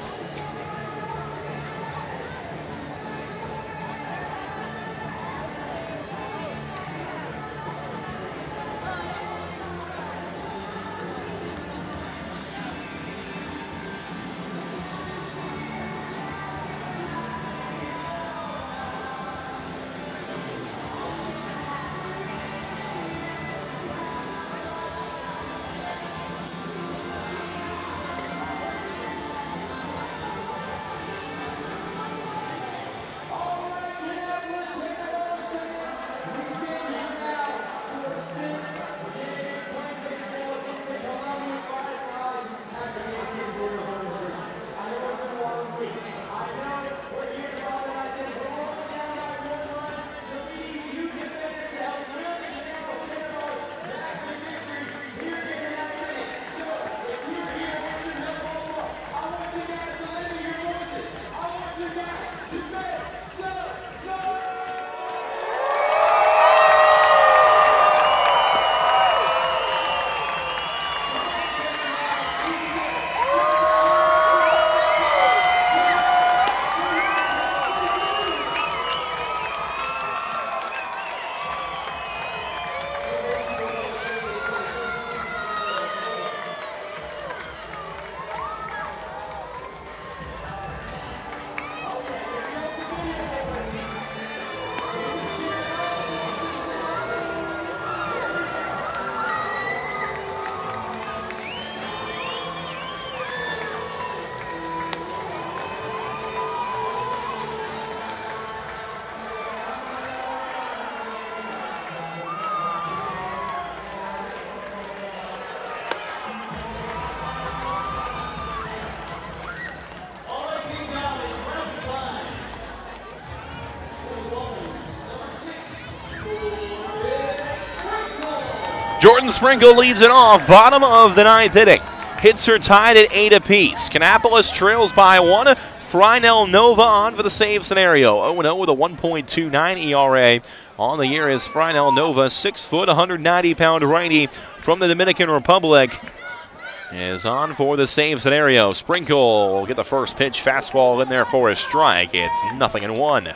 Jordan Sprinkle leads it off, bottom of the ninth inning. Hits are tied at eight apiece. Kannapolis trails by one. Frynell Nova on for the save scenario. oh and oh with a one point two nine E R A. On the year is Frynell Nova, six foot, one hundred ninety pound righty from the Dominican Republic. Is on for the save scenario. Sprinkle will get the first pitch. Fastball in there for a strike. It's nothing and one.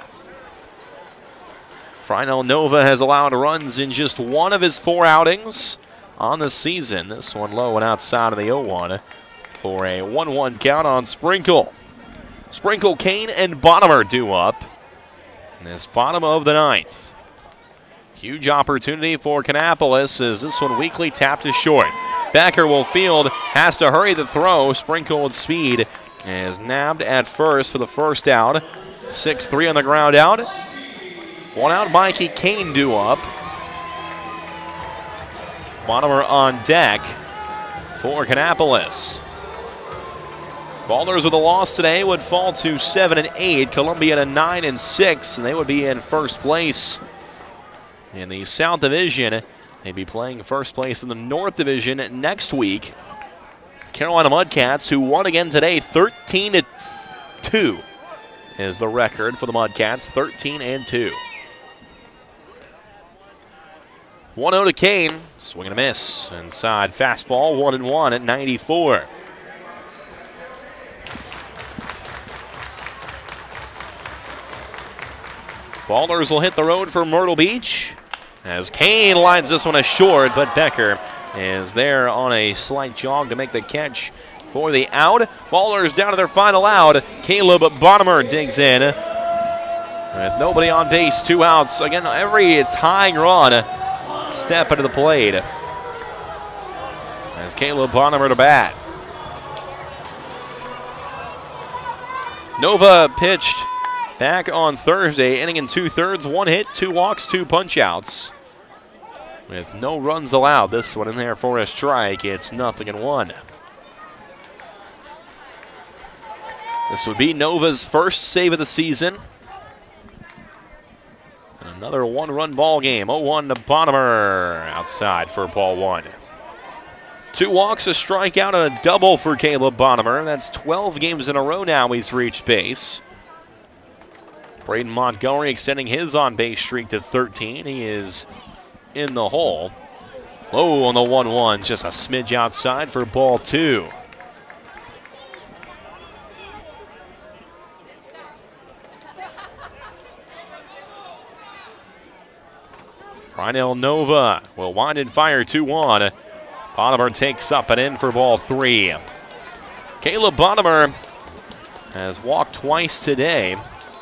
Frynell Nova has allowed runs in just one of his four outings on the season. This one low and outside of the oh one for a one one count on Sprinkle. Sprinkle, Kane, and Bottomer due up in this bottom of the ninth. Huge opportunity for Kannapolis as this one weakly tapped to short. Becker will field, has to hurry the throw. Sprinkle with speed is nabbed at first for the first out. six three on the ground out. One out, Mikey Kane due up. Bottomer on deck for Kannapolis. Ballers with a loss today would fall to seven and eight. Columbia to nine and six, and they would be in first place in the South Division. They'd be playing first place in the North Division next week. Carolina Mudcats, who won again today, thirteen to two is the record for the Mudcats, thirteen and two. one oh to Kane, swing and a miss. Inside fastball, one and one at ninety-four. Ballers will hit the road for Myrtle Beach as Kane lines this one ashort, but Becker is there on a slight jog to make the catch for the out. Ballers down to their final out. Caleb Bottomer digs in with nobody on base, two outs. Again, every tying run step into the plate as Caleb Bottomer to bat. Nova pitched back on Thursday, inning in two-thirds, one hit, two walks, two punch-outs. With no runs allowed, this one in there for a strike. It's nothing and one. This would be Nova's first save of the season. And another one-run ball game. oh one to Bottomer outside for ball one. Two walks, a strikeout, and a double for Caleb Bottomer. That's twelve games in a row now he's reached base. Braden Montgomery extending his on-base streak to thirteen. He is in the hole. Low on the one one, just a smidge outside for ball two. Frynell Nova will wind and fire two one. Bottomer takes up and in for ball three. Caleb Bottomer has walked twice today.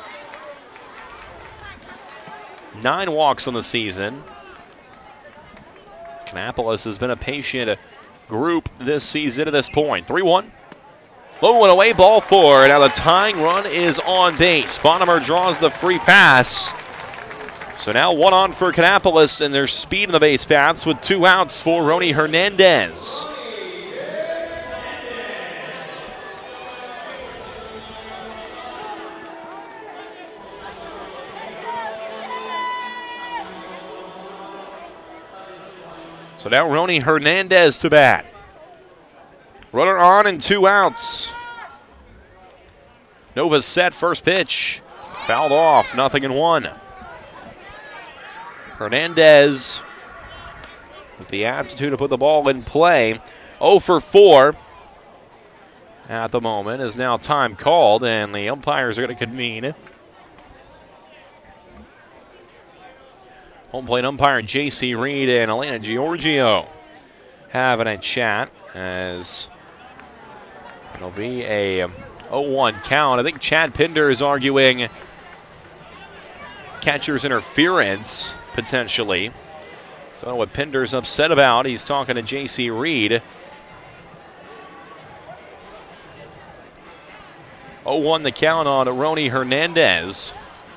Nine walks on the season. Kannapolis has been a patient group this season to this point. three one. Low and away, ball four. Now the tying run is on base. Bottomer draws the free pass. So now one on for Kannapolis, and there's speed in the base paths with two outs for Rony Hernandez. So now Rony Hernandez to bat. Runner on and two outs. Nova's set, first pitch. Fouled off, nothing in one. Hernandez with the aptitude to put the ball in play. oh for four at the moment is now time called, and the umpires are going to convene. Home plate umpire J C Reed and Elena Giorgio having a chat as it'll be a oh one count. I think Chad Pinder is arguing catcher's interference, potentially. Don't know what Pinder's upset about. He's talking to J C Reed. oh one the count on Rony Hernandez.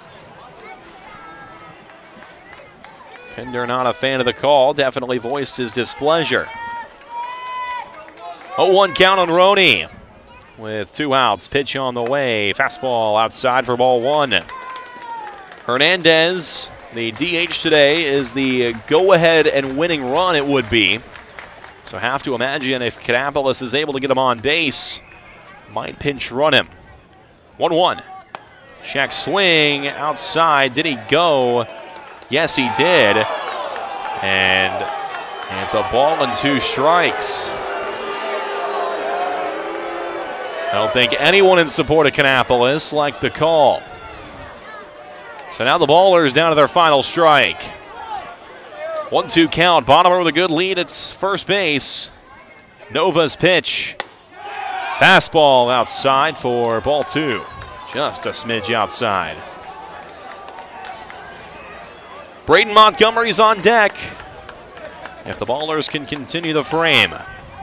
Pinder not a fan of the call, definitely voiced his displeasure. oh one count on Rony with two outs. Pitch on the way. Fastball outside for ball one. Hernandez The D H today is the go-ahead and winning run it would be. So have to imagine if Kannapolis is able to get him on base, might pinch run him. one one. Check swing outside. Did he go? Yes, he did. And it's a ball and two strikes. I don't think anyone in support of Kannapolis liked the call. So now the Ballers down to their final strike. one two count. Bottomer with a good lead at first base. Nova's pitch. Fastball outside for ball two. Just a smidge outside. Braden Montgomery's on deck. If the Ballers can continue the frame.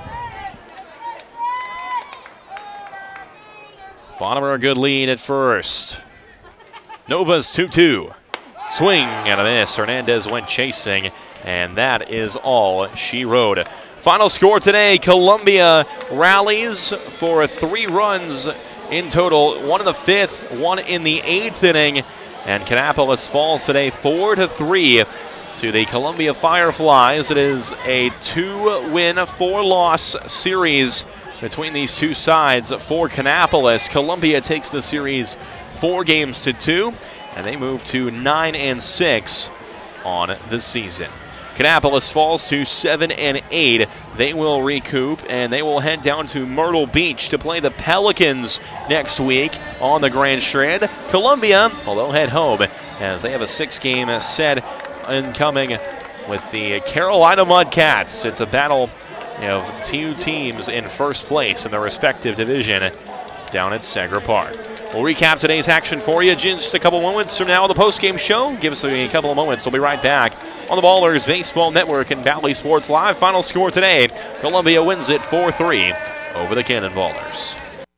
Bottomer a good lead at first. Nova's two two. Swing and a miss. Hernandez went chasing, and that is all she wrote. Final score today, Columbia rallies for three runs in total. One in the fifth, one in the eighth inning. And Kannapolis falls today four to three to the Columbia Fireflies. It is a two-win, four-loss series between these two sides for Kannapolis. Columbia takes the series four games to two, and they move to nine and six on the season. Kannapolis falls to seven and eight. They will recoup, and they will head down to Myrtle Beach to play the Pelicans next week on the Grand Strand. Columbia, although head home, as they have a six-game set incoming with the Carolina Mudcats. It's a battle of two teams in first place in their respective division down at Segra Park. We'll recap today's action for you just a couple moments from now on the postgame show. Give us a couple of moments. We'll be right back on the Ballers Baseball Network and Valley Sports Live. Final score today, Columbia wins it four three over the Cannonballers.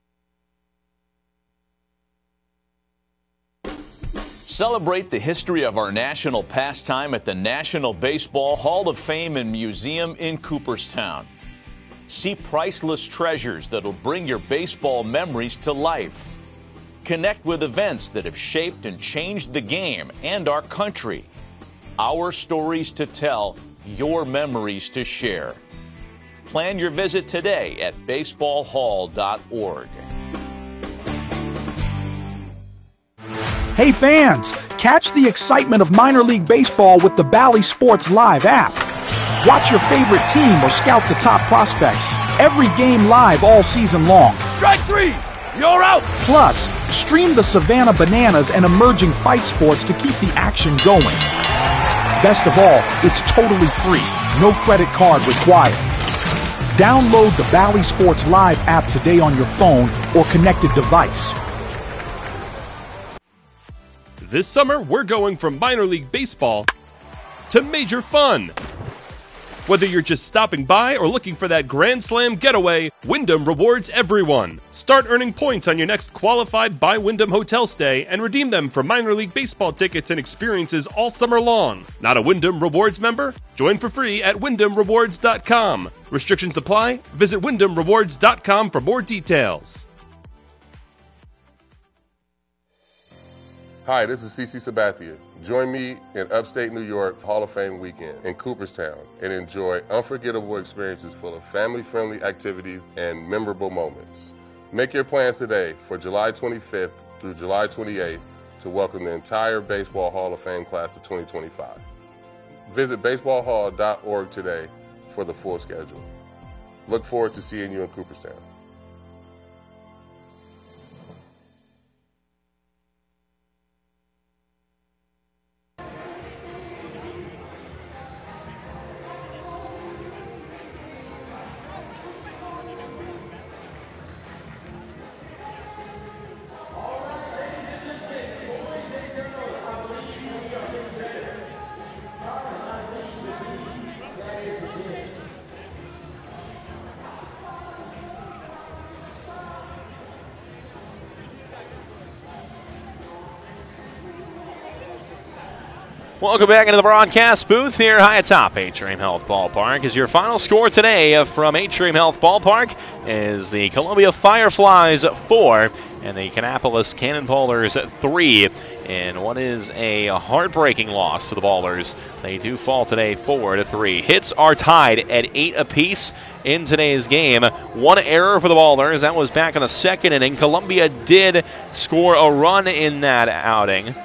Celebrate the history of our national pastime at the National Baseball Hall of Fame and Museum in Cooperstown. See priceless treasures that'll bring your baseball memories to life. Connect with events that have shaped and changed the game and our country. Our stories to tell, your memories to share. Plan your visit today at baseball hall dot org. Hey fans, catch the excitement of minor league baseball with the Bally Sports Live app. Watch your favorite team or scout the top prospects. Every game live all season long. Strike three! You're out! Plus, stream the Savannah Bananas and emerging fight sports to keep the action going. Best of all, it's totally free. No credit card required. Download the Bally Sports Live app today on your phone or connected device. This summer, we're going from minor league baseball to major fun. Whether you're just stopping by or looking for that Grand Slam getaway, Wyndham rewards everyone. Start earning points on your next qualified by Wyndham hotel stay and redeem them for minor league baseball tickets and experiences all summer long. Not a Wyndham Rewards member? Join for free at wyndham rewards dot com. Restrictions apply. Visit wyndham rewards dot com for more details. Hi, this is CeCe Sabathia. Join me in upstate New York Hall of Fame weekend in Cooperstown and enjoy unforgettable experiences full of family-friendly activities and memorable moments. Make your plans today for July twenty-fifth through July twenty-eighth to welcome the entire Baseball Hall of Fame class of twenty twenty-five. Visit baseball hall dot org today for the full schedule. Look forward to seeing you in Cooperstown. Welcome back into the broadcast booth here high atop Atrium Health Ballpark. As your final score today from Atrium Health Ballpark is the Columbia Fireflies four and the Kannapolis Cannonballers three in what is a heartbreaking loss for the Ballers. They do fall today four to three. Hits are tied at eight apiece in today's game. One error for the Ballers. That was back in the second inning. Columbia did score a run in that outing,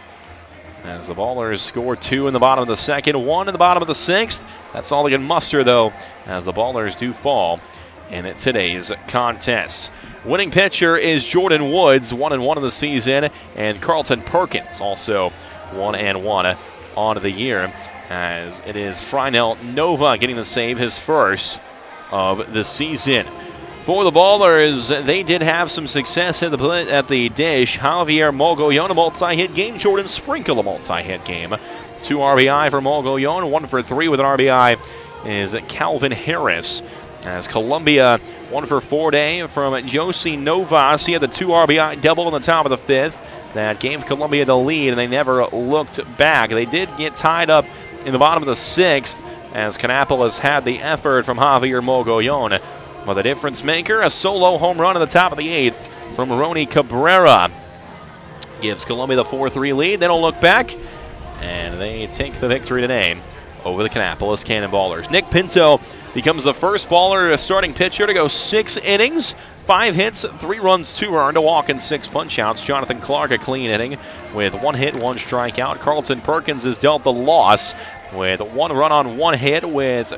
as the Ballers score two in the bottom of the second, one in the bottom of the sixth. That's all they can muster, though, as the Ballers do fall in today's contest. Winning pitcher is Jordan Woods, one and one in the season, and Carlton Perkins, also one and one on the year, as it is Frynell Nova getting the save, his first of the season. For the Ballers, they did have some success at the at the dish. Javier Mogollon, a multi-hit game. Jordan Sprinkle, a multi-hit game. Two R B I for Mogollon, one for three with an R B I is Calvin Harris. As Columbia, one for four day from Josi Novas. He had the two R B I double in the top of the fifth. That gave Columbia the lead, and they never looked back. They did get tied up in the bottom of the sixth, as Kannapolis had the effort from Javier Mogollon. But the difference maker, a solo home run in the top of the eighth from Rony Cabrera, gives Columbia the four three lead. They don't look back, and they take the victory today over the Kannapolis Cannonballers. Nick Pinto becomes the first Baller starting pitcher to go six innings, five hits, three runs, two earned, a walk, and six punch-outs. Jonathan Clark, a clean inning with one hit, one strikeout. Carlton Perkins is dealt the loss with one run on one hit with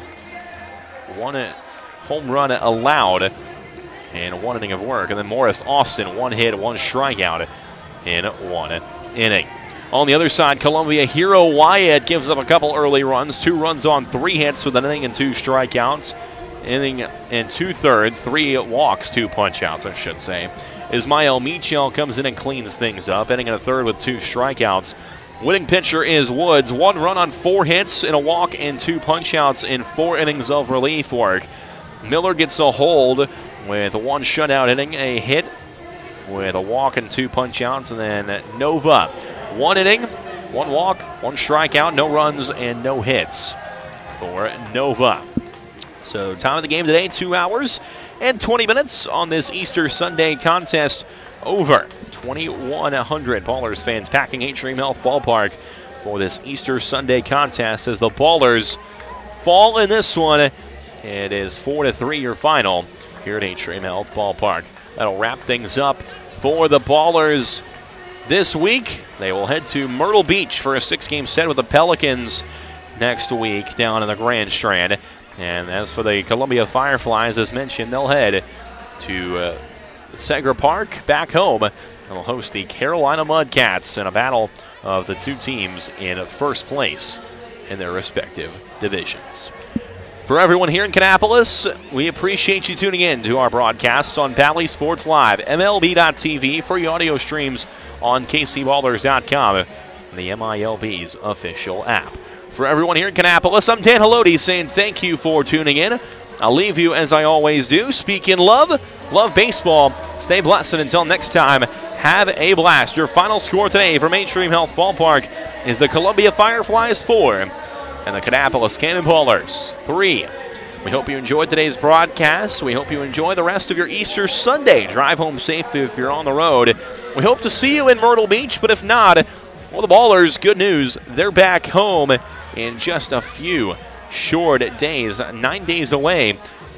one home run allowed in one inning of work. And then Morris Austin, one hit, one strikeout in one inning. On the other side, Columbia Hero Wyatt gives up a couple early runs, two runs on three hits with an inning and two strikeouts. Inning and two-thirds, three walks, two punch-outs, I should say. Ismael Michel comes in and cleans things up, inning and a third with two strikeouts. Winning pitcher is Woods, one run on four hits and a walk and two punch-outs in four innings of relief work. Miller gets a hold with one shutout inning, a hit with a walk and two punch-outs, and then Nova, one inning, one walk, one strikeout, no runs, and no hits for Nova. So time of the game today, two hours and twenty minutes on this Easter Sunday contest. Over twenty-one hundred Ballers fans packing Atrium Health Ballpark for this Easter Sunday contest as the Ballers fall in this one. It is four to three your final here at Atrium Health Ballpark. That'll wrap things up for the Ballers this week. They will head to Myrtle Beach for a six-game set with the Pelicans next week down in the Grand Strand. And as for the Columbia Fireflies, as mentioned, they'll head to uh, Segra Park back home. They'll host the Carolina Mudcats in a battle of the two teams in first place in their respective divisions. For everyone here in Kannapolis, we appreciate you tuning in to our broadcasts on Bally Sports Live, M L B dot T V, for your audio streams on K C Ballers dot com, and the M I L B's official app. For everyone here in Kannapolis, I'm Dan Haloti saying thank you for tuning in. I'll leave you as I always do. Speak in love, love baseball, stay blessed, and until next time, have a blast. Your final score today from Atrium Health Ballpark is the Columbia Fireflies four and the Kannapolis Cannonballers three. We hope you enjoyed today's broadcast. We hope you enjoy the rest of your Easter Sunday. Drive home safe if you're on the road. We hope to see you in Myrtle Beach, but if not, well, the Ballers, good news, they're back home in just a few short days, nine days away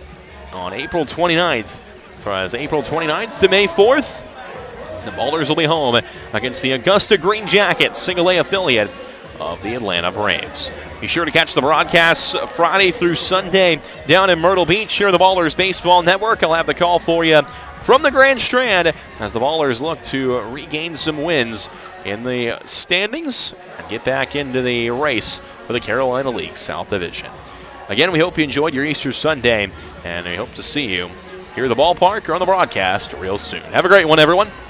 on April twenty-ninth. From April twenty-ninth to May fourth, the Ballers will be home against the Augusta Green Jackets, single A affiliate of the Atlanta Braves. Be sure to catch the broadcasts Friday through Sunday down in Myrtle Beach here on the Ballers Baseball Network. I'll have the call for you from the Grand Strand as the Ballers look to regain some wins in the standings and get back into the race for the Carolina League South Division. Again, we hope you enjoyed your Easter Sunday, and we hope to see you here at the ballpark or on the broadcast real soon. Have a great one, everyone.